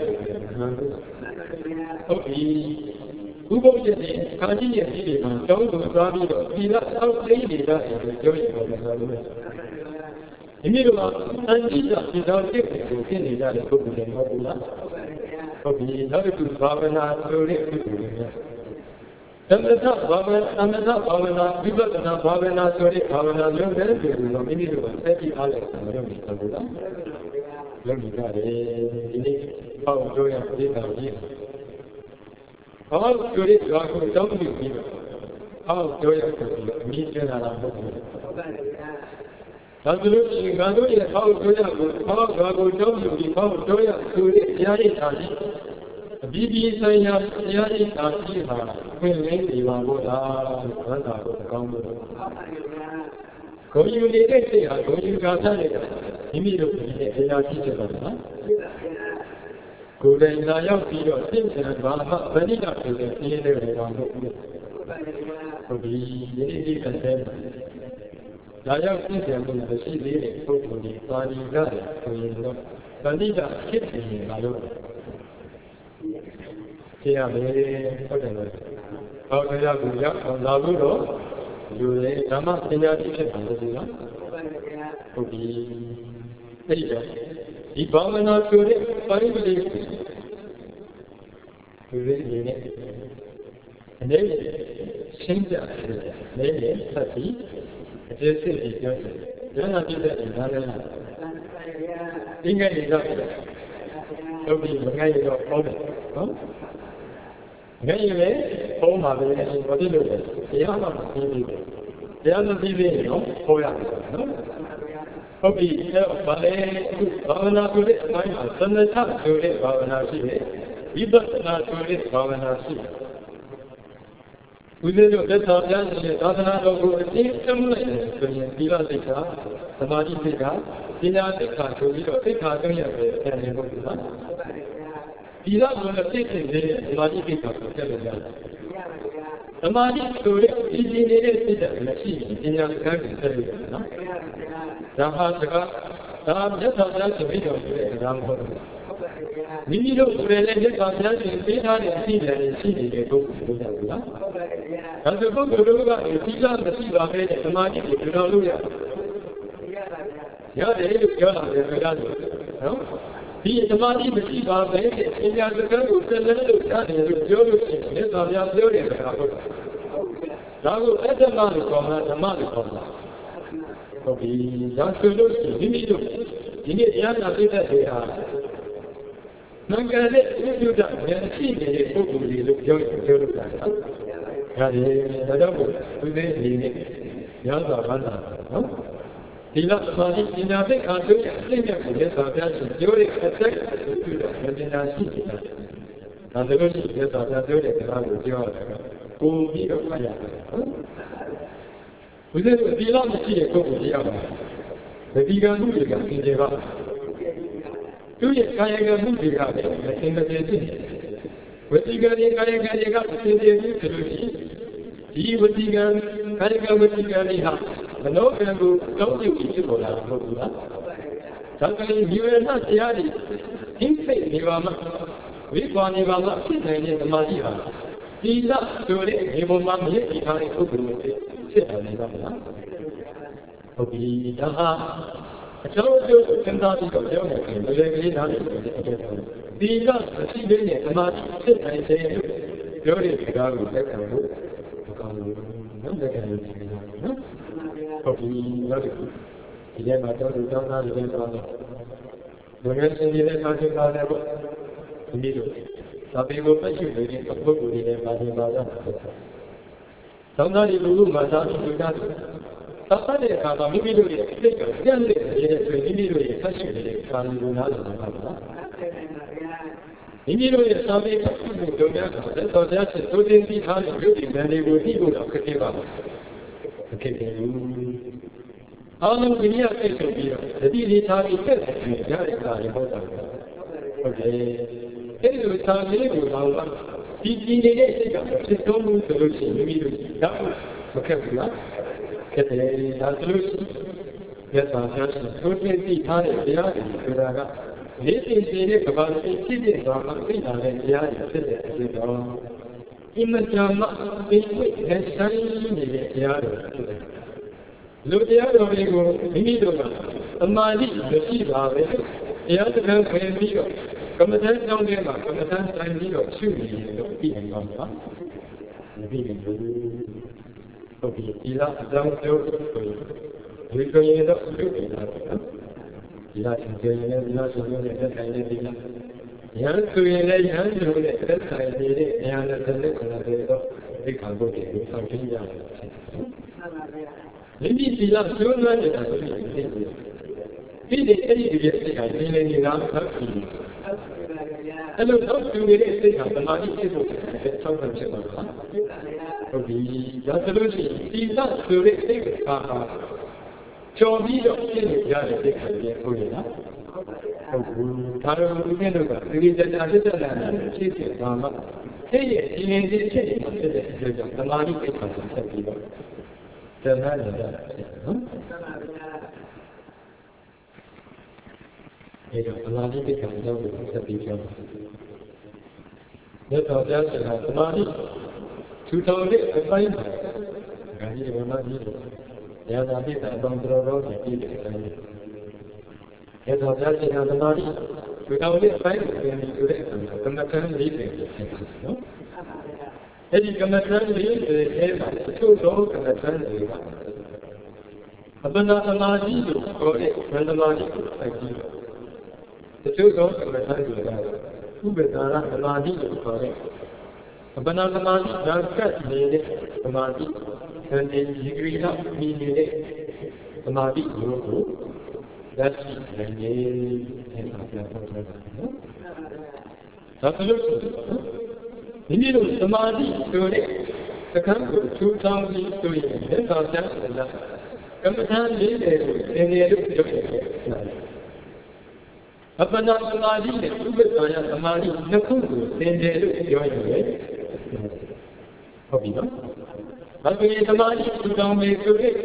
ဟုတ်ပြီဥပုပ်ရဲ့ခါကြီးရဲ့ဒီတွေမှာတောင်းဆိုသွားပြီးတော့ဒီလားအောက်သိနေတာကိုပြောရအောင်လို့ဒီမျိုးကအန်တိကဒီတော်တစ်ကိုဖြစ်နေကြတဲ့ပုဂ္ဂိုလ်တွေမဟုတ်ဘူးလားဟုတ်ပြီနောက်တစ်ခုဘာဝနာဆိုတဲ့ပုဂ္ဂိုလ်တွေသမထဘာဝနာသမထဘာဝနာဝိပဿနာဘာဝနာဆိုတဲ့ဘာဝနာလုံးတဲ့ပုဂ္ဂိုလ်တော့မိမိတို့ကဆက်ပြီးအားလည်းမလုပ်နိုင်ဘူးလားလုပ်နေကြတယ်ဒီနေ့ပေါ့တို့ရပြည့်တော်ကြီးဘာလို့ကြိုးရတာကိုတောင်းပြီးပြီးတော့အောက်တို့ရဆိုပြီးအမိကျလာတာမဟုတ်ဘူးဒါဆိုလို့ရှိရင်ငါတို့ရဲ့အောက်တို့ရကိုအောက်ဘာကိုတောင်းပြီးပြီးပေါ့တို့ရဆိုတဲ့တရားရည်သာကြီးအပြီးပြီးဆိုင်ရာတရားရည်သာကြီးဟာခွင့်လင်းနေပါလို့လားဘာသာကိုကောင်းလို့ဂုဏ်ယူနေတဲ့စိတ်ဟာဂုဏ်ယူကားတဲ့မိမိတို့ဒီရဲ့တရားကြီးချက်ပါလားကိုယ်တိုင်လာရောက်ပြီးတော့သိတဲ့ဘာမှဗဏိတဆိုတဲ့ပြင်းတဲ့တွေတော့ဟုတ်ဘူးဟုတ်ပြီဒီဒီကတည်းကလာရောက်သိတဲ့မှုမရှိသေးတဲ့ပုဂ္ဂိုလ်ဒီပါဠိကဆိုရင်တော့ဗဏိတဖြစ်နေပါလို့သိရမယ်ဟုတ်တယ်လို့ဟောတရားကိုရောက်အောင်လာလို့တော့လူတွေဓမ္မပညာရှိဖြစ်တာလို့နော်ဟုတ်ပြီအဲ့တော့ဒီဘာဝနာဆိုတဲ့ပိုင်းလေးလူတွေအနေနဲ့အနေနဲ့ရှင်းပြတယ်အနေနဲ့ဆက်ပြီးအကျဉ်းစစ်ပြီးပြောတယ်ဉာဏ်ပြည့်တဲ့ဉာဏ်နဲ့ဒီငယ်နေတော့ဟုတ်ပြီငယ်ရတော့ဟုတ်တယ်နော်ငယ်ရလေပုံမှာပဲဘာဖြစ်လို့လဲတရားမှမသိဘူးတရားမသိသေးရင်တော့ဟောရတယ်နော်ဟုတ်ပြီအဲ့တော့ဗာလေဘာဝနာဆိုတဲ့အပိုင်းမှာသမထဆိုတဲ့ဘာဝနာရှိတယ်ဝိပဿနာဆိုတဲ့ဘာဝနာရှိတယ်ဦးဇင်းတို့လက်ဆောင်ပြနေတဲ့သာသနာတော်ကိုအသိအမှတ်လိုက်ဆိုရင်ဒီလိုသိက္ခာသမာဓိသိက္ခာပညာသိက္ခာဆိုပြီးတော့သိက္ခာသုံးရပ်ပဲဆံနေဖို့ဒီမှာဒီတော့ဘယ်လိုသိသိနေတဲ့သမာဓိသိက္ခာကိုတက်လို့ရတယ်သမာဓိဆိုတဲ့ဒီဒီနေတဲ့စိတ်ဓာတ်မရှိပညာစကားကိုတက်လို့ရတယ်နော်ဒါဟာစကားဒါမြတ်စွာဘုရားရှင်ပြီးတော်မူတဲ့စကားမဟုတ်ဘူးမိမိတို့ကိုယ်လည်းမြတ်စွာဘုရားရှင်ပေးထားတဲ့အသိဉာဏ်ရှိနေတဲ့ပုဂ္ဂိုလ်တို့ကလားဒါဆိုပုဂ္ဂိုလ်တို့ကဒီလားမရှိပါပဲတဲ့သမာဓိကိုပြောလို့ရတယ်ရတယ်လို့ပြောတာလည်းပြောတယ်နော်ဒီသမာဓိမရှိပါပဲတဲ့ပညာစကားကိုဆက်လက်လို့ရတယ်လို့ပြောလို့ရှိရင်မြတ်စွာဘုရားပြောတဲ့စကားဟုတ်ဒါကိုအတ္တမလို့ခေါ်မှာဓမ္မလို့ခေါ်မှာဟုတ်ပြီဒါဆိုလို့ရှိရင်မိမိတို့ဒီနေ့တရားနာသိတဲ့တွေဟာမင်္ဂလာနဲ့ဥပ္ပဒဉာဏ်ရှိနေတဲ့ပုဂ္ဂိုလ်တွေလို့ပြောရင်ပြောလို့ရတယ်။ဒါလေဒါကြောင့်ဘုရားအနေနဲ့ညစွာဘာသာနော်ဒီလိုသမာဓိပညာသိက္ခာဆိုတဲ့အသိဉာဏ်ကိုလက်စွာပြရှင်ပြောတဲ့အသက်ကိုပြုတော့ဉာဏ်ရှိနေတာ။ဒါဆိုလို့ရှိရင်လက်စွာပြပြောတဲ့စကားကိုပြောရတာကကိုယ်ပြီးတော့မှရတယ်နော်။ဘုရားတို့ဒီလောက်မရှိတဲ့ပုဂ္ဂိုလ်တရားပါ။ဒီကံမှုတွေကသင်ကျေပါသူရဲ့ကာယကံမှုတွေကလည်းမသင်္ကေတဖြစ်နေတယ်။ဝစီကံရဲ့ကာယကံတွေကသင်္ကေတဖြစ်လို့ရှိရင်ဒီဝစီကံကာယကံဝစီကံတွေဟာမနောကံကိုတောင်းပြုပြီးဖြစ်ပေါ်လာတာမဟုတ်ဘူးလား။ဒါကလေးဒီဝေဒနာတရားတွေဟင်းစိတ်နေပါမှဝိကွာနေပါမှဖြစ်နိုင်တဲ့သမာဓိဟာဒီလားဆိုတဲ့ဒီဘုံမှာမြင့်ဒီထားတဲ့ပုဂ္ဂိုလ်တွေဖြစ်တယ်နေပါမလား။ဟုတ်ပြီဒါဟာအကျော်အကျိုးစဉ်းစားပြီးတော့ပြောနေတယ်ဘယ်လိုကလေးနားလည်လို့ဒီကမရှိသေးတဲ့သမာဓိဖြစ်နိုင်တဲ့ပြောတဲ့စကားကိုလက်ခံလို့မကောင်းဘူးနော်လက်ခံလို့ဒီလိုနော်ဟုတ်ပြီနောက်တစ်ခုဒီထဲမှာတော့ဒီတောင်းသားတွေပြောတယ်လူငယ်ရှင်တွေလည်းဆောင်းချပါတယ်ပေါ့ဒီလိုသာပေကိုပတ်ရှိနေတဲ့ပုဂ္ဂိုလ်တွေလည်းပါနေပါတော့တောင်းသားတွေလူလူမှာသာသူသားတွေသတ်တဲ့အခါမှာမိမိတို့ရဲ့စိတ်ကကြက်လက်နေတဲ့ဆိုမိမိတို့ရဲ့ဆက်ရှိနေတဲ့ကာယကိုနားလည်မှာပါလားမိမိတို့ရဲ့စာပေပုဂ္ဂိုလ်တို့များကသက်တော်ကြချက်သိုးတင်ပြီးထားတဲ့ရုပ်တည်ဉာဏ်တွေကိုသိဖို့တော့ခက်ခဲပါဘူးခက်ခဲဘူးအားလုံးဒီနေ့စိတ်ဆိုပြီးတော့တတိလေးထားပြီးတက်တယ်ကြားတဲ့အခါလည်းဟုတ်တာဟုတ်တယ်အဲ့ဒီလိုစာလေးကိုတော့ဒီဒီနေတဲ့စိတ်ကဖြစ်ဆုံးမှုဆိုလို့ရှိရင်မိမိတို့တော့မခက်ဘူးလားကဲတယ်ဒါဆိုလို့ရသော်ဆရာရှင်သူသိသိထားတဲ့တရားတွေဆိုတာကလေးသိသိတဲ့ကဘာသိဖြစ်တဲ့သွားမှသိတာတဲ့တရားတွေဖြစ်တဲ့အဖြစ်တော့အင်မတန်မှသိဝိနဲ့ဆိုင်နေတဲ့တရားတွေဖြစ်တယ်လူတရားတော်တွေကိုမိမိတို့ကအမာတိမရှိပါပဲတရားစကားခင်ပြီးတော့ကမ္မထမ်းကြောင်းထဲမှာကမ္မထမ်းဆိုင်ပြီးတော့ရှုနေတယ်လို့သိနေပါမှာမသိဘူးဟုတ်ပြီဒီလားအကြောင်းကျိုးဆိုရင်ဒီကိုရင်တော့ပြုတ်နေတာနော်ဒီလားရှင်ကျေရင်လည်းဒီလားရှင်ကျေရင်လည်းဆိုင်နေပြီလားရဟန်းဆိုရင်လည်းရဟန်းဆိုတဲ့သက်ဆိုင်နေတဲ့ဉာဏ်နဲ့သက်ခဏတွေတော့ဒီခံဖို့ကြည့်လို့ဆောင်ရှင်းရတယ်မိမိဒီလားကျိုးလွှမ်းနေတာဆိုရင်ဒီဒီအဲ့ဒီဒီရဲ့စိတ်ကရင်းနေနေတာဟုတ်ပြီအဲ့လိုတော့သူရဲ့စိတ်ကသမာဓိဖြစ်ဖို့ဆောက်တယ်ဖြစ်ပါလားဟုတ်ပြီဒါဆိုလို့ရှိရင်ဒီလားဆိုတဲ့စိတ်ကဟာကျော်ပြီးတော့ဖြစ်နေကြတဲ့စိတ်ကလည်းဟုတ်ရဲ့လားဟုတ်ဘူးဒါတော့ဒီနေ့တော့ဒီဒီကြကြဖြစ်တဲ့နာနဲ့ဖြစ်ဖြစ်သွားမှစိတ်ရဲ့ဒီနေစီဖြစ်နေဖြစ်တဲ့အကျိုးကြောင့်သမာဓိဖြစ်ပါဆက်ပြီးတော့တဏှာလည်းရတယ်နော်အဲ့တော့သမာဓိဖြစ်တဲ့အကြောင်းကိုဆက်ပြီးပြောပါမြတ်စွာဘုရားရှင်ကသမာဓိထူထောင်တဲ့အပိုင်းမှာ Gandhi Ramadi, Yanadi, and Bangro, and Peter. Yet, of that, in the body, without it, five, when you do it, come the turn leaving. Then you come the turn leaving, the two dogs and the turn leaving. Upon the Samadhi, or when the body, the two dogs and the turn leaving. Who better than Samadhi, or upon the Samadhi, not cut, needed Samadhi, and then you agree up, meaning Samadhi, that's the name absolutely. Indeed, Samadhi story, the country two thousand story, then our chance is that. Come and live in the education. Upon our Samadhi, the Kubaya Samadhi, the Kudu, then they look at your way. Hobby, no? But we Samadhi, you don't make to it.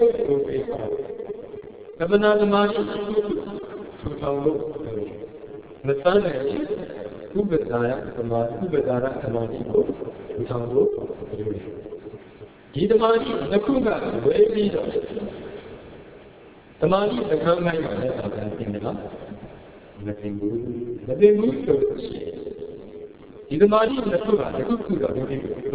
Upon our Samadhi, two thousand. The sun is Kubadara Samadhi, Kubadara Samadhi, two thousand. Idamani, the Kuga, very leader. Samadhi, the Kamai, nothing good, nothing good to see. Idamani, the Kuga, the Kuga, the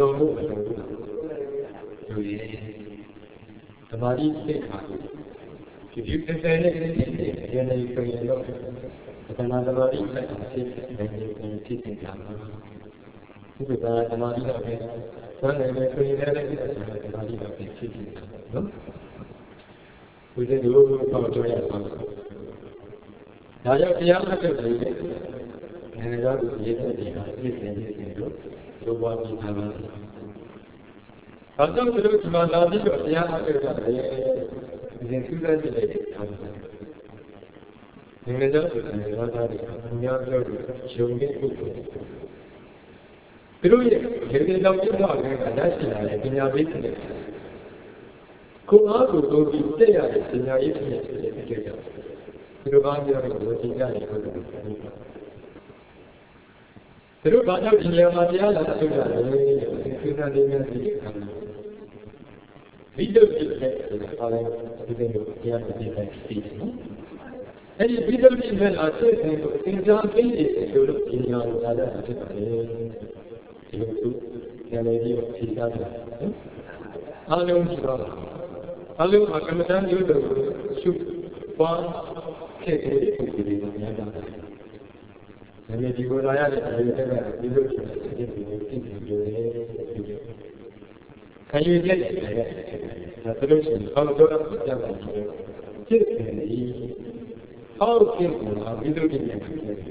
Samadhi, if you can say anything, then you can look. But another body, I can see, then you can teach it. If you are the body of it, well, I may say that it is the body of it teaching. No? We did the rule of our joy. Now, you have to do it. And I got to see it, and I see it, and I see it. So, what we have. I don't know if my lady or the other is in two days. In the other, showing it. Through it, getting out the dog and that's it in our business. Go out to go to stay at it in our business. Through Banya, working at it. Through Banya, in your Madiana, we do it within the speed. And if we don't even answer, things are finished. You look in your other you can maybe see that. How long is it? How long are you going to shoot one cake? And if you go to the can you get it? The solution is how to go up to the how simple are we looking at it?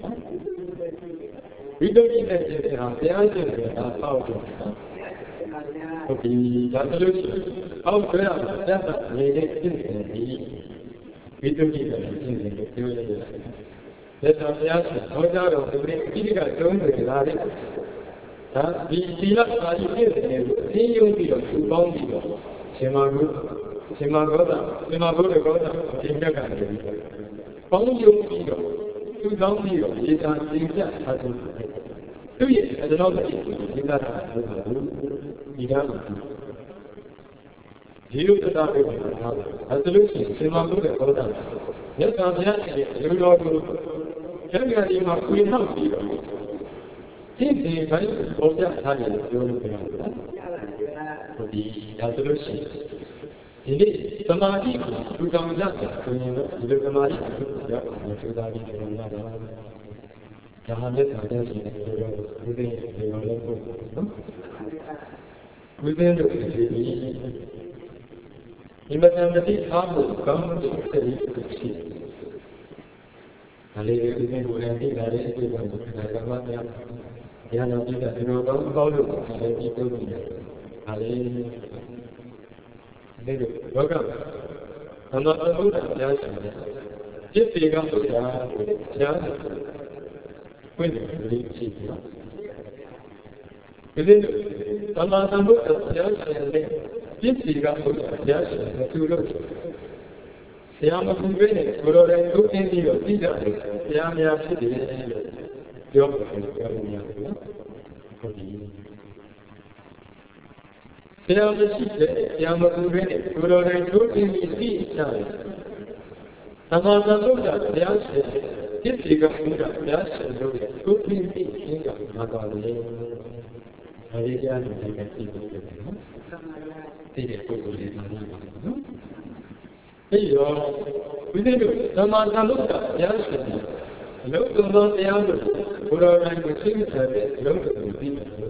We don't need that the answer is how to okay, the solution. How to have that related instantly. We don't need that instantly. Let's have the answer. How to have the break? We got to do it. We see that I did it. See you here, two pounds here. Shimago, Shimago, Shimago, Shimago, Phóng dung đi rồi, tôi phóng đi rồi, chỉ ta chính xác là tôi phải. Tuy nhiên, ở đó là chúng ta đã phải đi ra một chút. Hiểu cho ta biết là ở từ lúc chỉ xem mong cũng được có thể. Nếu ta thấy thì tôi lo tôi, cái này đi mà quy hao đi rồi. Chính thì phải cố gắng thay đổi điều này. Vì ở từ lúc chỉ ini Samadhi, two thousand, so you know, you Samadhi, yeah, two thousand, जहाँ ले साझा किए within the within the imagine आप कम से कुछ हाले within बोले कि गाड़ी से कोई बंद करना मत यार यहाँ नौकरी का दिन होगा बालू हाले की कोई नहीं हाले देखो होगा हमारा होगा क्या चाहिए जिस जगह तो क्या क्या quindi principio. Quindi alla sambuca piace fisica piace natura. Siamo convinti che quello che tutti in Dio dice siamo affidi Dio per il mio così. တရားမရှိတဲ့တရားမကူတဲ့ကိုယ်တော်တိုင်ထိုးပြင်းပြီးသိကြတယ်။သမထသုဒ္ဓတရားရှင်တိတိကဘုရားတရားရှင်တို့ရဲ့ထိုးပြင်းပြီးရှင်းကြမှာပါလေ။အဲဒီတရားတွေလည်းသိဖို့ဖြစ်တယ်နော်။သိတဲ့ပုဂ္ဂိုလ်တွေမှာနော်။ပြီးတော့ဝိသေတို့သမထသုဒ္ဓတရားရှင်အလုံးစုံသောတရားတို့ကိုယ်တော်တိုင်ကိုသိမှတ်တဲ့အလုံးစုံကိုသိတယ်။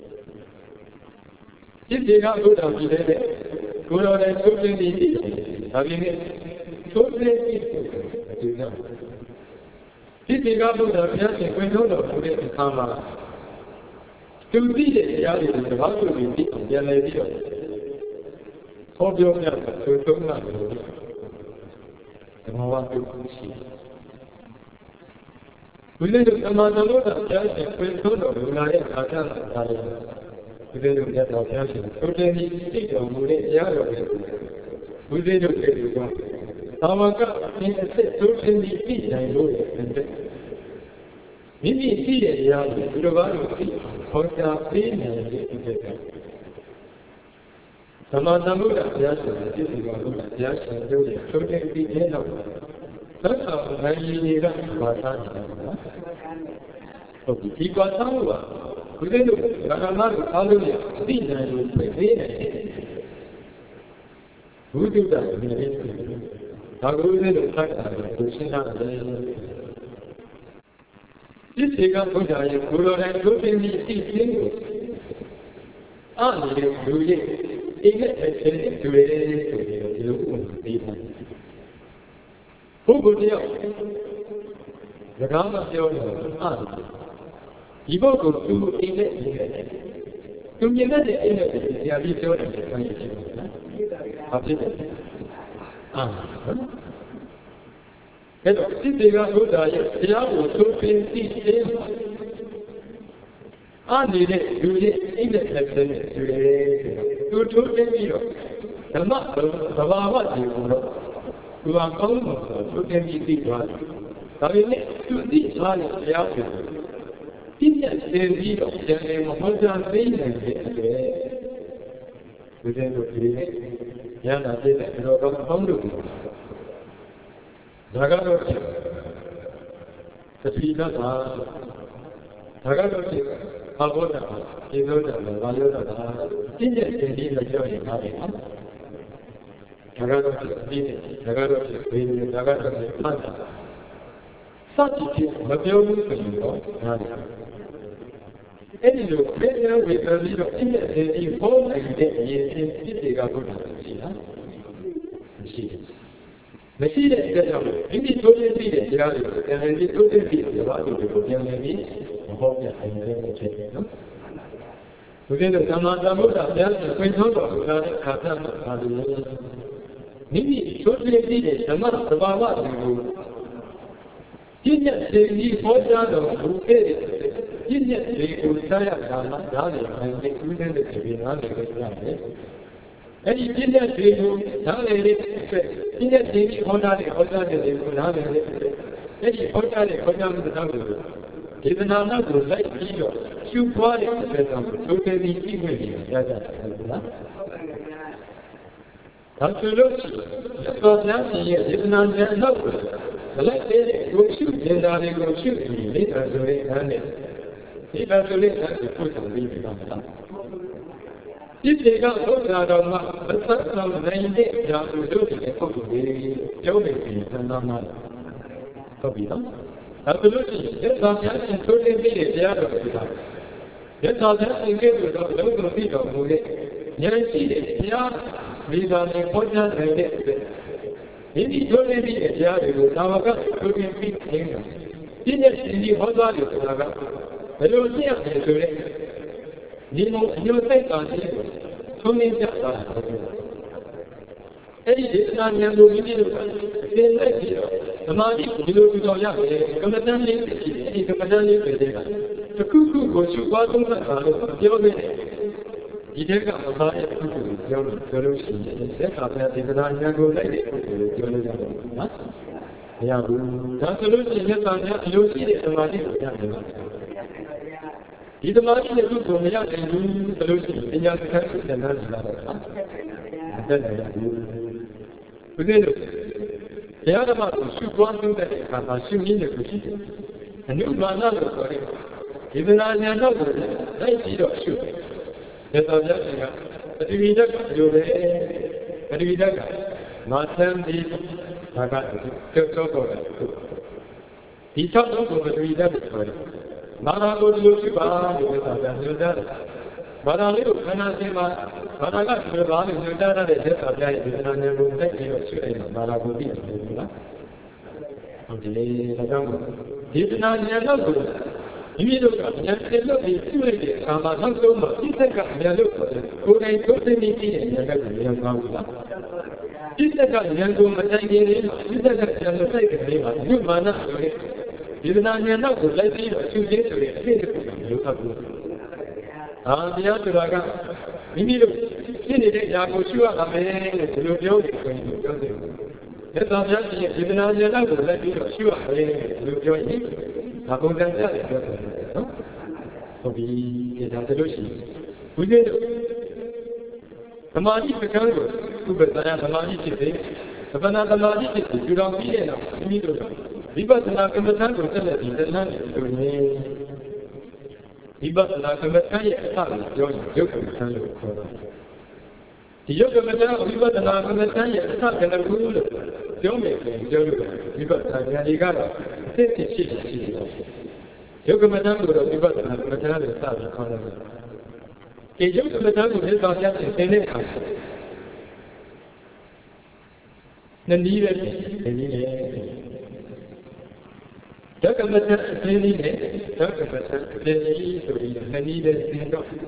จิตเอกဘုရားပြည်တဲ့ကိုယ်တော်တိုင်ထိုးပြင်းပြီးသိတယ်။ဒါပြင်ထိုးပြင်းပြီးအကျဉ်းချုပ်จิตเอกဘုရားဘုရားရှင်ခွင့်တော်တော်မူတဲ့အခါမှာသူသိတဲ့တရားတွေကိုတပတ်သူပြီးသိအောင်ပြန်လည်ပြီးတော့ဟောပြောပြတာသူသုံးတာလို့ဓမ္မဝါဒကိုရှိဝိသေတို့သမထသုဒ္ဓတရားရှင်ခွင့်တော်တော်မူလာတဲ့အခါကျတော့ဒါလည်းဝိသေတို့မြတ်စွာဘုရားရှင်သုတေတိသိတော်မူတဲ့တရားတော်တွေဝိသေတို့တွေကတော့သာဝကအင်းအစ်သုတေတိသိနိုင်လို့ရတယ်မိမိသိတဲ့တရားကိုသူတော်ဘာလို့သိခေါ်ကြားပေးနိုင်တဲ့ဖြစ်တဲ့သမထသုဒ္ဓတရားရှင်ပြည့်စုံတော်မူတဲ့တရားရှင်တို့ရဲ့သုတေတိတဲ့တော့သက်သာနိုင်ရည်တွေကဘာသာနေတာလဲဟုတ်ပြီဒီကွာသားလို့ပါဘုရားတို့ဘာသာနာကိုအားလုံးရသိနိုင်လို့ပြည့်နေတယ်ဘုဒ္ဓတာမြင်နေတယ်ဒါကိုလည်းတို့ဆက်တာကိုရှင်းတာလည်းဒီစေကဘုရားရဲ့ကိုယ်တော်တိုင်ဒုတိယဤသိခြင်းကိုအားနေတဲ့လူရဲ့အိမ်နဲ့အချင်းတူရဲဆိုပြီးဒီလိုဥပမာပေးတယ်ပုဂ္ဂိုလ်တယောက်စကားမပြောလို့အားတယ်ဒီပုဂ္ဂိုလ်သူ့အိမ်နဲ့နေတယ်သူမြင်တဲ့အိမ်နဲ့တရားပြီးပြောတယ်ဆိုရင်ရှိတယ်နော်ဘာဖြစ်လဲအာအဲ့တော့စိတ္တေကဘုရားရဲ့တရားကိုသိပင်သိခြင်းအားနေတဲ့လူရဲ့အိမ်နဲ့ဆက်တဲ့လူတွေသူထိုးတင်ပြီးတော့ဓမ္မသဘာဝတွေကိုတော့သူကကောင်းလို့ဆိုတင်ပြီးသိသွားတယ်ဒါပေမဲ့သူသိသွားတဲ့တရားကိုပြည့်စုံပြီးတော့ဉာဏ်နဲ့မဟုတ်တာသိနိုင်တဲ့အတွက်ဒီတဲ့တို့ဒီဉာဏ်သာသိတဲ့တော့ကောင်းလို့ဒါကတော့သတိကသာဒါကတော့ဘာဘောတာဒီလိုတာဘာလို့တာပြည့်စုံပြီးတော့ပြောရင်ပါတယ်နော်ဒါကတော့ဒီဒါကတော့ဒီဒါကတော့ဖတ်တာစသဖြင့်မပြောဘူးဆိုရင်တော့ဒါလည်းအဲ့ဒီလိုဘယ်လိုဝေဖန်ပြီးတော့အင်းရဲ့ဒီဟောနိုင်တဲ့အရေးချင်းဖြစ်တွေကဘုရားရှိလားမရှိဘူးမရှိတဲ့အတွက်ကြောင့်မိမိတို့ရဲ့သိတဲ့တရားတွေကိုပြန်လည်ပြီးတို့တဲ့သိတဲ့ဘာလို့ဒီလိုပြန်လည်ပြီးမဟောပြနိုင်တယ်လို့ဖြစ်တယ်နော်ဘုရားတို့သမ္မာသမ္ဗုဒ္ဓဘုရားရှင်ခွင့်ထုတ်တော်မူတဲ့အခါကျမှဒါလိုမိမိတို့ရဲ့သိတဲ့ဓမ္မသဘာဝတွေကိုပြည့်ညက်စေပြီးဟောကြားတော်မူခဲ့တဲ့ပြည့်ညက်တွေကိုကြားရတာမှဒါလည်းအရင်ကဥဒ္ဒေတဲ့ပြည်နာတွေကြရတယ်။အဲဒီပြည့်ညက်တွေကိုဒါလည်းပြည့်ညက်စေပြီးဟောကြားတဲ့ဟောကြားတဲ့တွေကိုနားလည်တယ်။အဲဒီဟောကြားတဲ့ဟောကြားမှုတော်ကိုဒေသနာနာကိုလိုက်ပြီးတော့ရှုပွားတဲ့အတွက်ကြောင့်သုတေတိကြည့်ခွင့်ရကြတယ်ဟုတ်လား။ဒါဆိုလို့ရှိရင်သောတရားရှင်ရဲ့ဒေသနာကျမ်းနောက်ကိုလိုက်တဲ့ကိုရှုနေတာတွေကိုရှုပြီးလေ့လာဆိုရင်အဲ့နဲ့ဒီလိုဆိုရင်အဲ့ဒီကိုဆောင်ပြီးတော့မှာဒီတေကဘုရားတော်မှာမသက်ဆောင်နိုင်တဲ့ဓာတုတို့တွေပုဂ္ဂိုလ်တွေပြောနေပြီးသံသာမှာဟုတ်ပြီနော်ဒါဆိုလို့ရှိရင်သက်ဆောင်များရှင်ထိုးတင်ပြီးတဲ့တရားတော်တွေကသက်ဆောင်များအင်္ဂိတ်တို့တော့လုံးစုံပြီးတော်မူတဲ့ဉာဏ်ရှိတဲ့တရားမိသားစုပေါ်ကြတဲ့အတွက်ဒီဒီထိုးတင်ပြီးတဲ့တရားတွေကိုသာဝကထိုးတင်ပြီးခြင်းကပြည့်ညက်ရှင်ကြီးဟောသွားတယ်ဆိုတာကဘယ်လိုသိရလဲဆိုရင်ဒီလိုအညိုစိတ်ကရှိကိုသုံးနေကြတာအဲ့ဒီဒေသနာဉာဏ်ကိုမိမိတို့သင်လိုက်ပြီးတော့ဓမ္မကြီးဒီလိုပြောရမယ်ကမ္မဋ္ဌာန်းလေးရှိတယ်ဒီကမ္မဋ္ဌာန်းလေးတွေတဲ့ကတခုခုကိုရှုပွားသုံးသပ်တာလို့ပြောခဲ့တယ်ဒီတက်ကမသားရဲ့ပုဂ္ဂိုလ်ပြောလို့ပြောလို့ရှိရင်သက်သာတဲ့ဒေသနာဉာဏ်ကိုလိုက်တဲ့ပုဂ္ဂိုလ်ကိုပြောလို့ရတယ်နော်မရဘူးဒါဆိုလို့ရှိရင်သက်သာတဲ့အလိုရှိတဲ့ဓမ္မကြီးကိုရတယ်ဒီဒီသမာဓိနဲ့သူ့ကိုမရနိုင်ဘူးဆိုလို့ရှိရင်ပညာစကားကိုသင်တန်းလာတော့မတက်နိုင်ဘူးဘုရားတို့ဘုရားဓမ္မကိုရှုပွားလို့တဲ့အခါမှာရှုရင်းနဲ့ကိုရှိတယ်အနုမာနလို့ခေါ်တယ်ဒီပနာဉာဏ်တော့ကိုလိုက်ပြီးတော့ရှုတယ်မြတ်စွာဘုရားရှင်ကပတိဝိဒတ်ကပြောတယ်ပတိဝိဒတ်ကမာသံဒီဘာကကျောက်တော့တယ်ဒီ၆လုံးကိုပတိဝိဒတ်ကိုခေါ်တယ်ဘာသာကိုဒီလိုရှိပါလို့မြတ်စွာဘုရားပြောတယ်ဘာသာလေးကိုခန္ဓာရှင်မှာဘာသာကဒီလိုပါလို့ညွှန်ကြားရတဲ့မြတ်စွာဘုရားရဲ့ဒီပနာဉာဏ်ကိုတိုက်ပြီးတော့ရှုတယ်ဘာသာကိုသိတယ်လို့လားဟုတ်တယ်ဒါကြောင့်ဒီပနာဉာဏ်တော့ကိုမိမိတို့ကဉာဏ်နဲ့လို့ဒီပြုလိုက်တဲ့အခါမှာနောက်ဆုံးမှာစိတ်ကဉာဏ်လို့ကိုယ်တိုင်ကိုယ်သိနေပြီးတဲ့ဉာဏ်ကဉာဏ်ကောင်းဘူးလားစိတ်ကဉာဏ်ကိုမတိုင်ခင်လေးမှာစိတ်ကဉာဏ်လို့စိတ်ကလေးမှာညမာနဆိုတဲ့ဒီပနာဉာဏ်တော့ကိုလိုက်ပြီးတော့ရှုခြင်းဆိုတဲ့အဖြစ်တစ်ခုကိုလို့အပ်ဘူးအာတရားဆိုတာကမိမိတို့ဖြစ်နေတဲ့ຢာကိုရှုရမှာပဲလို့ဒီလိုပြောနေဆိုရင်ပြောတယ်မြတ်စွာဘုရားရှင်ရဲ့ဒီပနာဉာဏ်တော့ကိုလိုက်ပြီးတော့ရှုရမယ်လို့ပြောရင်ဒါပုံစံပြတယ်ပြောတယ်နော်ဟုတ်ပြီဒါဆိုလို့ရှိရင်ဘုရားတို့သမာဓိပကံကိုဥပဒနာသမာဓိဖြစ်တယ်သဗ္ဗနာသမာဓိဖြစ်တယ်ယူတော်ပြီးတဲ့နောက်မိမိတို့ဝိပဿနာကမ္မဋ္ဌာန်းကိုဆက်လက်ပြီးသက်နိုင်တယ်ဆိုရင်ဝိပဿနာကမ္မဋ္ဌာန်းရဲ့အစကိုပြောရင်ယုတ်ကမ္မဋ္ဌာန်းလို့ခေါ်တာဒီယုတ်ကမ္မဋ္ဌာန်းဝိပဿနာကမ္မဋ္ဌာန်းရဲ့အစကလည်းဘူးလို့ပြောမယ်ဆိုရင်ပြောလို့ဝိပဿနာဉာဏ်ကြီးကတော့အသိသိရှိရှိရှိတယ်ယုတ်ကမ္မဋ္ဌာန်းကိုတော့ဝိပဿနာကမ္မဋ္ဌာန်းလို့စပြီးခေါ်တယ်ဒီယုတ်ကမ္မဋ္ဌာန်းကိုလက်ဆောင်ရတဲ့သင်တဲ့အခါနည်းနည်းပဲနည်းနည်းလေဓကမတ္တအင်းလေးနဲ့ဓကမတ္တအင်းလေးဆိုပြီးနည်းနည်းပဲသင်တော့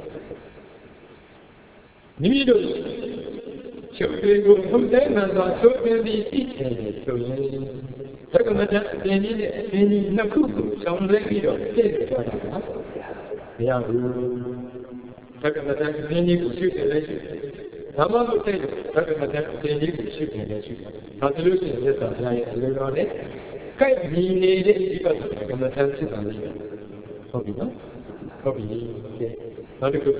မိမိတို့ချုပ်တွေကိုဟုတ်တယ်မှန်စွာသိုးပြီးပြီးသိတယ်ဆိုရင်ဓကမတ္တအင်းလေးနဲ့အင်းလေးနှစ်ခုကိုချောင်းလဲပြီးတော့သိတယ်ဆိုတာမရဘူးဓကမတ္တအင်းလေးကိုရှုတယ်လဲရှုတယ်ဓမ္မလို့သိတယ်ဓကမတ္တအင်းလေးကိုရှုတယ်လဲရှုတယ်ဒါဆိုလို့ရှိရင်သက်သာဘုရားရဲ့အလိုတော်နဲ့ကိုက်မြည်နေတဲ့ဒီပတ်ကမ္မထမ်းဖြစ်တာလေးဟုတ်ပြီနော်ဟုတ်ပြီနောက်တစ်ခု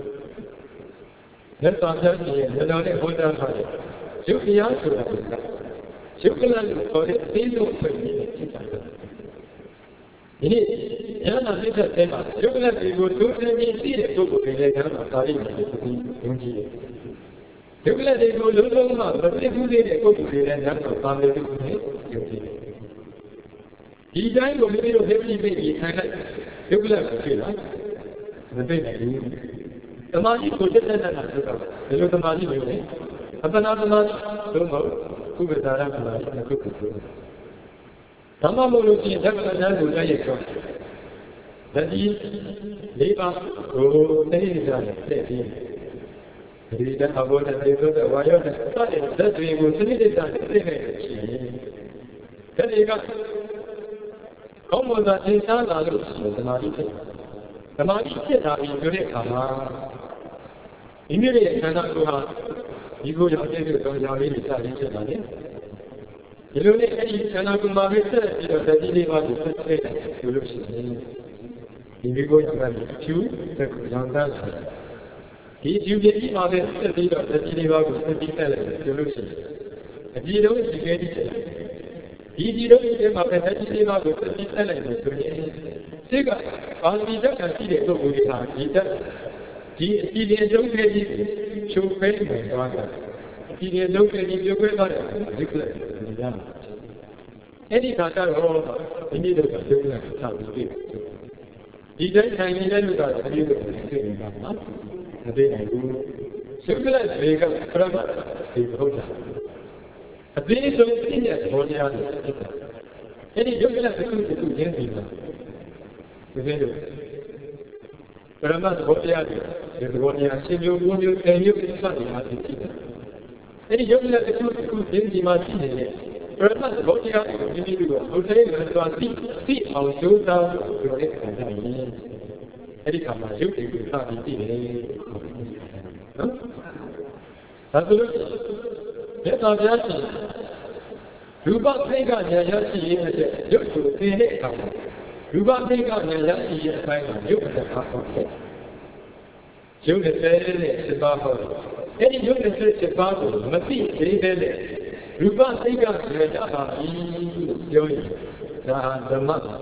လက်ဆောင်ပြည့်ရဲ့လက်တော်နဲ့ဟောကြားထားတဲ့ယုတ်တရားဆိုတာကယုတ်ကလလို့ခေါ်တဲ့အသေးဆုံးဖြစ်နေတဲ့ဖြစ်တာဒီနေ့ဉာဏ်နဲ့သိတဲ့မှာယုတ်ကလတွေကိုသိုးသိပြီးသိတဲ့ပုဂ္ဂိုလ်တွေလည်းကျွန်တော်သာရိပုတ္တရာကိုယုံကြည်တယ်ယုတ်ကလတွေကိုလုံးလုံးမှမသိဘူးသေးတဲ့ပုဂ္ဂိုလ်တွေလည်းကျွန်တော်သာမေတ္တကိုယုံကြည်တယ်ဒီတိုင်းကိုမိမိတို့သိပြီးပြီးခံလိုက်ယုတ်ကလကိုဖြစ်လာမသိနိုင်ဘူးသမာဓိကိုတက်တက်တက်တာဆိုတော့ဒီလိုသမာဓိမျိုးလေအပ္ပနာသမာဓိလို့မဟုတ်ဥပဒါရသမာဓိတစ်ခုခုဆိုဓမ္မမို့လို့ရှိရင်ဓမ္မဉာဏ်ကိုလက်ရကျော်တတိလေးပါးကိုသိနေကြတယ်တဲ့ပြီးဒီတဲ့အဘောနဲ့ဒီလိုတဲ့ဝါရောနဲ့စတဲ့ဇတ်တွေကိုစနစ်တကျသိနေတယ်ရှိရင်တတိကကောင်းမွန်စွာသင်ရှားလာလို့ရှိရင်သမာဓိဖြစ်သမာဓိဖြစ်တာပြီးပြောတဲ့အခါမှာမိမိရဲ့ခန္ဓာကိုယ်ဟာဒီကိုရောက်တဲ့ကြောင့်ကြောင့်လေးတွေစရင်းဖြစ်တာလေဒီလိုနဲ့အဲဒီခန္ဓာကိုယ်မှာပဲဆက်ပြီးတော့တတိလေးပါးကိုဆက်ဆက်တယ်ပြောလို့ရှိရင်ဒီဒီကိုရောက်တဲ့ဖြူတဲ့ကိုရောင်းတတ်လာဒီဖြူပြည့်မှာပဲဆက်ပြီးတော့တတိလေးပါးကိုဆက်ပြီးတက်လိုက်ပြောလို့ရှိရင်အကြည့်တော့ဒီကဲဒီဒီဒီတော့ဒီမှာပဲတတိလေးပါးကိုဆက်ပြီးတက်လိုက်လို့ဆိုရင်စိတ်ကဘာလို့ဒီတက်ကရှိတဲ့ပုဂ္ဂိုလ်တွေဟာဒီတက်ဒီအစီအစဉ်အကျုံးတွေကြီးချုပ်ဖဲနေသွားတာအစီအစဉ်အကျုံးတွေကြီးပြုတ်ခွဲသွားတယ်ဒီကလေးဒီကအဲ့ဒီခါကျတော့ဒီနေ့တော့ပြုတ်လာတာပြီးပြီဒီတိုင်းထိုင်နေတဲ့လူကတော့အပြည့်အစုံသိနေတာနော်မသိနိုင်ဘူးရုပ်ကလေးတွေကပရမတ်ဒီဟုတ်တာအသေးဆုံးသိတဲ့ဘောတရားတွေဖြစ်တာအဲ့ဒီရုပ်ကလေးတစ်ခုတစ်ခုချင်းစီမှာဒီလိုပရမတ်ဘောတရားတွေဒီဘောတရားရှင်မျိုးမျိုးမျိုးအဲမျိုးစသဖြင့်အားဖြင့်ရှိတယ်အဲ့ဒီရုပ်ကလေးတစ်ခုတစ်ခုချင်းစီမှာရှိနေတဲ့ပရမတ်ဘောတရားတွေကိုဒီလိုလိုဟုတ်တယ်လို့ဆိုသိသိအောင်ကြိုးစားပြောတဲ့အခါကျရင်အဲ့ဒီခါမှာရုပ်တွေကိုစပြီးသိတယ်နော်ဒါဆိုလို့မြတ်စွာဘုရားရှင်ရူပသိက္ခာဉာဏ်ရရှိရတဲ့ရုပ်ကိုသိတဲ့အခါမှာရူပသိက္ခာဉာဏ်ရရှိတဲ့အပိုင်းမှာယုတ်တစ်ခါဟောတယ်ယုတ်တစ်နဲ့စစ်ပါဟောတယ်အဲ့ဒီယုတ်တစ်စစ်ပါကိုမသိသေးတဲ့ရူပသိက္ခာဉာဏ်ရပါပြီလို့ပြောရင်ဒါဓမ္မပါ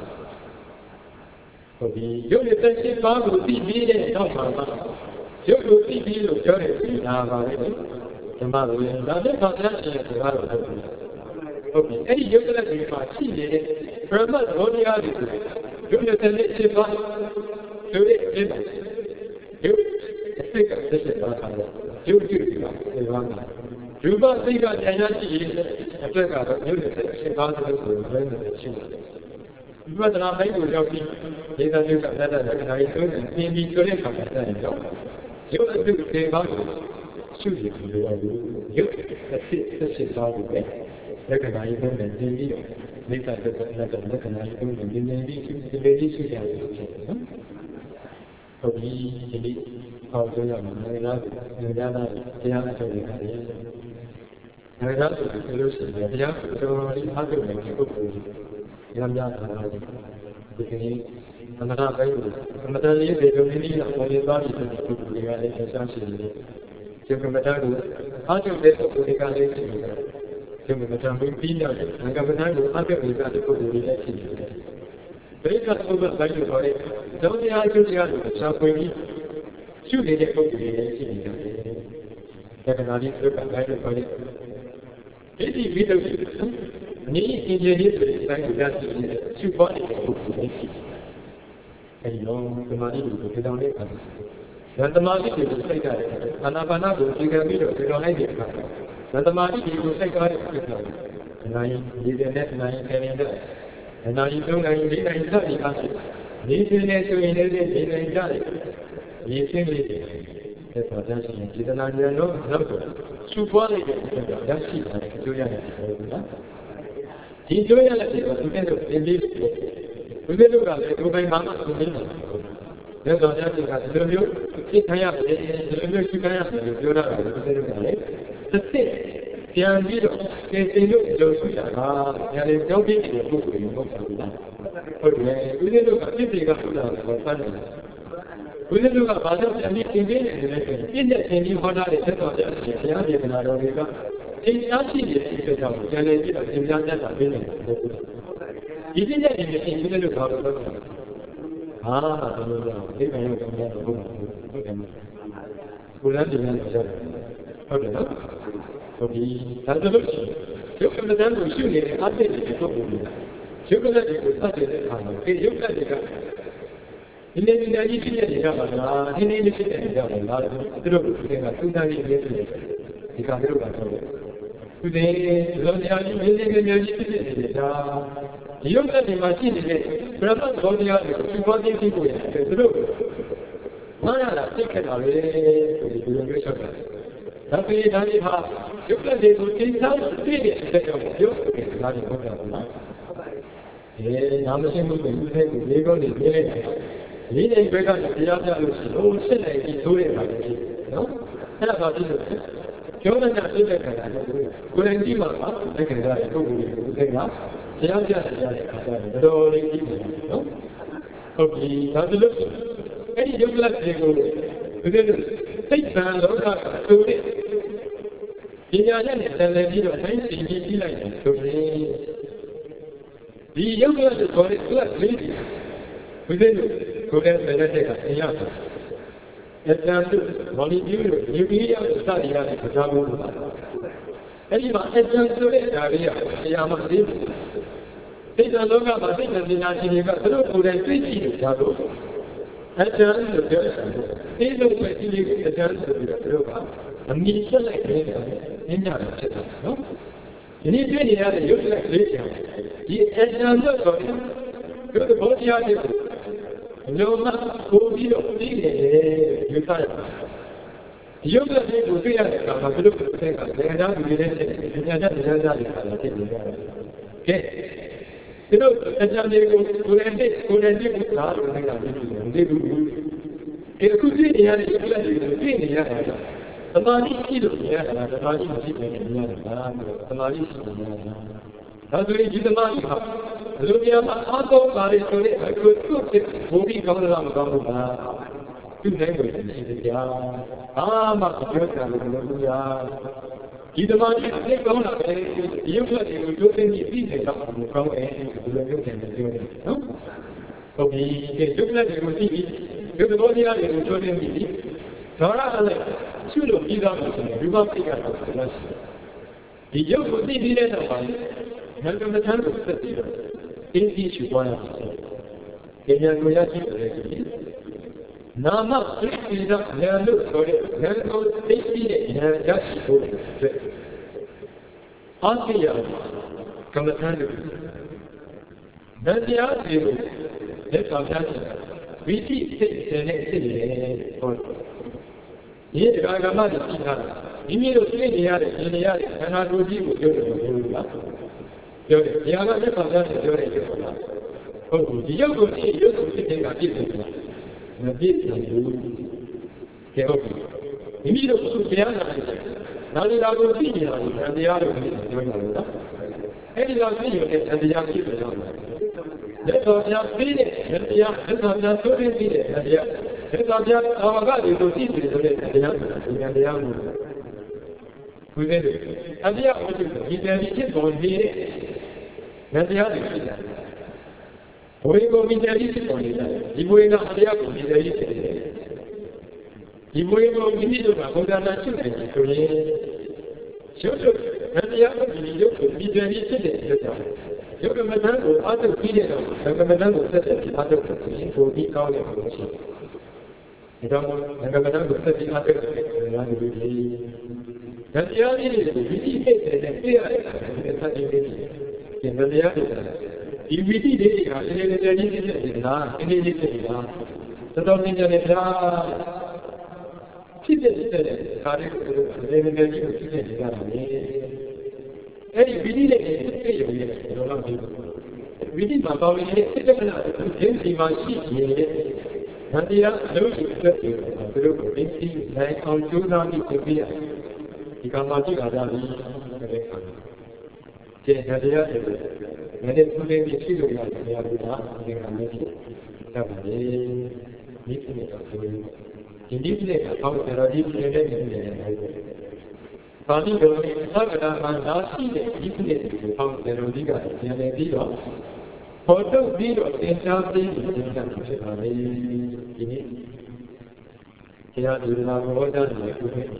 ဟုတ်ပြီယုတ်တစ်စစ်ပါကိုသိပြီးတဲ့နောက်မှာယုတ်ကိုသိပြီးလို့ပြောတယ်ဒါပါပဲဓမ္မလိုရင်ဒါနဲ့ဘာသာရှင်ဆိုတာတော့ဟုတ်ပြီဟုတ်ပြီအဲ့ဒီယုတ်တဲ့ဒီမှာရှိနေတဲ့ပရမတ်ဘောဓိအားတွေယုတ်တဲ့နဲ့စစ်ပါဆိုတဲ့ဒီမှာယုတ်စိတ်ကစစ်ပါတာယုတ်ကြည့်ဒီမှာဒီမှာရူပစိတ်ကဉာဏ်ရရှိရင်အတွက်ကတော့ယုတ်တဲ့စစ်ပါဆိုလို့ပြောနေတယ်ရှိတယ်ဒီမှာတနာပိုင်းကိုရောက်ပြီးဒေသမျိုးကလက်တဲ့ခဏလေးဆိုရင်ပြင်ပြီးဆိုတဲ့ခါမှာတက်ရင်တော့ယုတ်အတုတွေပါလို့ရှုရည်လို့ရတယ်ယုတ်အစစ်အစစ်သားတွေပဲလက္ခဏာရေးပုံနဲ့ပြင်ပြီးတော့မိစ္ဆာတက်တဲ့လက္ခဏာရေးပုံနဲ့ပြင်ပြီးရှုဒီလိုလေးရှုကြရတယ်နော်ဟုတ်ပြီဒီနေ့ဟောပြောရမှာငါးလားငါးလားတရားအထုတ်ရတယ်ငါးလားဆိုလို့ရှိရင်တရားတော်တော်လေးအားထုတ်နေတဲ့ပုဂ္ဂိုလ်ကြီးရမ်းများတာဒီကနေ့သမထပိုင်းကိုသမထလေးတွေလုံးလေးနဲ့ပေါ်ရသွားပြီဆိုတဲ့ပုဂ္ဂိုလ်တွေကလည်းဆက်ရှိနေတယ်ကျုပ်ကမတန်းကိုအားထုတ်တဲ့ပုဂ္ဂိုလ်တွေကလည်းရှိနေတယ်ကျုပ်ကမတန်းပြီးပြီးတော့ငါကမတန်းကိုအားထုတ်နေတဲ့ပုဂ္ဂိုလ်တွေလည်းရှိနေတယ်ပရိသတ်ပုဂ္ဂိုလ်ပိုင်းကိုခေါ်တဲ့ဒုတိယအကျိုးတရားကိုရှာဖွေပြီးရှုနေတဲ့ပုဂ္ဂိုလ်တွေလည်းရှိနေတယ်လက္ခဏာလေးစုပ်ကပိုင်းကိုခေါ်တဲ့ဒီဒီဗီဒီယိုနည်းအင်ဂျင်နီယာတွေဆိုင်ကိုရရှိနေတဲ့ရှုပွားနေတဲ့ပုဂ္ဂိုလ်တွေရှိတယ်အဲဒီတော့သမာဓိကိုပြောင်းတဲ့အခါမှာဉာဏ်သမာဓိကိုစိတ်ကြတယ်အာနာပါနကိုသိခံပြီးတော့ပြောင်းလိုက်တဲ့အခါဉာဏ်သမာဓိကိုစိတ်ကြတဲ့အခါနိုင်ဒီတဲ့နဲ့နိုင်ဆယ်နေတဲ့နိုင်သုံးနိုင်လေးနိုင်စသည်အားဖြင့်ဒီစင်းနဲ့ဆိုရင်လည်းဒီနိုင်ကြတယ်ဒီစင်းလေးတွေဆက်ပါကြရှင်ဒီတနာဉာဏ်တော့နောက်တော့ရှုပွားလိုက်တဲ့အခါရရှိတာအကျိုးရတယ်ဟုတ်လားဒီကျိုးရတဲ့ကိုသူတဲ့လို့သင်ပြီးဘုရားတို့ကလည်းဒီပိုင်းမှာသင်ပြီးတယ်။ဒါကြောင့်ညကဒီလိုမျိုးသိခံရတယ်ဒီလိုမျိုးသိခံရတယ်လို့ပြောတာကဘုရားတို့ကလည်းတစ်စစ်ပြန်ပြီးတော့သင်သင်လို့လို့ဆိုတာကညာလေကြောက်ပြီးတဲ့ပုဂ္ဂိုလ်မျိုးဟုတ်ပါဘူးလား။ဟုတ်တယ်ဘုရားတို့ကပြည့်စုံကဘုရားကိုဖတ်တယ်။ဘုရားတို့ကဘာကြောင့်ပြန်ပြီးသင်ပေးနေတယ်လဲဆိုရင်ပြည့်တဲ့သင်ပြီးဟောတာတဲ့သက်တော်ကြတယ်ဘုရားပြေကနာတော်တွေကသင်ကြားရှိတဲ့အတွက်ကြောင့်ကျန်နေပြီးတော့သင်ကြားတတ်တာပြနေတယ်ဟုတ်ကဲ့ဒီပြည့်တဲ့ရင်ရှင်ပြည့်လို့ခေါ်တော့ဟာတော်တော်ကြောင့်ဒီကံရောကောင်းတယ်ဟုတ်ပါဘူးဟုတ်တယ်ဘုရားတင်နေကြတယ်ဟုတ်တယ်နော်ဟုတ်ပြီဒါဆိုလို့ရှိရင်ရုပ်ကမ္မတန်ကိုရှုနေတဲ့အဖြစ်တွေပုဂ္ဂိုလ်တွေရုပ်ကလတ်တွေကိုစတဲ့အခါမှာဒီရုပ်ကလတ်တွေကဒီနေ့ဒီနေ့ကြီးဖြစ်နေတာပါလားဒီနေ့လေးဖြစ်နေတာပါလားသူတို့ကသူကသူသားကြီးလေးဖြစ်နေတယ်ဒီကံတို့ကတော့သူတွေလောတရားကြီးမင်းကြီးမျိုးကြီးဖြစ်နေတယ်ဒါဒီရုပ်ကတွေမှာရှိနေတဲ့ပရမတ်ဘောတရားတွေကိုသူဘာသိသိကိုရတယ်သူတို့မာနလာသိခဲ့တာလေဆိုပြီးဒီလိုမျိုးချက်တယ်ဒါပေမဲ့ဒါကြီးဟာရုပ်ကတွေကိုသင်စားသိတဲ့အချက်ကြောင့်ပြောတယ်ဒါကြီးဟုတ်တယ်နော်အဲနာမရှိမှုတွေသူတွေကိုလေးကောင်းနေပြလိုက်တယ်လေးနေဘက်ကတရားပြလို့ရှိလို့ရှင်းနေပြီးသိုးရပါလေနော်အဲ့ဒါဘာဖြစ်လို့ကျောင်းသားတွေတဲ့ခါကျတော့ကိုယ်တိုင်ကြည့်မှာပါလက္ခဏာတွေပုဂ္ဂိုလ်တွေကိုသိတာတရားပြရတဲ့အခါကျတော့တော်တော်လေးကြည့်တယ်နော်ဟုတ်ပြီဒါဆိုလို့အဲ့ဒီယုတ်လက်တွေကိုဒီလိုစိတ်ဆံလောကဆိုတဲ့ပညာနဲ့ဆယ်လည်ပြီးတော့တိုင်းစီပြီးကြည့်လိုက်တယ်ဆိုရင်ဒီယုတ်လက်ကိုခေါ်တဲ့သူကလေးဒီဘုရားကိုယ်တိုင်ဆယ်တဲ့ကအရာအဲ့ဒါသူမော်လီကျူးလို့ယူပြီးရတဲ့စသည်ရတဲ့ပဇာဘုရားအဲ့ဒီမှာအဲ့ဒါဆိုတဲ့ဓာရီကအရာမှသိဘူးစိတ်ဓာတ်လောကမှာစိတ်နဲ့ပညာရှင်တွေကသူတို့ကိုယ်တိုင်သိရှိနေတာလို့အဲ့ဒါလို့ပြောတယ်ဒီလိုပဲဒီလိုအကျဉ်းဆိုပြီးတော့သူတို့ကအမိဆက်လိုက်နေတာနင်းကြတာဖြစ်တယ်နော်ဒီနေ့တွေ့နေရတဲ့ရုပ်လက်လေးချင်ဒီအဲ့ဒါလို့ဆိုရင်သူတို့ဘောတရားတွေကိုလုံးဝကိုပြီးတော့ပြီးနေတယ်ယူဆရတယ်ဒီယုတ်တဲ့ကိုတွေ့ရတဲ့အခါမှာဘယ်လိုဖြစ်လဲကလည်းဒါဒီလေးနဲ့ဉာဏ်နဲ့ဉာဏ်သားတွေခါလာဖြစ်နေတယ်ကဲဒီလိုအကြံတွေကိုကိုယ်နဲ့ကိုယ်နဲ့ကြည့်လို့လားလို့နေတာဒီလိုဒီလိုဒီအခုကြည့်နေရတဲ့ယုတ်တဲ့ကိုကြည့်နေရတာသမာဓိရှိလို့ရတာသမာဓိမရှိဘဲနဲ့ရတာသမာဓိရှိလို့ရတာ That's why you demand it. Look at my uncle, I could cook it, movie comes on the two languages. Ah, my God, you demand it, take on it. You let him do any business from a no? Okay, you let him see, you the body are in children. Nora, should have given you must take us. The yoke would be the end of it. Welcome the time of the theater. In each one of us. In your reality, Nama, please, there look for it. There goes safety and there just go to it. Auntie, come the time of it. Then the other, let's have that. We see six and eight city for here, I got money. You need to see the other, and the other, and I will give you the the other people that is your age. Oh, the young will see you to sit in a business. The business you you need to put the other. Now I will see you, and the other is doing it. Any of you and the young people. That's all just feed it, and the young, that's all just feed it, and the young. That's all just our God is to see it, and the young, and the young. We did it. And the other, he said, he kept on here. That's the other thing. We go with the list on it. If we not the other, with the list. If we go with the other, go down the children. So, and the other, you could be the list. You can make other videos, you can make other things to be called a machine. You don't know, you can make other things to be and the other is we did and fear in the other. If we did it, I said, it is not, it is not. The doctor is not. She did it, carried it. Hey, we did it. We did my body, empty my sheet. And the other is like on two ninety to be. You can imagine that. Yes, and the other, when it's put in the children, they are not in a meeting. Somebody needs to make a food. In this way, how there are different elements. Funny, the Sagara and Nasi, different how there are bigger than a zero. For those zero, in something in it. Here, you have more than my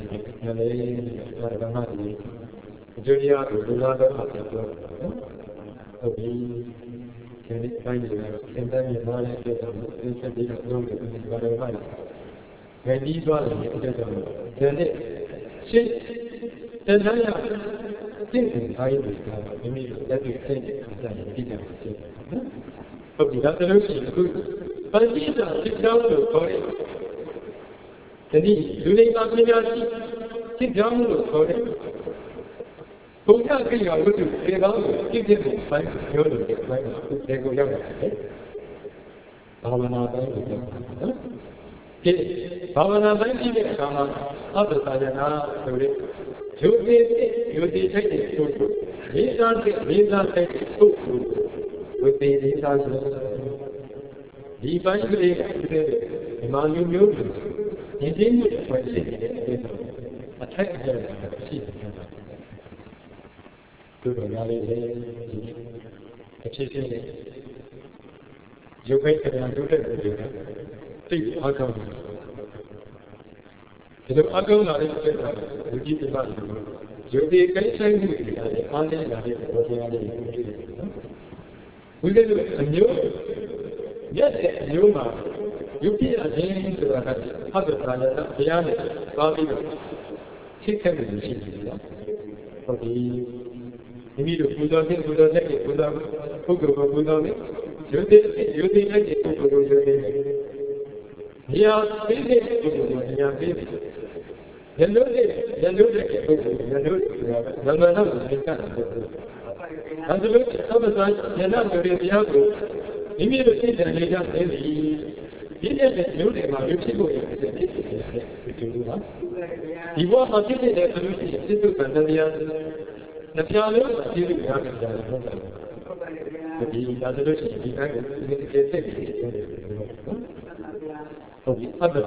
food. Julia, you know the okay. Can it find you? Sometimes you know that it's a bit of long to very much. When these ones then it she then I think I will immediately let me say it. Okay, that's a little good. But these are sit down to call it. Then do they not mean that sit down to call it? Không có cái gì có được cái đó cái cái gì phải nhớ được cái phải để cô giáo đấy. Bhavana đấy được. Cái bhavana đấy thì cái sao nó được tại sao rồi đấy. Chú đi chú đi thấy được chú chú. Lý do thì lý do thấy chú chú. Chú đi lý do gì? Lý phải cái cái mà nhiều nhiều. Những gì mà phải gì đấy. À thấy cái gì gì. Good reality, achieving you make it and do it. Think outcome. The outcome are you keep in mind. You be very angry at the only we can do a new, yes, a new man. You be a change to the other side, the other, probably chicken and cheese. For the you need to put on it, put on it, put on it, put on it. You did, you did it, put on it. Yeah, baby, yeah, baby. You know it, you know it, you know it, no, no, no, you can't. And the look at some of that, you're not going to be able to. You need to see that you just say, he didn't know that you people you want to see the solution, this is another. The piano is a really young the other she get other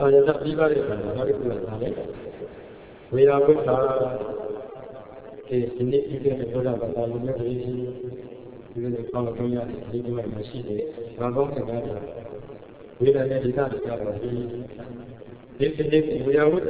we are with a significant California, machine, we are ready to if we are with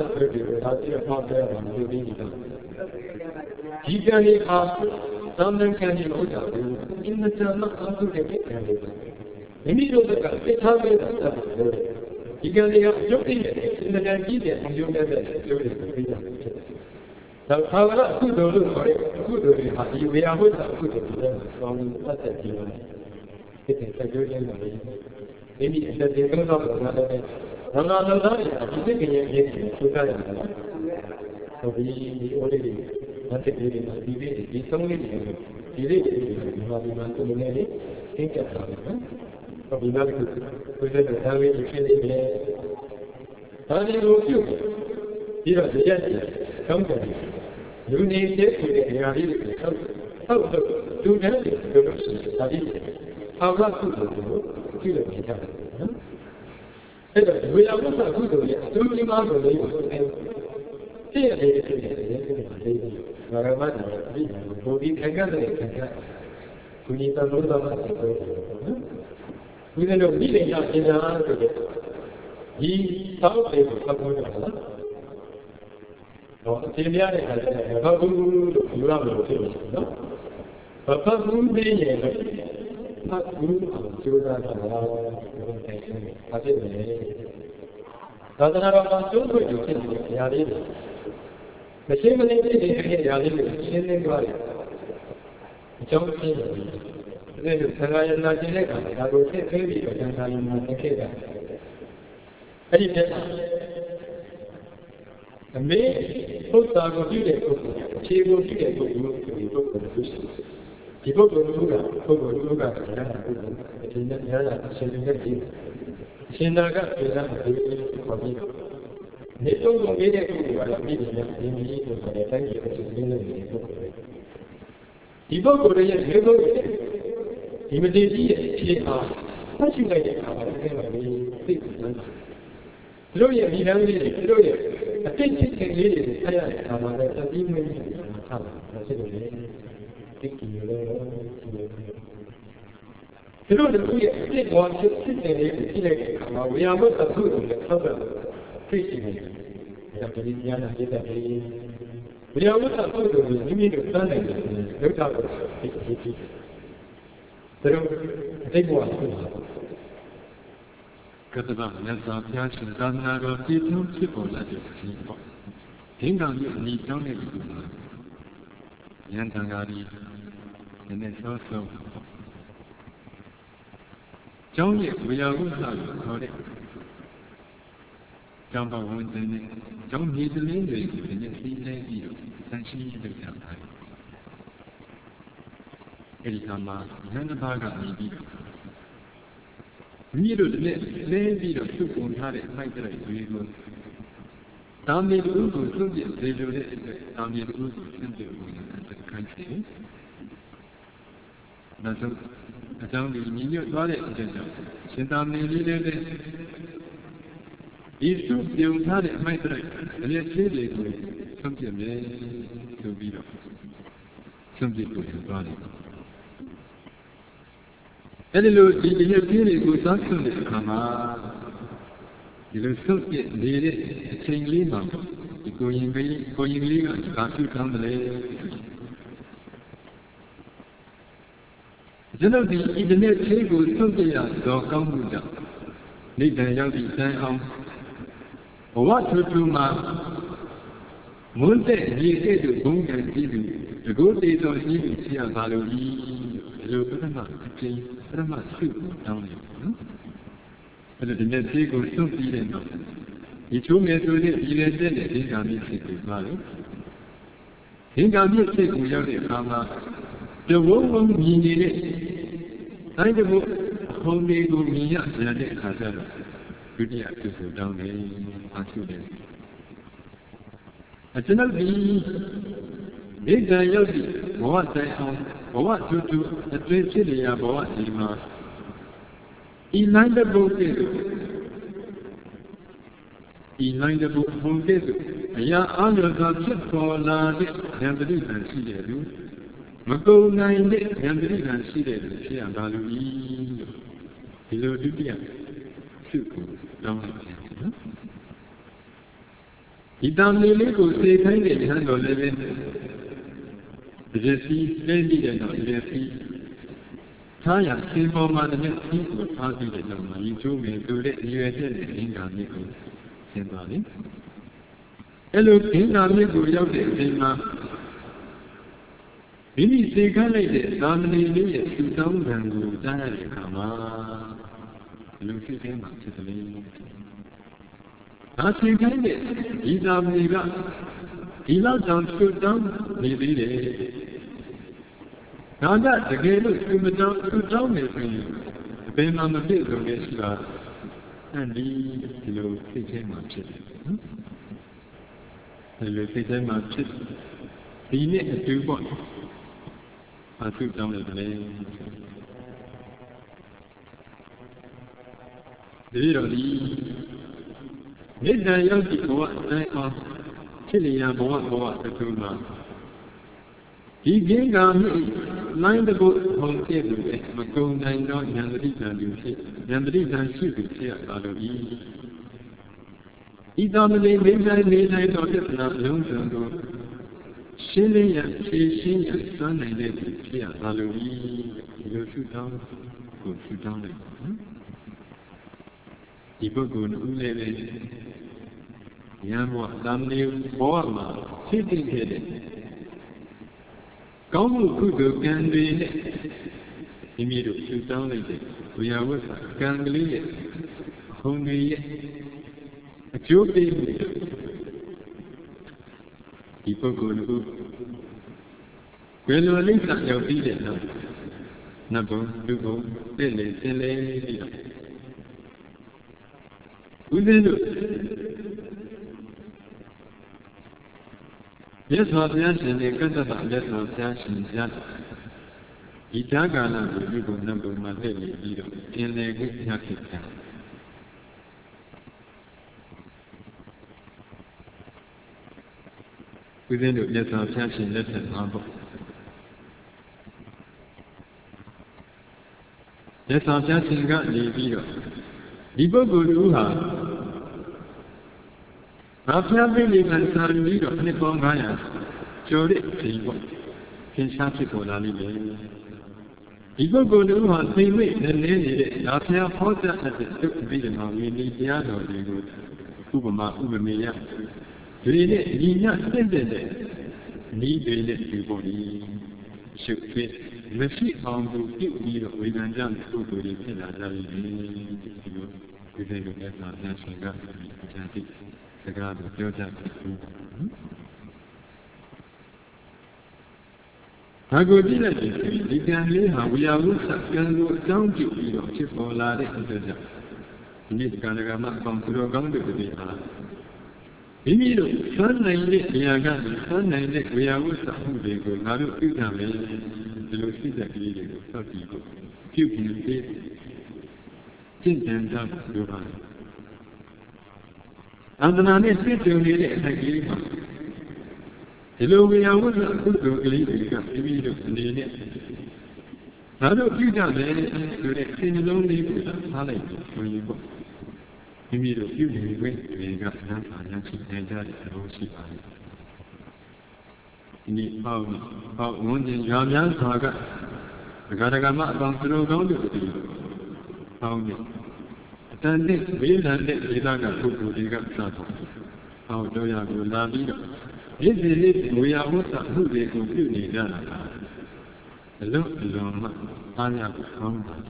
he can ask, someone can you in the term of the immediately, it's how he can look in the idea and you get now, however, good or good, we are with a good from that year. It is a good maybe the goes up another. I'm not I'm thinking you guys. So we already wanted to be it's only the think about it. But we not good the time we feel it. How do you here are the yes, company. You need it to get how to do that. How about to do it? We are not a good way, doing out of the here it is. We can get it. We need a lot of us. We don't know meeting us in the answer. He thought they were somewhere. Australia has a good love. Papa would be not good to that. I did Radha so good you can Yadi. The same thing is Yadi, Shin Glory. Don't see then you can I imagine I will take baby and I am not a me, both are going to get she will get to the book of the fish. The book of Luga, book of Luga, and then the other sending it. Sinaga is not for me. They don't go in a meeting in the evening for the thank you to book. The book of the book immediately she asked, what you like to have? Lawyer, he has a lawyer. I think he can read it. I am a demon. Thinking you know, the way one should sit there, we are not a good in the cover. Facing it. We are not a good in the immediate planning. Look out. So, take one. Kataba, Nasa, Piash, Danago, Tito, Chipo, Latin, Hingang, Ni Johnny, Yantangari, and then also Johnny, we are good now, Jump on one thing, John needs a language, and yet he lay you, and she is the time. Eritama, Yanabaga, maybe. Middle lady of two on had it like that. Down the Ugu, they do it down the Ugu, and the country. That's a only immediate body. Sit down the leader. These two you had it like that, and yet they do something to be something to his body. Any look, you have seen it with action in the Kama. You will still get needed, saying Lima, going going legal, can't you come the lay? Generally, even if table something else, don't come with them. Need the young be sent home. What to do, ma? One day, he said to Bung and Tibu, the good days of living here, Valorie, look at them. But I'm not shoot down here. But the next day goes so feeling. He told me to live even then, he got me sick with Valley. He got me sick without the Kama. The woman needed it. I don't hold me to me up and I had a good act to go down there. I should have. I do not be Nita Yogi, what I own, or what to do, a train city about him. In line the book, in line the book, who gets it. Ya under the chip for land, and the difference she did. Mako nine, and the difference she did. She and Balu. Hello, Dudia. Super, down. He done the legal say, I did handle living. The Jesse, Lady, and not Jesse. Taya, simple man, and he was passing the number. You told me to let you attend in Ghana. Simply. Hello, in Ghana, go out there, Sima. Ini sekali deh, sambil ini sudah mengganggu saya kama. Lucy Sima, setelah. Asal sekali deh, kita melihat. Ila down scoot down, maybe they. Now that the gate looks to down scoot down is the pain on the bit of this last. And the kilo fifteen months. The fifteen months. The net is two points. I scoot down the lane. The little midnight young people what Chili and what what the two months. He gave on nine the boat home table, Macon nine down and the reason you see, and the reason she could see out of E. He dominated midnight midnight or just not long ago. Shilly and she and son and lady see out of E. You shoot down, go shoot down. People go to Ule. Yamwa, Damni, Borma, sitting here. Kamu kudu can be immediate to down it. We are with can believe it. Only a joke. People go to well, at least not your feet. Number, you go, silly, silly. Who did it? Yes, what yes, and they cut about that of fashion. Itagana, you go number my lady, in the good jacket. Within the yes of fashion, that's an humble. Yes, of fashion got the video. People go to her. After building and starting lead of Nippon Gaya, showed it, since Happy for Lali. People go to her, they wait and then it. After a porter at the took vision of Miniano, they go Ubama, Ubamia. Read it, he not send it. Need it before he should fit. The sheep found to keep me of Wigan Jam to the Pilla Lali. We say to get our national government. The God of your death. I go to the you can live how we are looked at can go down to you, chip or lad into the need Ganagama from Kurogan to the Hala. Immediately, sunlight, we are got sunlight, we are looked at who they go, not a few times, the Lucy that we do, so people. Few can be Jin and Dunk, your hand. And then I sit to the Hello, we are with a good lady, immediately. Now, don't you down there to the same lonely with a pallet when you go. Immediately, you went to the got enough financial and that is all she finds. In the power, about one in Yamian Saga, the Gadagama bound to go down to the pound. Then this will and this is not a good to get started. How do you have to love it? This is it, we are what who they conclude that. Hello, hello, I have come back.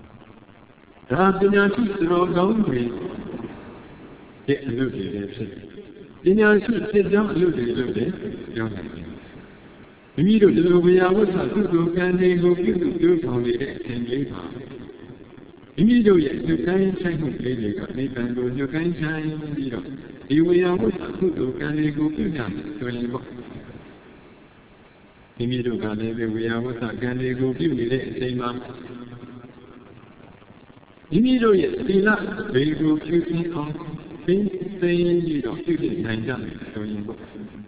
Rabinati throw down me. Get looted, they say. In our should sit down, looted, looted, young again. Immediately, we are what who can they go to from the and leave her. Immediately, you can change the lady, they can go, you can change the video. If we are with a good, can they go to them to any book? မိမိတို့ကလည်းပဲဝေယဝဆကံတွေကိုပြုနေတဲ့အချိန်မှာမိမိတို့ရဲ့သီလတွေကိုပြုစည်းအောင်သိသိပြီးတော့ပြုလုပ်နိုင်ကြမယ်ဆိုရင်ပေါ့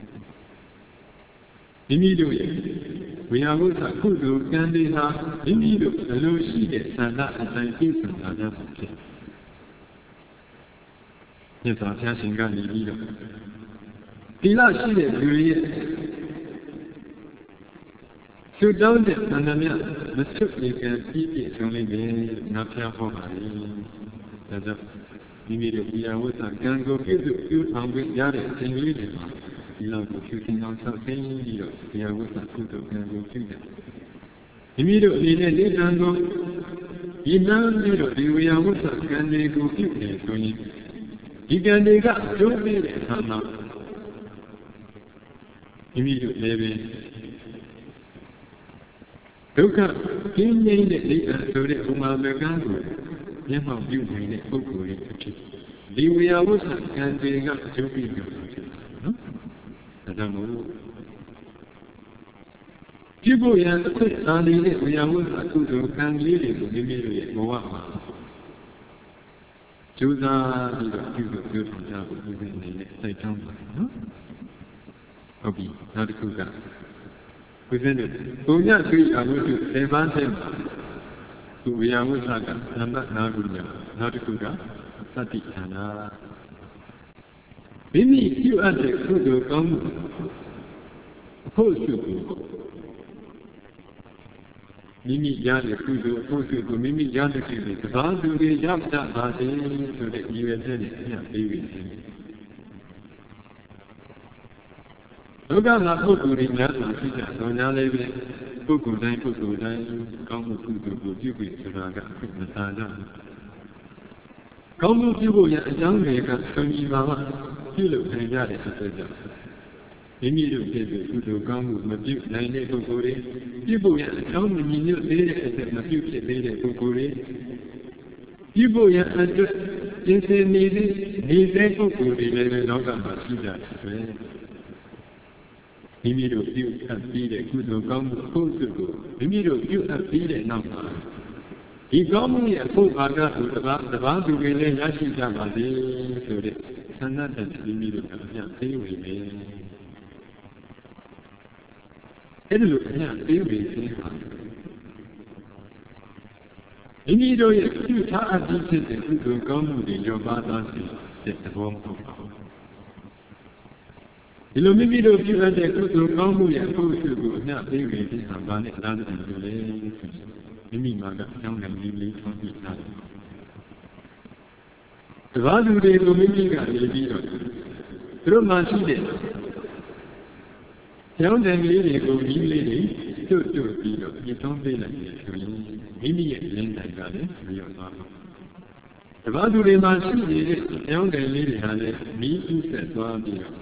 မိမိတို့ရဲ့ဝေယဝဆကုသိုလ်ကံတွေဟာမိမိတို့အလိုရှိတဲ့ဆန္ဒအတိုင်းပြည့်စုံလာကြမှာဖြစ်မြတ်စွာဘုရားရှင်ကနေပြီးတော့သီလရှိတဲ့လူရဲ့သူတောင်းတဲ့သံဃာများမစွတ်ပြေကံပြည့်ပြည့်စုံလိမ့်မယ်ငါဖျားဟောပါလေဒါကြောင့်မိမိတို့ဝိယဝဆကံကိုပြည့်စုံပြုအောင်ပြီးရတဲ့အချိန်လေးတွေမှာဒီလောက်ကိုဖြူစင်အောင်ဆောက်သိပြီးတော့ဝိယဝဆကုသိုလ်ကံကိုပြုတယ်မိမိတို့အနေနဲ့လေးတန်ကိုဒီနာပြီးတော့ဒီဝိယဝဆကံတွေကိုပြုနေဆိုရင်ဒီကံတွေကအကျိုးပေးတဲ့အခါမှာမိမိတို့လည်းပဲဒုက္ခကျင်းငြိမ်းတဲ့အိမ်ဆိုတဲ့ဥမာမကန်းကိုမျက်မှောက်ပြုနိုင်တဲ့ပုဂ္ဂိုလ်ရဲ့အဖြစ်ဒီဝိယဝဆကံတွေကအကျိုးပေးကြတယ်နော်ဒါကြောင့်မို့ဒီဘုရားအခွင့်အာဏာနဲ့ဝိယဝဆကုသိုလ်ကံလေးတွေကိုမိမိတို့ရဲ့ဘဝမှာကျူးစားပြီးတော့ပြုလို့ပြုဆောင်ကြဖို့ဒီအနေနဲ့စိုက်ချောင်းပါနော်ဟုတ်ပြီနောက်တစ်ခုကဝိဇ္ဇနဲ့ဘုညသိအဝိတုစေပန်းတဲ့သူဝေယဝိသကနံပါတ်၅ခုမြောက်နောက်တစ်ခုကသတ္တိဌာနာမိမိပြုအပ်တဲ့ကုသိုလ်ကောင်းမှုအဖို့စုကိုမိမိရတဲ့ကုသိုလ်အဖို့စုကိုမိမိရတဲ့ကုသိုလ်ကဘာသူတွေရမှတ်ပါစေဆိုတဲ့ရည်ရွယ်ချက်နဲ့အမြတ်ပေးပြီးဒုက္ခနာပုဂ္ဂိုလ်တွေများစွာရှိကြတော့ညာလေးပဲပုဂ္ဂိုလ်တိုင်းပုဂ္ဂိုလ်တိုင်းကောင်းမှုကုသိုလ်ကိုပြုပြီးဆိုတာကအဖြစ်မသာကြဘူး။ကောင်းမှုပြုဖို့ရအကြောင်းတွေကဆွေးနွေးပါမှပြုလုပ်နိုင်ကြတဲ့အတွက်ကြောင့်မိမိတို့ဖြစ်တဲ့ကုသိုလ်ကောင်းမှုမပြုနိုင်တဲ့ပုဂ္ဂိုလ်တွေပြုဖို့ရအကြောင်းမညီညွတ်သေးတဲ့အချက်မပြုဖြစ်သေးတဲ့ပုဂ္ဂိုလ်တွေပြုဖို့ရအတွက်ကျင့်စဉ်နေတဲ့နေတဲ့ပုဂ္ဂိုလ်တွေလည်းလောကမှာရှိကြတယ်။မိမိတို့ပြုအပ်ပြီးတဲ့ကုသိုလ်ကောင်းမှုအဖို့စုကိုမိမိတို့ပြုအပ်ပြီးတဲ့နောက်မှာဒီကောင်းမှုရဲ့အဖို့ဘာကဆိုတပါးတပါးသူတွေလည်းရရှိကြပါစေဆိုတဲ့ဆန္ဒတည်းမိမိတို့အမြတ်သေးဝင်နေအဲ့ဒီလိုအမြတ်သေးဝင်ခြင်းဟာမိမိတို့ရဲ့ပြုထားအပ်ပြီးဖြစ်တဲ့ကုသိုလ်ကောင်းမှုတွေရောပါသွားစေတဲ့သဘောမဟုတ်ပါဘူးဒီလိုမိမိတို့ပြုအပ်တဲ့ကုသိုလ်ကောင်းမှုရဲ့အဖို့စုကိုအမြတ်ပေးဝင်ခြင်းဟာဘာနဲ့အလားတူလဲမိမိမှာကအကြောင်းနဲ့လေးလေးထောင်းပြထားတယ်။တပါးလူတွေကိုမိမိကနေပြီးတော့သူတို့မှရှိတဲ့ကျောင်းတန်ကလေးတွေကိုမိမိလေးတွေတွတ်တွတ်ပြီးတော့ပြထောင်းပေးလိုက်တယ်ဆိုရင်မိမိရဲ့လင်းတိုင်ကလည်းမရောသွားဘူး။တပါးလူတွေမှရှိနေတဲ့ကျောင်းတန်လေးတွေဟာလည်းမိဥဆက်သွားပြီးတော့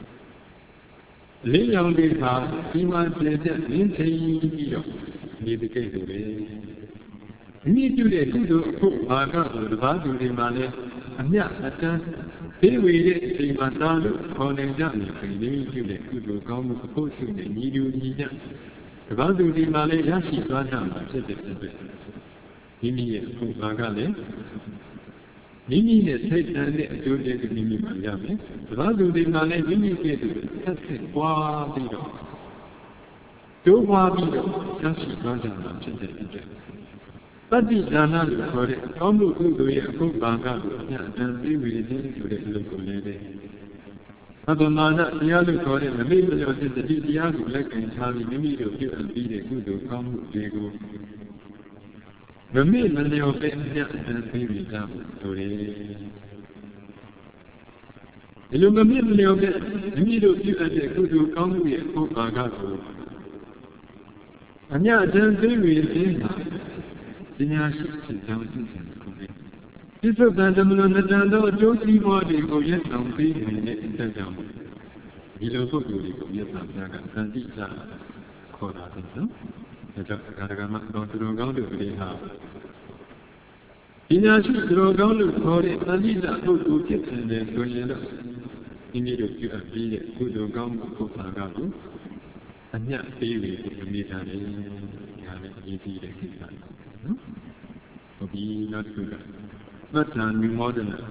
လေးရောင်တွေဟာဒီမှာပြည့်တဲ့လင်းထိန်ပြီးတော့ဒီတကိတ်တွေပဲမိပြုတဲ့ကုသိုလ်အဖို့ဘာကဆိုတပါးသူတွေမှာလည်းအမြတ်အတန်းသေးဝေတဲ့အချိန်မှာတားလို့ခေါ်နေကြတယ်ဆိုရင်မိပြုတဲ့ကုသိုလ်ကောင်းမှုအဖို့ရှိတဲ့ညီလူညီညတပါးသူတွေမှာလည်းရရှိသွားကြမှာဖြစ်တဲ့အတွက်မိမိရဲ့အဖို့ဘာကလည်းမိမိနဲ့စိတ်တန်တဲ့အကျိုးတွေကိုမိမိမှာရမယ်တပါးသူတွေမှာလည်းမိမိရဲ့သူဆက်ဆက်ပွားပြီးတော့တိုးပွားပြီးတော့ရရှိသွားကြမှာဖြစ်တဲ့အတွက်ပတ္တိဒါနလို့ခေါ်တဲ့ကောင်းမှုကုသိုလ်ရဲ့အဖို့ဘာကကိုအမြတ်အတန်းပေးဝေခြင်းဆိုတဲ့အလုပ်ကိုလည်းပဲသဗ္ဗမာနတရားလို့ခေါ်တဲ့မမေ့မလျော့တဲ့တတိတရားကိုလက်ခံထားပြီးမိမိတို့ပြုအပ်ပြီးတဲ့ကုသိုလ်ကောင်းမှုတွေကိုမမေ့မလျော့ပဲအမြတ်အတန်းပေးဝေကြဖို့ဆိုတယ်ဒီလိုမမေ့မလျော့ပဲမိမိတို့ပြုအပ်တဲ့ကုသိုလ်ကောင်းမှုရဲ့အဖို့ဘာကကိုအမြတ်အတန်းပေးဝေခြင်းဟာပညာရှိဖြစ်ကြောင်းသိစေကုန်တယ်။ဒီသုတ္တန်ဓမ္မလိုနတန်သောအကျိုးစီးပွားတွေကိုရက်ဆောင်ပေးနေတဲ့အတတ်ကြောင့်ဒီလိုပုဂ္ဂိုလ်တွေကိုမြတ်စွာဘုရားကသံတိစာခေါ်တာတယ်နော်။ဒါကြောင့်ကာရကမတော်သူတော်ကောင်းတို့တွေဟာပညာရှိသူတော်ကောင်းလို့ခေါ်တဲ့သံတိစာပုဂ္ဂိုလ်ဖြစ်တယ်ဆိုရင်တော့မိမိတို့ပြုအပ်ပြီးတဲ့ကုသိုလ်ကောင်းမှုပုဗ္ဗာကကိုအမြတ်ပေးပြီးနေကြတယ်ညာလည်းအရေးကြီးတဲ့ကိစ္စနော်ဟုတ်ပြီနောက်တစ်ခုကမတ်တာမြမောဒနာ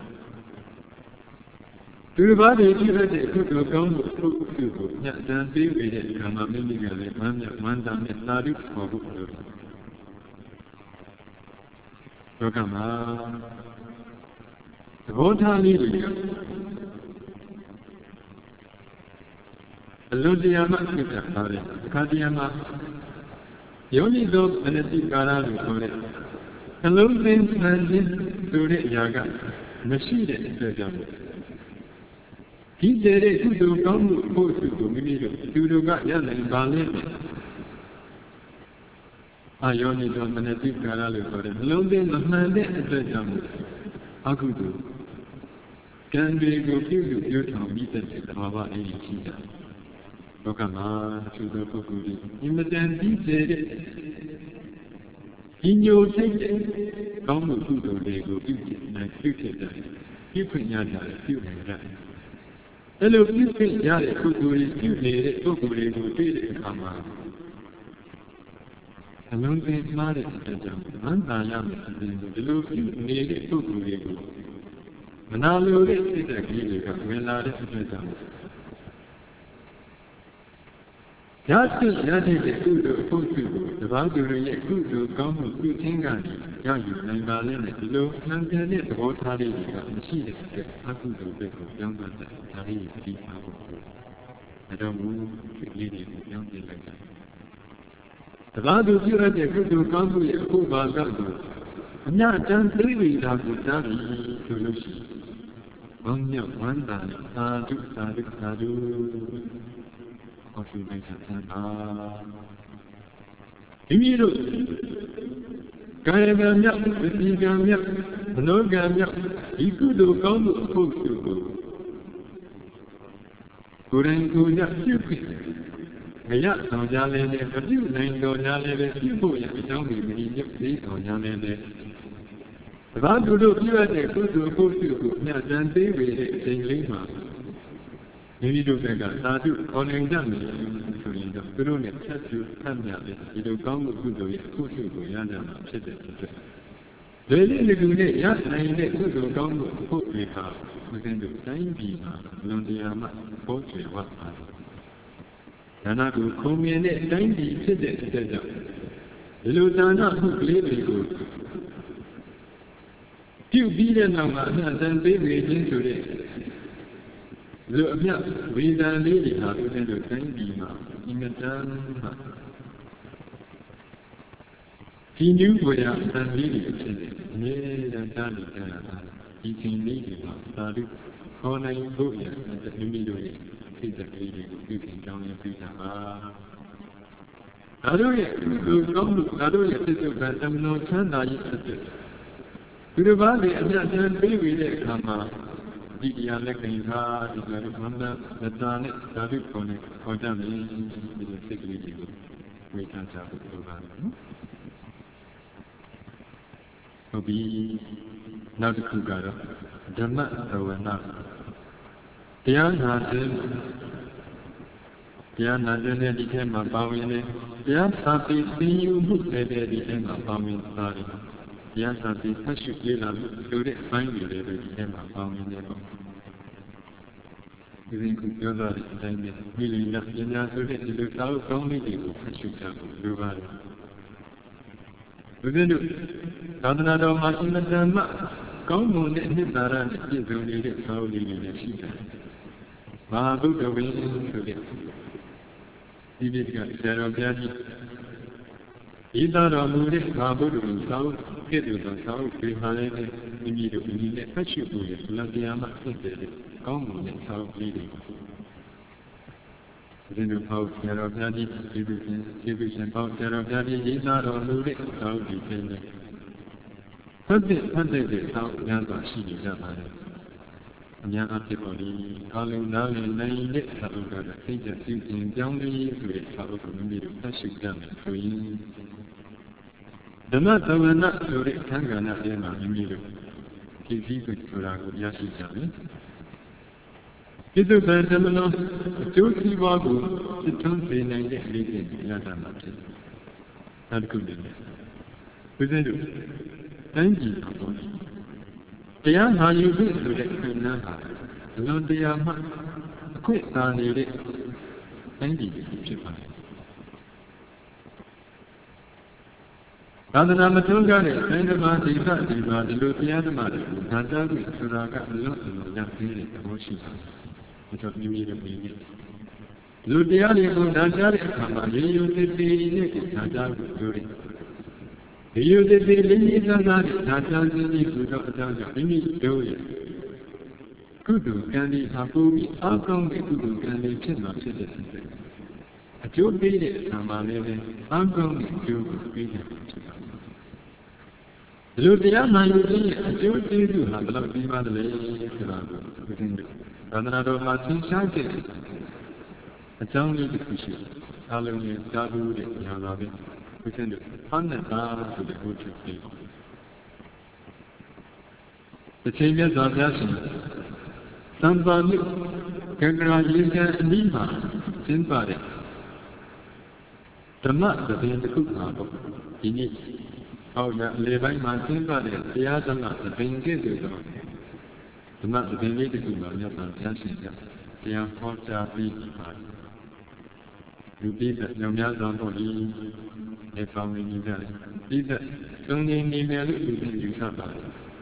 သူတစ်ပါးတည်းပြည့်တဲ့ကုသိုလ်ကောင်းမှုအဖို့ပြုကိုညံ့တမ်းပေးပြီးတဲ့အခါမှာမိမိကလည်းဝမ်းမြောက်ဝမ်းသာနဲ့သာဓုခေါ်ဖို့လိုတယ်လောကမှာသဘောထားလေးတွေအလွန်တရာမှဖြစ်တာပါတယ်အခါတရားမှာယောနိသောအနတိကာရလို့ခေါ်တဲ့နှလုံးသွင်းဆန်းခြင်းဆိုတဲ့အရာကမရှိတဲ့အတွက်ကြောင့်ဒီတဲ့ကုသိုလ်ကောင်းမှုအဖို့စုကိုမိမိတို့သူတို့ကရနိုင်ပါလိမ့်မယ်အာယောနိသောမနတိကာရလို့ခေါ်တဲ့နှလုံးသွင်းမမှန်တဲ့အတွက်ကြောင့်အကုသိုလ်ကံတွေကိုပြုစုပြောထောင်ပြီးတဲ့သဘာဝအရေးကြီးတာလောကမှာသူတို့ပုဂ္ဂိုလ်တွေအင်မတန်ကြီးကျယ်တဲ့ဒီညိုစိတ်တဲ့ကောင်းမှုကုသိုလ်တွေကိုပြုကျင်နိုင်ပြုဖြစ်တယ်ပြုခွင့်ရကြတယ်ပြုနိုင်ကြတယ်အဲ့လိုပြုခွင့်ရတဲ့ကုသိုလ်တွေပြုနေတဲ့ပုဂ္ဂိုလ်တွေကိုတွေ့တဲ့အခါမှာအလုံးစုံမှားတဲ့အကြောင်းမန္တာရမယ်အပြင်ဒီလိုပြုနေတဲ့ပုဂ္ဂိုလ်တွေကိုမနာလိုတဲ့စိတ်ဓာတ်ကြီးတွေကဝင်လာတဲ့အတွက်ကြောင့်ရရှိရတဲ့ကုသိုလ်အဖို့စုကိုတပါးသူတွေရဲ့ကုသိုလ်ကောင်းမှုပြုခြင်းကနေရယူနိုင်ပါလိမ့်မယ်ဒီလိုနှံပြန်တဲ့သဘောထားလေးတွေကမရှိတဲ့အတွက်အကုသိုလ်တွေကိုကြောင်းသွားတဲ့ဒါလေးကိုပြီးပါဖို့အဲတော့ဘူးဒီလေးတွေကိုကြောင်းပြလိုက်တာတပါးသူပြုရတဲ့ကုသိုလ်ကောင်းမှုရဲ့အခုဘာကတော့အများတန်းသိပြီးတာကိုကြားပြီးဆိုလို့ရှိရင်ဝမ်းမြောက်ဝမ်းသာနဲ့သာဓုသာဓုသာဓုဟောရှိလိုက်တာပါဒီမျိုးတို့ကာယကံမြောက်ဝစီကံမြောက်မနောကံမြောက်ဒီကုသိုလ်ကောင်းမှုအဖို့စုကိုကိုယ်တိုင်ကိုယ်ရပြုဖြစ်ငရဆောင်ကြလည်းနဲ့မပြုနိုင်တော်ကြလည်းပဲပြုဖို့ရအကြောင်းကိုမြည်မြုပ်သေးတော်ကြလည်းပဲတပါးသူတို့ပြုရတဲ့ကုသိုလ်အဖို့စုကိုအမြတ်တမ်းသေးပေတဲ့အချိန်လေးမှာမိမိတို့ကသာဓုခေါ်နိုင်ကြမယ်ဆိုရင်တော့သူတို့နဲ့ဆက်စုဖတ်မြတယ်ဒီလိုကောင်းမှုကုသိုလ်ရဲ့အခုစုကိုရကြမှာဖြစ်တဲ့အတွက်ဒီလေးလူနဲ့ရနိုင်တဲ့ကုသိုလ်ကောင်းမှုအဖို့တွေဟာဦးဇင်းတို့တိုင်းပြည်မှာလွန်တရားမှပေါ်ကျွယ်ဝပါတယ်ဒါနကိုခုံမြင်တဲ့တိုင်းပြည်ဖြစ်တဲ့အတွက်ကြောင့်ဒီလိုဒါနမှုကလေးတွေကိုပြုပြီးတဲ့နောက်မှာအမှန်တန်ပေးနေခြင်းဆိုတဲ့လူအမြတ်ဝေဒန်လေးတွေဟာဦးဇင်းတို့တိုင်းပြည်မှာအင်မတန်မှဒီနည်းဝေဒန်တန်လေးတွေဖြစ်နေအမြဲတမ်းတားနေကြတာဒီချိန်လေးတွေမှာသာဓုခေါ်နိုင်ဖို့ရတဲ့မိမိတို့ရဲ့စိတ်ဓာတ်ကလေးတွေကိုပြုပြင်ကြောင်းရင်းပြတာပါဒါတို့ရဲ့လူကောင်းမှုဒါတို့ရဲ့စိတ်ဓာတ်ကတမန်တော်ချမ်းသာရေးအစစ်သူတစ်ပါးတွေအမြတ်တမ်းပေးဝေတဲ့အခါမှာဒီတရားလက်ခံထားဒီလိုမှန်တဲ့သာနဲ့သာဓုခေါ်နေခေါ်ကြမယ်ဒီလိုစိတ်ကလေးတွေကိုဝေထားကြဖို့လိုပါမယ်နော်ဟုတ်ပြီနောက်တစ်ခုကတော့ဓမ္မသဝနာတရားနာခြင်းတရားနာခြင်းနဲ့ဒီထဲမှာပါဝင်တယ်တရားစာပေသင်ယူမှုလည်းဒီထဲမှာပါဝင်သွားတယ်တရားစာပေဖတ်ရှုလေ့လာမှုလိုတဲ့အပိုင်းတွေလည်းဒီထဲမှာပါဝင်တယ်ပေါ့ဒီရင်ကပြောတာဒီတိုင်းပဲမိလီနာပညာဆိုတဲ့ဒီလိုစာအုပ်ကောင်းလေးတွေကိုဖတ်ရှုကြဖို့လိုပါတယ်ဦးဇင်းတို့သာသနာတော်မှာအင်မတန်မှကောင်းမွန်တဲ့အနှစ်သာရနဲ့ပြည့်စုံနေတဲ့စာအုပ်လေးတွေလည်းရှိတယ်မဟာဗုဒ္ဓဝိနည်းဆိုတဲ့ဒီပြည့်ကဆရာတော်ဘုရားကြီးဤသာတော်မူတဲ့မဟာဗုဒ္ဓဝိစာအုပ်ပြည့်စုံသောစာအုပ်တွေမှာလည်းမိမိတို့အနည်းနဲ့ဖတ်ရှုဖို့ရလတရားမှဖြစ်တဲ့ကောင်းမွန်တဲ့စာအုပ်လေးတွေဒီလိုပေါ့ဆရာတော်ဘုရားကြီးဒီလိုရှင်ဒီလိုရှင်ပေါ့ဆရာတော်ဘုရားကြီးဤသာတော်မူတဲ့စာအုပ်တွေဖြစ်နေဖတ်တဲ့ဖတ်တဲ့စာအုပ်များစွာရှိနေကြပါတယ်အများအားဖြင့်ပေါ်ပြီးအလုံးနားလည်နိုင်တဲ့စာအုပ်ကစိတ်ကြပြုခြင်းကြောင်းလေးဆိုတဲ့စာအုပ်ကိုမိမိတို့ဖတ်ရှုကြမယ်ဆိုရင်ဓမ္မသဝနာဆိုတဲ့အခန်းကဏ္ဍထဲမှာမိမိတို့ကြည်စည်းကိုဆိုတာကိုရရှိကြမယ် This is the terminal. Two Sivago, the Tonsi and the Yadamati. Not good. Within it. Thank you. The Aha you do to the Kunaha. Alone the Ama. Quit on it. Thank you. Rather than the Tunga, and the Mati, the Luciana Mother, Natalie, Suraga, a lot of young feeling, emotions. It was new year of me. Luciani, Natalie, you did the Natalie. You did the ladies and Natalie, who got down to any joy. Kudu, Candy, Habu, Uncle, Kudu, Candy, China, citizen. A Joe Bailey, Samale, Uncle, Joe Luciana, you did a Joe Bailey, have a lot of people within the Ranado Martin Shanky. A jungle discussion, Halloween, Dabu, Yanabi, within the hundred hours of the culture field. The changes are dashing. Somebody, Congratulations, Lima, Sinbadi. The mat that in the cook harbor, in it. Oh, yeah, Levi Martin Body, the other mat, the pain gets you. The mat that in the cook, yes, I'm catching them. They are hot job being hard. You beat that young man on body, a family in there. Beat that, only in the mail, you can use somebody.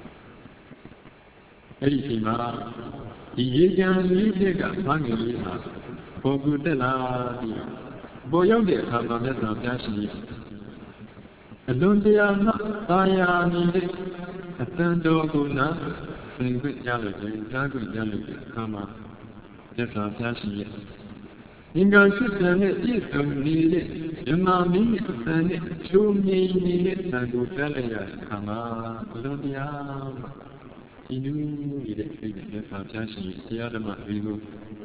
Anything, he can leave a family for good. Boy, have a mess of dashes. Alone they are not, I am needed. A third dog go now, sing with yellow, dark yellow, come on. Yes, I'm dashes. In your sister, yes, don't need it. Your mommy, send it, show me, need it, and go tell it, come on. Alone they are. He knew it, yes, I'm dashes. The other might be good.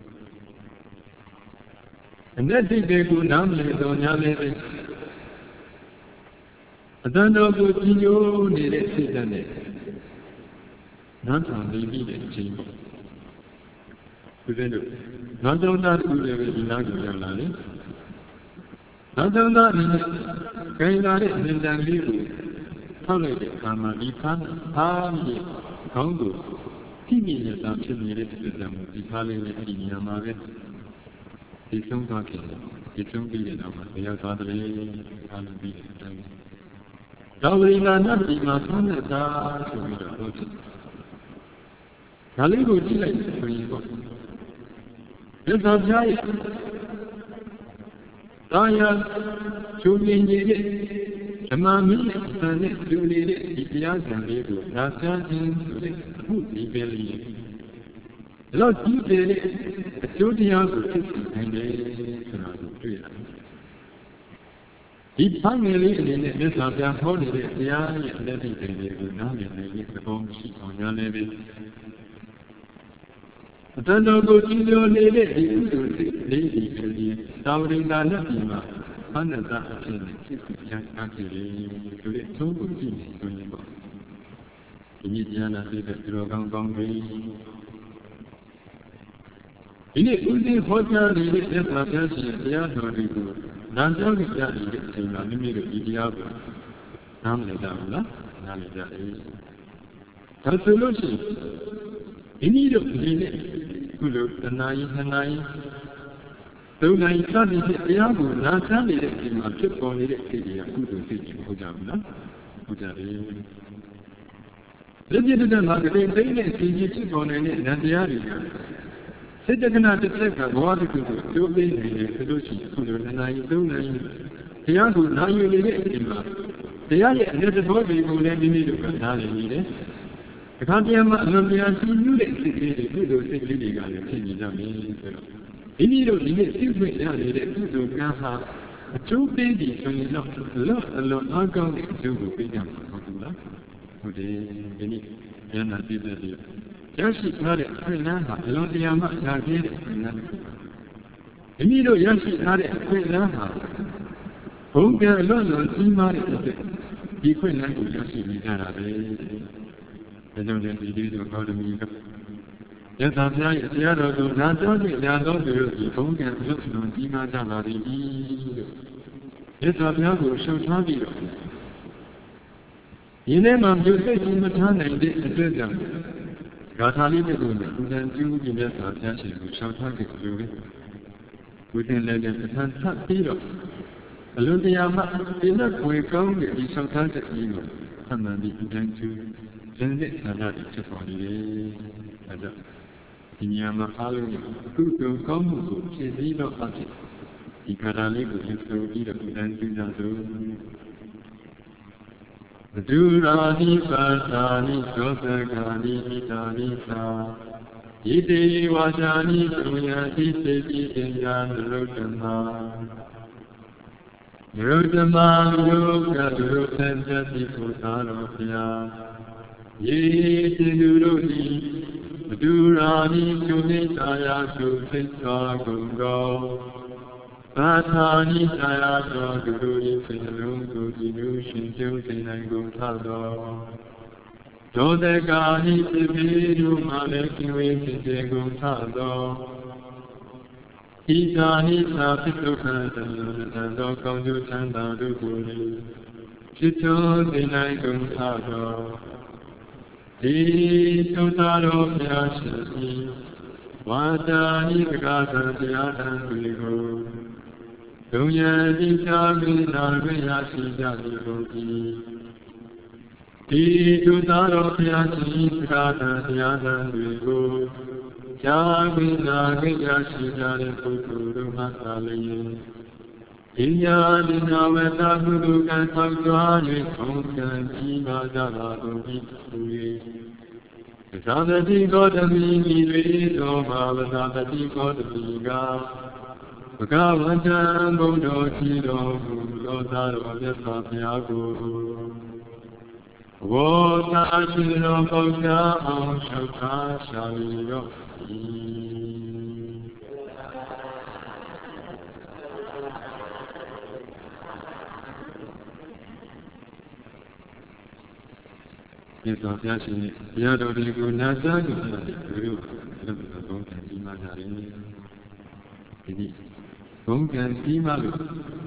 And that day they go down like on Yale. I don't know what you need it, sit on it. Not on the immediate chamber. Not on that good in Nagari. Not on that in it. Going at it in the little. How late it come on, you can't. Ah, Congo. He needs a chimney to them, the Italian in Yamare. It's some talking. It's some being over. They are totally unbeaten. Dawina not be my son at that to be the hotel. Kaligo Chile for you. Yes, I'm giant. Daya, Julian Yid, a mammy, son, Julian, Itias and Lego, Nasa, and who be believe. Lord, you did it. A Julian was kissing and they He finally in this of their holiday, the eye and let it be now in the home sheet on your level. I don't know what you do, lady, lady, towering than nothing. Under that, actually, to the two good things to live. Indiana did the Drogon Gongri. In it, we did what you did, yes, my passion, the other people. Nanjang is that you get to limit of Idiaba. Namely, Damla, Namely, a solution. In need of the Gulu, the Nai, the Nai. Though I studied the Abu, not only in my trip on the city, a good city, Hujamna, Hujari. They did the market, they didn't see you on any Nandiari. Said the Canada Sector, water to do the solution, and I do the Yagu, now you live in the eye, and there's a body who let me look at how they need it. The country of London, she knew that city, widow, sick lady, and changes of me. In need of the secret, to Gaha, two babies, when you look, look, alone, I'm going to become who they need, and I did that. Yashi had it, I now, alone the Yama, I did it. Emido Yashi had it, I now. Home there alone on Simari, he couldn't have Yashi with that. I don't let me do the God of me. ယထာပြာရဲ့တရားတော်ကိုနာတော်ဖြင့်ညာတော်သူတို့ဒီဘုံကံပြုစုကြီးမားကြပါသည်လို့ယထာပြာကိုရှုပ်ထားပြီးတော့ဒီနေ့မှာမြို့စိတ်ကြီးမထားနိုင်တဲ့အတွက်ကြောင့်ဂါထာလေးတစ်ခုနဲ့ဥဒ္ဒံပြုပြီးမြတ်စွာဘုရားရှင်ကိုရှောက်ထားခဲ့လို့ပဲဘုရင်လည်းလည်းပဋ္ဌာန်းထပ်ပြီးတော့အလွန်တရာမှဒီနဲ့ကိုယ်ကောင်းတဲ့ဒီရှောက်ထားတဲ့ကြီးကိုအမှန်ဒီဥဒ္ဒံပြုရင်းတဲ့ဆန္ဒတွေဖြစ်ပေါ်နေတယ်အဲဒါဒီညမှာအားလုံးကုသိုလ်ကောင်းမှုကိုဖြည့်ဆည်းတော့အဖြစ်ဒီခါရလေးကိုရင်ဆိုပြီးတော့ဥဒ္ဒံပြုကြစို့ဒုရာနိပါသာနိသောသကာနိမိတာနိသာဣတိဝါစာနိသုယတိစေတိအင်္ဂါနရုတ္တမနရုတ္တမလူကလူသံသတိကိုသာတော်ဘုရားယေတိလူတို့သည်ဒုရာနိသုနိသာယသုသိသာကုန်သောဘာသာနိသာယသောဒုလူ၏စိတ်လုံးကိုကြည်နူးရှင်ကျုံသိနိုင်ကုန်ထသောဒေါသကာနိသတိတို့မှလည်းကျင်ဝေးဖြစ်စေကုန်ထသောဤသာနိသာဖြစ်ဒုက္ခသံသောကောင်းကျိုးချမ်းသာတို့ကိုလည်းဖြစ်သောသိနိုင်ကုန်ထသောဒီသုသာတော်ဘုရားရှင်၏ဝါတာနိကကာသံတရားတန်တွေကိုဒုညတိသာကိနာဝိယာရှိကြသည်ကိုဒီဒီသုသာတော်ဘုရားရှင်စကားတရားတန်တွေကိုဇာဝိနာဝိယာရှိကြတဲ့ပုဂ္ဂိုလ်တို့မှသာလျင်ဒီညာဒီနာဝတ္တကုသကံဆောက်ကြွား၍ဘုံကံကြီးမားကြပါကုန်၏သူ၏သာသတိကောတမိမိတွေသောဘာဝသာတတိကောတမိကဘဂဝန္တံဘုဒ္ဓရှိတော်မူသောသာတော်မြတ်စွာဘုရားကိုဘောသာရှိတော်ပေါင်းချအောင်ရှောက်ခါရှာရောဤသောဘုရားရှင်ဘုရားတော်တွေကိုနာကြားကြတဲ့သူတို့လည်းဘုရားကောင်းကြီးမားကြတယ်ဒီနေ့ဘုံကံကြီးမားလို့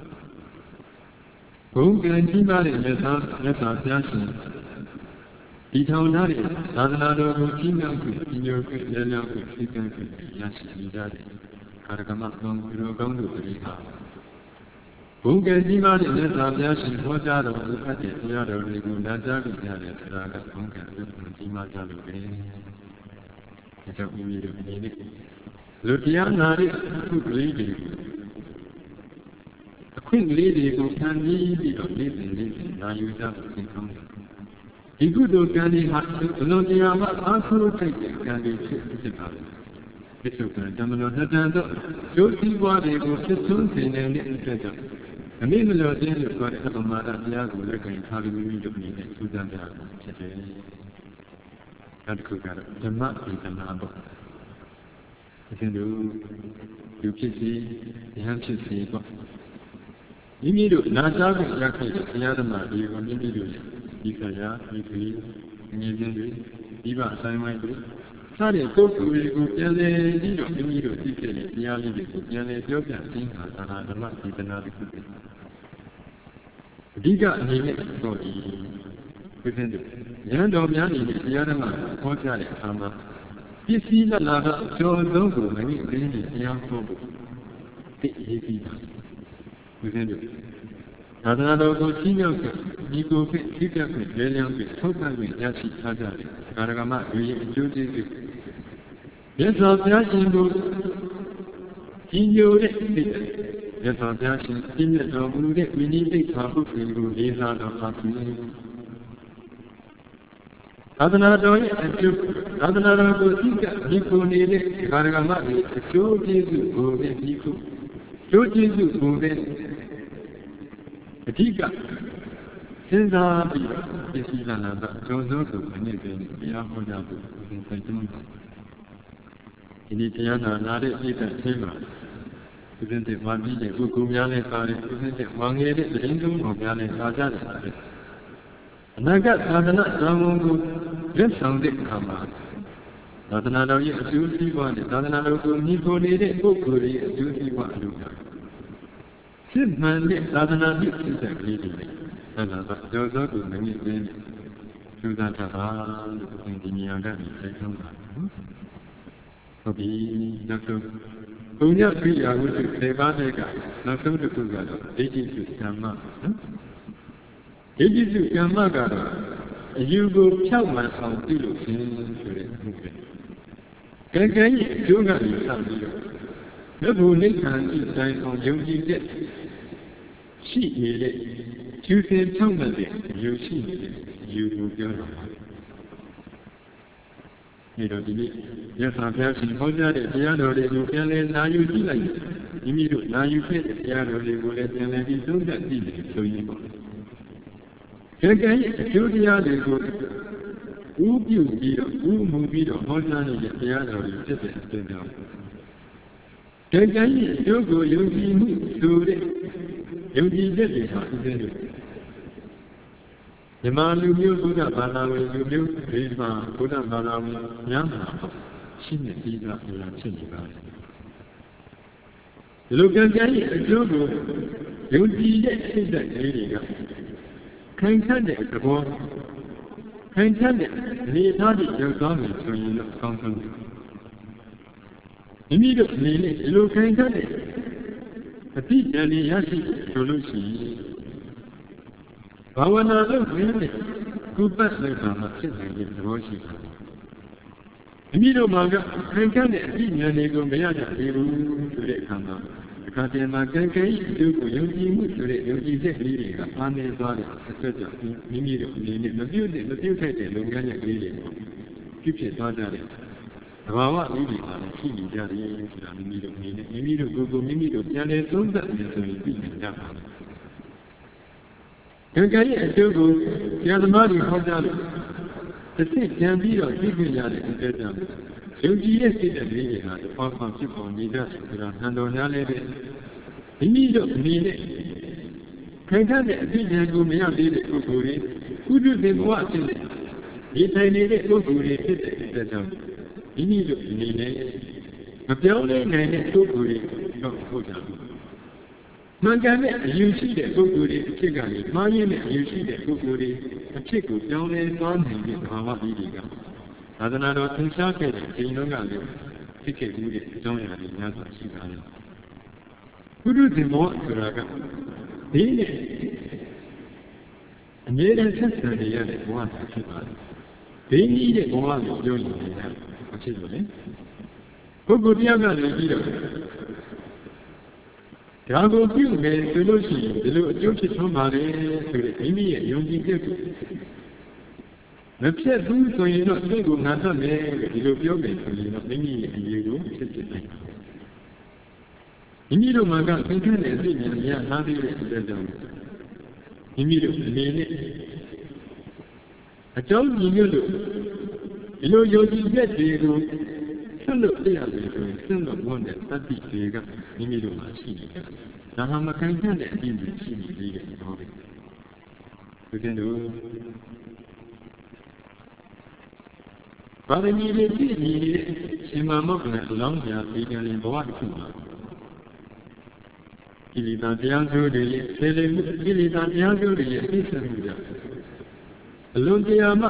ဘုံကံကြီးမားတဲ့မြတ်စွာဘုရားရှင်ဒီထောင်ထားတဲ့သာသနာတော်ကိုကြီးမြောက်ပြီးကြီးညိုပြီးလျောက်ပြီးသိကံပြီးရရှိနေကြတဲ့ကာရကမကောင်းသူတော်ကောင်းတို့တွေဟာဘုံကံကြီးမားတဲ့မြတ်စွာဘုရားရှင်ဟောကြားတော်မူတဲ့တရားတော်တွေကိုနာကြားကြတဲ့ဆရာကဘုံကံကိုကြီးမားကြလို့ပဲဒီကြောင့်ဦးကြီးတို့အနေနဲ့လူတရားနာတဲ့အခုကလေးတွေအခွင့်ကလေးတွေကိုခံပြီးပြီးတော့နေ့စဉ်နေ့စဉ်နာယူကြဖို့သင်ကောင်းတယ်ဒီကုသိုလ်ကံတွေဟာဘလုံးတရားမှာအားဆိုးထိုက်တဲ့ကံတွေဖြစ်ဖြစ်ပါလေဒီလိုကံဓမ္မတော်တန်တော့ကျိုးစည်းပွားတွေကိုဖြစ်ဆုံးစေနေတဲ့အတွက်ကြောင့်အမိမလို့ခြင်းလို့ပြောတဲ့အပမာဒတရားကိုလက်ကင်ထားပြီးပြီးတို့အနေနဲ့စူးစမ်းကြရဖြစ်တယ်နောက်တစ်ခုကတော့ဓမ္မဒေသနာပေါ့အရှင်တို့လူဖြစ်စီဉာဏ်ဖြစ်စီပေါ့မိမိတို့နာကြားကိုရခိုက်တဲ့တရားဓမ္မတွေကိုမိမိတို့ဒီခရာဒီခရီးငြင်းခြင်းတွေဒီပါအဆိုင်ဝိုင်းတွေစတဲ့ပုဂ္ဂိုလ်တွေကိုပြန်လည်ပြီးတော့မိမိတို့သိခဲ့တဲ့တရားလေးတွေကိုပြန်လည်ပြောပြခြင်းဟာသာဓမ္မဒေသနာတစ်ခုပဲအဓိကအနေနဲ့တော့ဒီပြည့်စုံတဲ့ဉာဏ်တော်များနေတဲ့တရားဓမ္မဟောကြားတဲ့အခါမှာပစ္စည်းလက်လာကအကျော်ဆုံးကိုမိမိအရင်းနဲ့တရားဟောဖို့သိရေးပြီးတာပြည့်စုံတဲ့သာသနာတော်ကိုကြီးမြောက်တဲ့ဒီကိုဖြစ်ထိကပ်ပြီးလဲလျောင်းပြီးထုတ်ပတ်ပြီးရရှိထားကြတယ်။ကာရကမယူရင်အကျိုးကျေးဇူးမြတ်စွာဘုရားရှင်ကိုကြီးညိုတဲ့စိတ်မြတ်စွာဘုရားရှင်ကြီးမြတ်တော်မူတဲ့ဝိနည်းသိက္ခာပုဒ်ကိုလေးစားတော်ပါသည်။သာသနာတော်ရဲ့အကျိုးသာသနာတော်ကိုထိကပ်ဒီကိုနေတဲ့ကာရကမရဲ့အကျိုးကျေးဇူးကိုပဲဒီကိုကျိုးကျေးဇူးကိုပဲအဓိကစဉ်းစားပြီးပစ္စည်းလာလာကအကျိုးဆုံးကိုအနည်းငယ်တရားဟောကြဖို့သင်ဆိုင်ကြမှာဒီနေ့တရားနာလာတဲ့အိတ်တဲ့ဆေးမှာဒီနေ့ဒီမှာပြီးတဲ့ပုဂ္ဂိုလ်များနဲ့စားတဲ့ဒီနေ့ဝါငယ်တဲ့သတင်းသုံးတော်များနဲ့စားကြတယ်အနာဂတ်သာသနာ့ဇာဝန်ကိုလက်ဆောင်တဲ့အခါမှာသာသနာတော်ရဲ့အကျိုးစီးပွားနဲ့သာသနာတော်ကိုညီကိုနေတဲ့ပုဂ္ဂိုလ်ရဲ့အကျိုးစီးပွားအလုပ်ကစစ်မှန်တဲ့သာသနာပြုစိတ်ဓာတ်ကလေးတွေနဲ့အဲ့ဒါကကြောစောကိုမမြင်သေးနဲ့ကျူးစာတာပါလို့ဒီနေရာကနေတိုက်ထုံးတာဟုတ်ပြီနောက်ဆုံးဘုံညပိယာဝတ္ထု၄ပါးနဲ့ကနောက်ဆုံးတစ်ခုကတော့ဒိဋ္ဌိစုကမ္မနော်ဒိဋ္ဌိစုကမ္မကတော့အယူကိုဖြောက်မှန်အောင်ပြုလို့ခြင်းဆိုတဲ့အမှုပဲကံကံရဲ့အကျိုးကနေစပြီးတော့မြတ်ဘုနိဗ္ဗာန်ဤတိုင်အောင်ယုံကြည်တဲ့ရှိနေတဲ့ကျူးစင်ဖြောက်မှန်တဲ့အယူရှိနေတဲ့အယူကိုပြောတာပါဒီတော့ဒီနေ့ရသဘုရားရှင်ဟောကြားတဲ့တရားတော်တွေကိုပြန်လည်နာယူကြည့်လိုက်မိမိတို့နာယူခဲ့တဲ့တရားတော်တွေကိုလည်းပြန်လည်ပြီးသုံးသပ်ကြည့်တယ်ဆိုရင်ပေါ့ကံကံရဲ့အကျိုးတရားတွေကိုဥပြုပြီးတော့ဥမှုပြီးတော့ဟောကြားနေတဲ့တရားတော်တွေဖြစ်တဲ့အပြင်ကြောင့်ကံကံရဲ့အကျိုးကိုယုံကြည်မှုဆိုတဲ့ယုံကြည်ချက်တွေဟာအစဉ်လို့မြမလူမျိုးဘုရားဘာသာဝင်လူမျိုးဒီမှာဘုရားဘာသာဝင်များမှာရှိနေပြီးသားအရာဖြစ်နေပါတယ်ဒီလိုကံကံရဲ့အကျိုးကိုယုံကြည်တဲ့စိတ်ဓာတ်လေးတွေကခိုင်ခန့်တဲ့သဘောခိုင်ခန့်တဲ့အနေအထားတွေရောက်သွားပြီဆိုရင်တော့အကောင်းဆုံးမိမိတို့အနေနဲ့ဒီလိုခိုင်ခန့်တဲ့အတိအကျရရှိဆိုလို့ရှိရင်ဘာဝနာလုပ်ရင်းနဲ့ကုပတ်လိုက်တာမှဖြစ်နိုင်တဲ့သဘောရှိတယ်မိမိတို့မှာကခိုင်ခန့်တဲ့အတိအကျတွေကိုမရကြသေးဘူးဆိုတဲ့အခါမှာအခါတည်းမှာကံကံ၏အကျိုးကိုယုံကြည်မှုဆိုတဲ့ယုံကြည်ချက်ကလေးတွေကအားနည်းသွားတဲ့အတွက်ကြောင့်မိမိတို့အနေနဲ့မပြုတ်တဲ့မပြုတ်ထိုက်တဲ့လုပ်ငန်းရဲ့ကလေးတွေပြုဖြစ်သွားကြတဲ့သဘာဝလေးတွေမှာလည်းရှိနေကြတယ်ဆိုတာမိမိတို့အနေနဲ့မိမိတို့ကိုယ်ကိုမိမိတို့ပြန်လည်သုံးသပ်နေဆိုရင်သိနေကြပါမယ်ကံကံရဲ့အကျိုးကိုဆရာသမားတွေဟောကြားလို့တစ်စိတ်ပြန်ပြီးတော့သိခွင့်ရတဲ့အတွက်ကြောင့်ယုံကြည်တဲ့စိတ်ဓာတ်လေးတွေဟာပေါင်းပေါင်းဖြစ်ပေါ်နေကြတယ်ဆိုတာဟန်တော်များလည်းပဲမိမိတို့အနေနဲ့ခိုင်ခန့်တဲ့အသိဉာဏ်ကိုမရသေးတဲ့ပုဂ္ဂိုလ်တွေကုသတဲ့ဘဝအဖြစ်နဲ့ဒီတိုင်းနေတဲ့ပုဂ္ဂိုလ်တွေဖြစ်တဲ့အတွက်ကြောင့်မိမိတို့အနေနဲ့မပြောင်းလဲနိုင်တဲ့ပုဂ္ဂိုလ်တွေတော့ဟုတ်ကြဘူးမှန်ကန်တဲ့အယူရှိတဲ့ပုဂ္ဂိုလ်တွေအဖြစ်ကနေမှားယွင်းတဲ့အယူရှိတဲ့ပုဂ္ဂိုလ်တွေအဖြစ်ကိုပြောင်းလဲသွားနိုင်တဲ့ဘာဝကြီးတွေကသာသနာတော်သင်္ချာခဲ့တဲ့အချိန်တုန်းကလည်းဖြစ်ခဲ့မှုတဲ့အကြောင်းအရာတွေများစွာရှိပါတယ်။ဘုဒ္ဓဇင်မောဆိုတာကဒီနဲ့အမြဲတမ်းဆက်ဆံနေရတဲ့ဘဝဖြစ်ပါတယ်။ဒီနည်းတဲ့ဘဝကိုပြောနေတယ်အဖြစ်လို့လေပုဂ္ဂိုလ်တရားကလည်းပြီးတော့ဒါကိုပြုမယ်ဆိုလို့ရှိရင်ဒီလိုအကျိုးဖြစ်ထွန်းပါလေဆိုတဲ့မိမိရဲ့ယုံကြည်ချက်ကိုမဖြစ်ဘူးဆိုရင်တော့စိတ်ကိုငါတတ်မယ်ဒီလိုပြောမယ်ဆိုရင်တော့မိမိရဲ့အရေးကိုဖြစ်ဖြစ်နိုင်တယ်မိမိတို့မှာကသင်္ခါရအသိဉာဏ်ရထားသေးတဲ့အတွက်ကြောင့်မိမိတို့အနေနဲ့အကြောင်းညီညွတ်လို့ဒီလိုယုံကြည်ချက်တွေကိုဆွလို့သိရတယ်ဆိုရင်ဆွလို့ဘုန်းတဲ့သတိတွေကမိမိတို့မှာရှိနေတယ်ဒါမှမကန်တဲ့အပြင်ရှိနေသေးတယ်ဟောတယ်ဒီကနေ့ဘာသာမီတွေပြည့်နေတဲ့ရှင်မမောက္ခနဲ့အလောင်းပြဒီကနေ့ဘဝတစ်ခုမှာကိလေသာတရားကျိုးတွေရဲ့ဆယ်လေမှုကိလေသာတရားကျိုးတွေရဲ့အိဆမှုကြောင့်အလွန်တရာမှ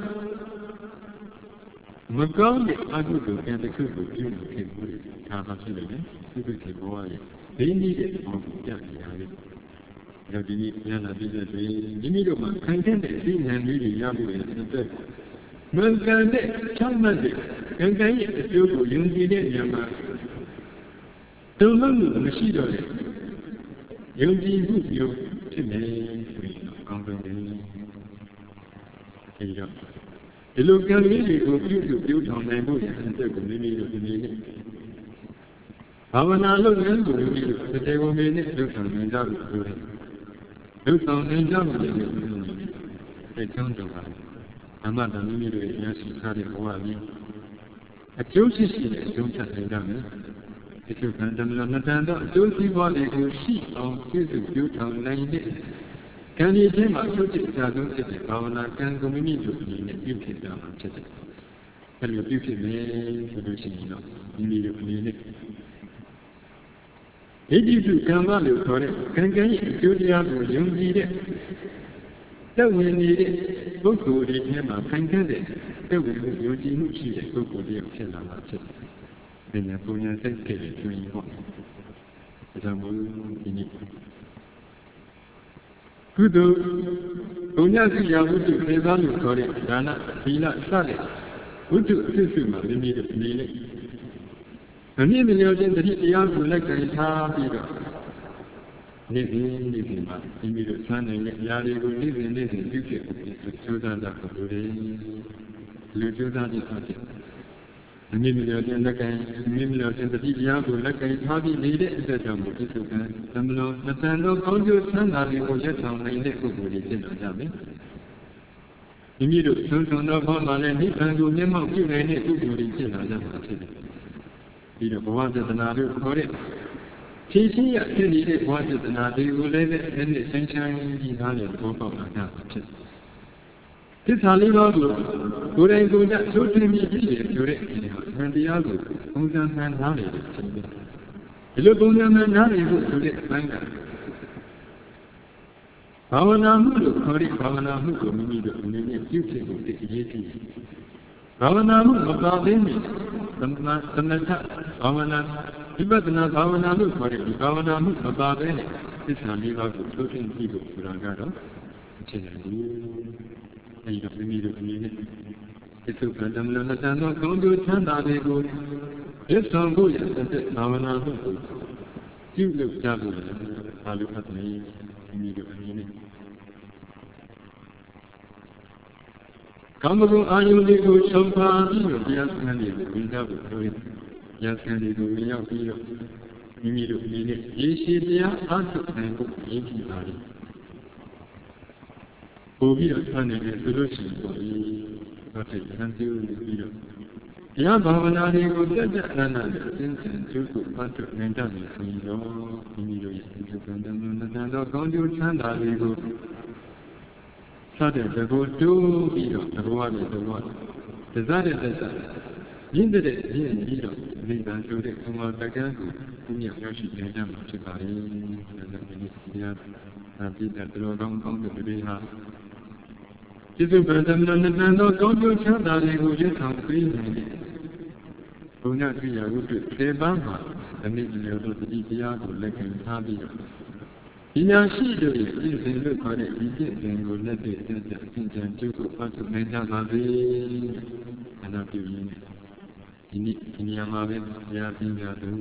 မကောင်းတဲ့အကုသိုလ်ကံတစ်ခုကိုပြုလုပ်ခဲ့မှုတွေဒါမှဖြစ်တယ်လေသူတို့ဒီဘဝရဲ့ဒိဋ္ဌိတဲ့ဘောကိုပြနေရတယ်။ဒါဒီနေ့ဉာဏ်လာပြည့်တဲ့တွေမိမိတို့မှာခံတဲ့တဲ့အသိဉာဏ်လေးတွေရဖို့ရဲ့အတွက်မှန်ကန်တဲ့ချမ်းသာတဲ့ကံကံရဲ့အကျိုးကိုယုံကြည်တဲ့ဉာဏ်မှာတုံ့လုံးလို့မရှိတော့တဲ့ယုံကြည်မှုမျိုးဖြစ်နေဆိုရင်တော့ကောင်းဆုံးပဲ။အဲဒီတော့ဒီလိုကံလေးတွေကိုပြုစုပြုထောင်နိုင်ဖို့ရတဲ့အတွက်ကိုမိမိတို့ဒီနေ့ဘာဝနာလုပ်ငန်းကိုမိမိတို့တေဝမေနဲ့လုပ်ဆောင်နေကြလို့ဆိုတယ်။လုပ်ဆောင်နေကြလို့လည်းအဲကြောင့်တော့အမှန်တမ်းမိမိတို့ရဲ့ဉာဏ်ရှိထားတဲ့ဘဝကြီးအကျိုးရှိရှိနဲ့အကျိုးချနိုင်ကြမယ်။ဒီလိုကံတမလို့နှစ်တန်တော့အကျိုးစီးပွားတွေကိုရှိအောင်ပြုစုပြုထောင်နိုင်တဲ့ကံဒီထဲမှာအကျိုးချအကြဆုံးဖြစ်တဲ့ဘာဝနာကံကိုမိမိတို့အနေနဲ့ပြုဖြစ်ကြမှာဖြစ်တယ်။အဲ့လိုပြုဖြစ်မယ်ဆိုလို့ရှိရင်တော့မိမိတို့အနေနဲ့ဒိဋ္ဌိစုကမ္မလို့ခေါ်တဲ့ကံကံရဲ့အကျိုးတရားကိုယုံကြည်တဲ့သက်ဝင်နေတဲ့ပုဂ္ဂိုလ်တွေထဲမှာခိုင်ခန့်တဲ့သက်ဝင်မှုယုံကြည်မှုရှိတဲ့ပုဂ္ဂိုလ်တွေဖြစ်လာမှာဖြစ်တယ်။ဒါနဲ့ပုံညာစိတ်ကလေးဆိုရင်ပေါ့။ဒါကြောင့်မို့ဒီနေ့ကုသိုလ်ပုံညာစိရာဝတ္ထုစေပါလို့ခေါ်တဲ့ဒါနသီလစတဲ့ဝတ္ထုအစစ်စုမှာမိမိတို့အနေနဲ့မမြင်မလျော်ခြင်းတတိတရားကိုလက်ကင်ထားပြီးတော့နေ့စဉ်နေ့စဉ်မှာမိမိတို့ဆွမ်းနိုင်တဲ့အရာတွေကိုနေ့စဉ်နေ့စဉ်ပြုဖြစ်ပြီးကြိုးစားကြဖို့လိုတယ်လူကြိုးစားခြင်းအပြင်မမြင်မလျော်ခြင်းလက်ကင်မမြင်မလျော်ခြင်းတတိတရားကိုလက်ကင်ထားပြီးနေတဲ့အတွက်ကြောင့်မို့ဒီစုကံသမလုံးမတန်သောကောင်းကျိုးချမ်းသာတွေကိုရက်ဆောင်နိုင်တဲ့ပုဂ္ဂိုလ်တွေဖြစ်လာကြမယ်မိမိတို့ဆုံးဆုံးသောဘောမှာလည်းနိဗ္ဗာန်ကိုမျက်မှောက်ပြုနိုင်တဲ့ပုဂ္ဂိုလ်တွေဖြစ်လာကြမှာဖြစ်တယ်ပြီးတော့ဘဝပြဿနာတို့ခေါ်တဲ့ဖြည့်ရှင်းရဖြစ်နေတဲ့ဘဝပြဿနာတွေကိုလည်းပဲအဲ့ဒီဆိုင်ဆိုင်ကြီးသားနဲ့ဘောပေါက်လာကြမှာဖြစ်တယ်သစ္စာလေးပါးကိုကိုယ်တိုင်ကိုယ်ကျသိုးထွင်းပြီးပြည့်ရဆိုတဲ့ဒီဟာသံတရားကိုပုံစံမှန်နားလည်တယ်ဖြစ်တယ်ဒီလိုပုံစံမှန်နားလည်ဖို့ဆိုတဲ့အပိုင်းကဘာဝနာမှုလို့ခေါ်တဲ့ဘာဝနာမှုကိုမိမိတို့အနေနဲ့ပြုဖြစ်ဖို့တည်ရည်ကြည့်ဘာဝနာမှုမပါသေးဘူးသမဏသမထဘာဝနာဝိပဿနာဘာဝနာလို့ခေါ်တဲ့ဒီဘာဝနာမှုမပါဘဲနဲ့သစ္စာလေးပါးကိုသိုးထွင်းကြည့်ဖို့ဆိုတာကတော့အခြေအနေကြီးအဲဒီတော့မိမိတို့အနေနဲ့ဒီသုခန္ဓမလနတန်သောကောင်းကျိုးချမ်းသာတွေကိုရစ်ဆောင်ဖို့ရတဲ့ဘာဝနာမှုကိုပြုလုပ်ကြဖို့လည်းအားလုံးအပ်နေမိမိတို့အနေနဲ့ကာမဂုဏ်အာယုန်တွေကိုချုပ်ပါပြီးတော့တရားစခန်းတွေကိုဝင်ကြဖို့လိုရင်တရားစခန်းတွေကိုဝင်ရောက်ပြီးတော့မိမိတို့အနေနဲ့ရေရှည်တရားအားထုတ်နိုင်ဖို့ရည်ကြည်ပါလိမ့်ပို့ပြီးတော့ဆန်းနေတယ်ဆိုလို့ရှိရင်ပေါ့ဒီတော့တဲ့ဆန်းကျိုးပြီးတော့တရားဘာဝနာတွေကိုတက်တက်အနန္တနဲ့အစဉ်စဉ်ကျိုးကိုအားထုတ်နိုင်ကြမယ်ဆိုရင်တော့မိမိတို့ရဲ့ဒီကံတမန်တန်သောကောင်းကျိုးချမ်းသာတွေကိုစတဲ့သဘောတိုးပြီးတော့သဘောနဲ့သဘောတစားတဲ့သက်သာရင်းတဲ့ရင်းပြီးတော့ဒီကံဆိုတဲ့ဘုံမှာတက္ကန်းကိုဘုရားရောက်ရှိနေကြမှာဖြစ်ပါလေဒါကြောင့်ဒီနေ့တရားအပြည့်တဲ့တော်ကောင်းကောင်းတဲ့တွေဟာကျေးဇူးပရသမဏတန်သောကောင်းကျိုးချမ်းသာတွေကိုရဆောင်ပေးနိုင်တယ်ဘုရားသိရာဝတ္ထုစေပန်းမှာအနည်းငယ်တို့ဒီတရားကိုလက်ခံထားပြီးတော့ဒီညာရှိတို့ရဲ့ပြည့်စုံလို့ခေါ်တဲ့ဒီပြည့်စုံကိုလက်တွေ့အကျဉ်းချုပ်အကျဉ်းချုပ်ကိုဖတ်ထုတ်နိုင်ကြပါစေ။အနာပြုရင်းဒီနေ့ဒီနေရာမှာပဲဘုရားပြညာသူ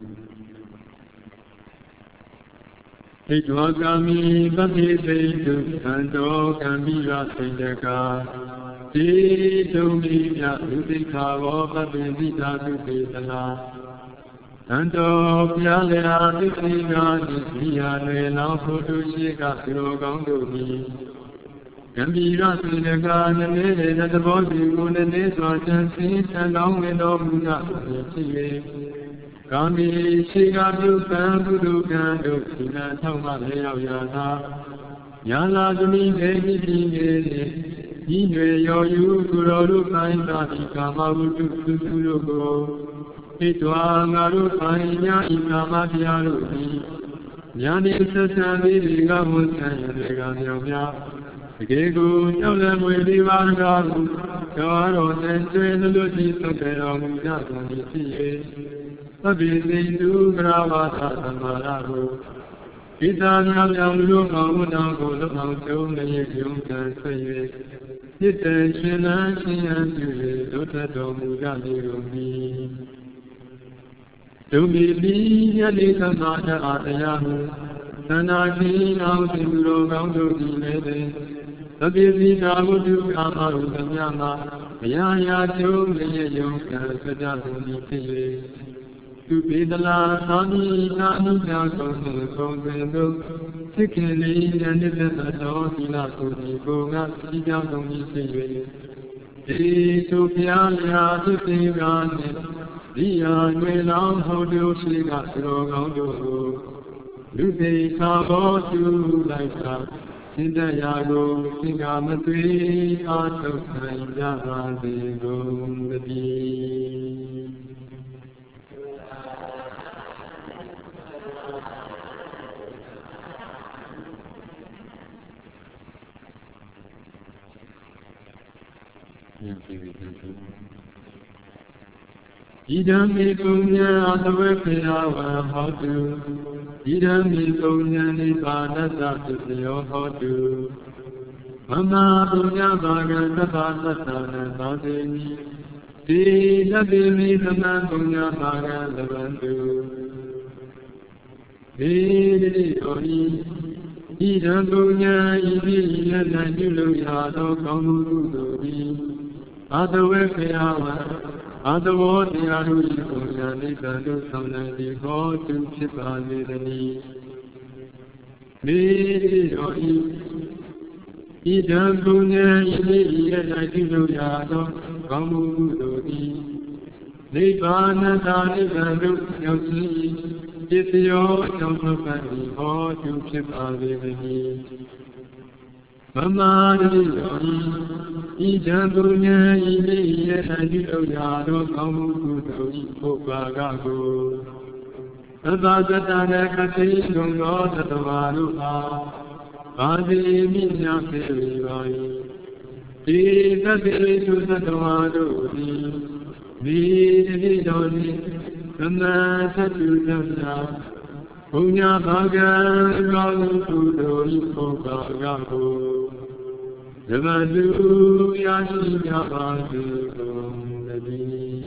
ဣဒဝကာမိပတိသိတုသံတော်ကံမိရစိတ်တကာဒီဒုံမိမြဥသိခါဝပပ္ပိသိတာသုတေသနာတန်တော်ဘုရားလေဟာသစ္စေကာတိမိယာလေလောင်းဖို့သူရှိကသူတော်ကောင်းတို့သည်ကံပြီးရစေတကာနည်းနည်းတဲ့သဘောစီကိုနည်းနည်းစွာချမ်းစင်းချမ်းလောင်းဝင်တော်မူကြဖြစ်၍ကောင်းသည်ရှိကပြုကံကုသိုလ်ကံတို့ဒီနာထောက်မှလည်းရောက်ရသာညာလာသမီးနေပြီပြီးနေဤွယ်ရောယူသူတော်တို့ပိုင်းသာဒီကာမဝတ္ထုသူသူတို့ကိုဣတဝါငါတို့ပိုင်းညာဤကာမတရားတို့သည်ညာနေဆက်ဆံပြီးဒီကဝန်ဆံရတဲ့ကမြောင်များတကယ်ကိုကြောက်လည်းမွေဒီပါကားကိုတော်တော်နဲ့ကျွေးလို့ကြည့်သက်တော်မူကြကုန်၏ဖြစ်၍သဗ္ဗေသိတုကရဝါသသမ္မာရကိုဣသာများကြောင့်လူကောင်းမှုတော်ကိုလုံအောင်ကျုံးလည်းကျုံးကန်ဆွေ၍จิตတေရှင်လန်းရှင်ရန်ပြု၍ဒုထတော်မူကြလေကုန်၏ဒုမီပိယတိသမ္မာတရားတရားဟုသန္တာခိနောသင်္သူတော်ကောင်းတို့သည်လည်းသဗ္ဗေစီတာဝတ္ထုအာမဟုသမြမှာဘယရာကျုံးလည်းယုံကံစကြကုန်၏ဖြစ်၍သူပေတလာသာမိနာအနုညာဆုံးမှုဆုံးပင်တို့သိခင်လေးဉာဏ်နဲ့သက်တော်သီလကိုဒီကိုငါသိကြောင်းဆုံးကြီးဖြစ်၍ဒီသူဖျားလျာသစ္စေကနှင့်ဒီယာငွေလောင်းဟုတ်တို့ရှိကသရောကောင်းတို့ကိုလူသိခါဘောသူလိုက်တာစိတ္တရာကိုသင်္ကာမသွေအာထုတ်နိုင်ကြပါစေကုန်သတည်းဣဒံမေပုညံအတဝေခေယဝံဟောတုဣဒံမေပုညံနိဗ္ဗာနတ္တသုတယောဟောတုမမပုညဘာဂံသဗ္ဗသတ္တနံသာသေနိတိလဗ္ဗေမိသမံပုညဘာဂံလဗန္တုေတိတောဤဣဒံပုညံဤတိယနံပြုလို့ရသောကောင်းမှုကုသိုလ်သည်အတဝေခေယဝံအတဘောတရားတို့၏ပုညံနိဗ္ဗာန်တို့ဆောင်နိုင်သည်ဟောတုဖြစ်ပါလေသတည်းမေတော်ဤဣဒံပုညံဤတိယ၌ပြုလို့ရသောကောင်းမှုကုသိုလ်သည်နိဗ္ဗာန်သာနိဗ္ဗာန်တို့ရောက်ရှိจิตယောအကြောင်းထုတ်ပတ်သည်ဟောတုဖြစ်ပါလေသတည်းမမတိတော်ဤဣဒံပုညံဤတိယ၌ပြုလို့ရသောကောင်းမှုကုသိုလ်၏ပုပ္ပါကကိုသဗ္ဗသတ္တနကတိလုံသောသတ္တဝါတို့အားဘာတိမိညာခေဝေပါ၏ဒီသတ္တိသူသတ္တဝါတို့သည်မိတိတော်နှင့်သမသတ္တုသစ္စာဘုညဘာကံကောင်းမှုကုသိုလ်၏ပုပ္ပါကကိုဇမတုယာရှိကြပါစေကုန်သတည်း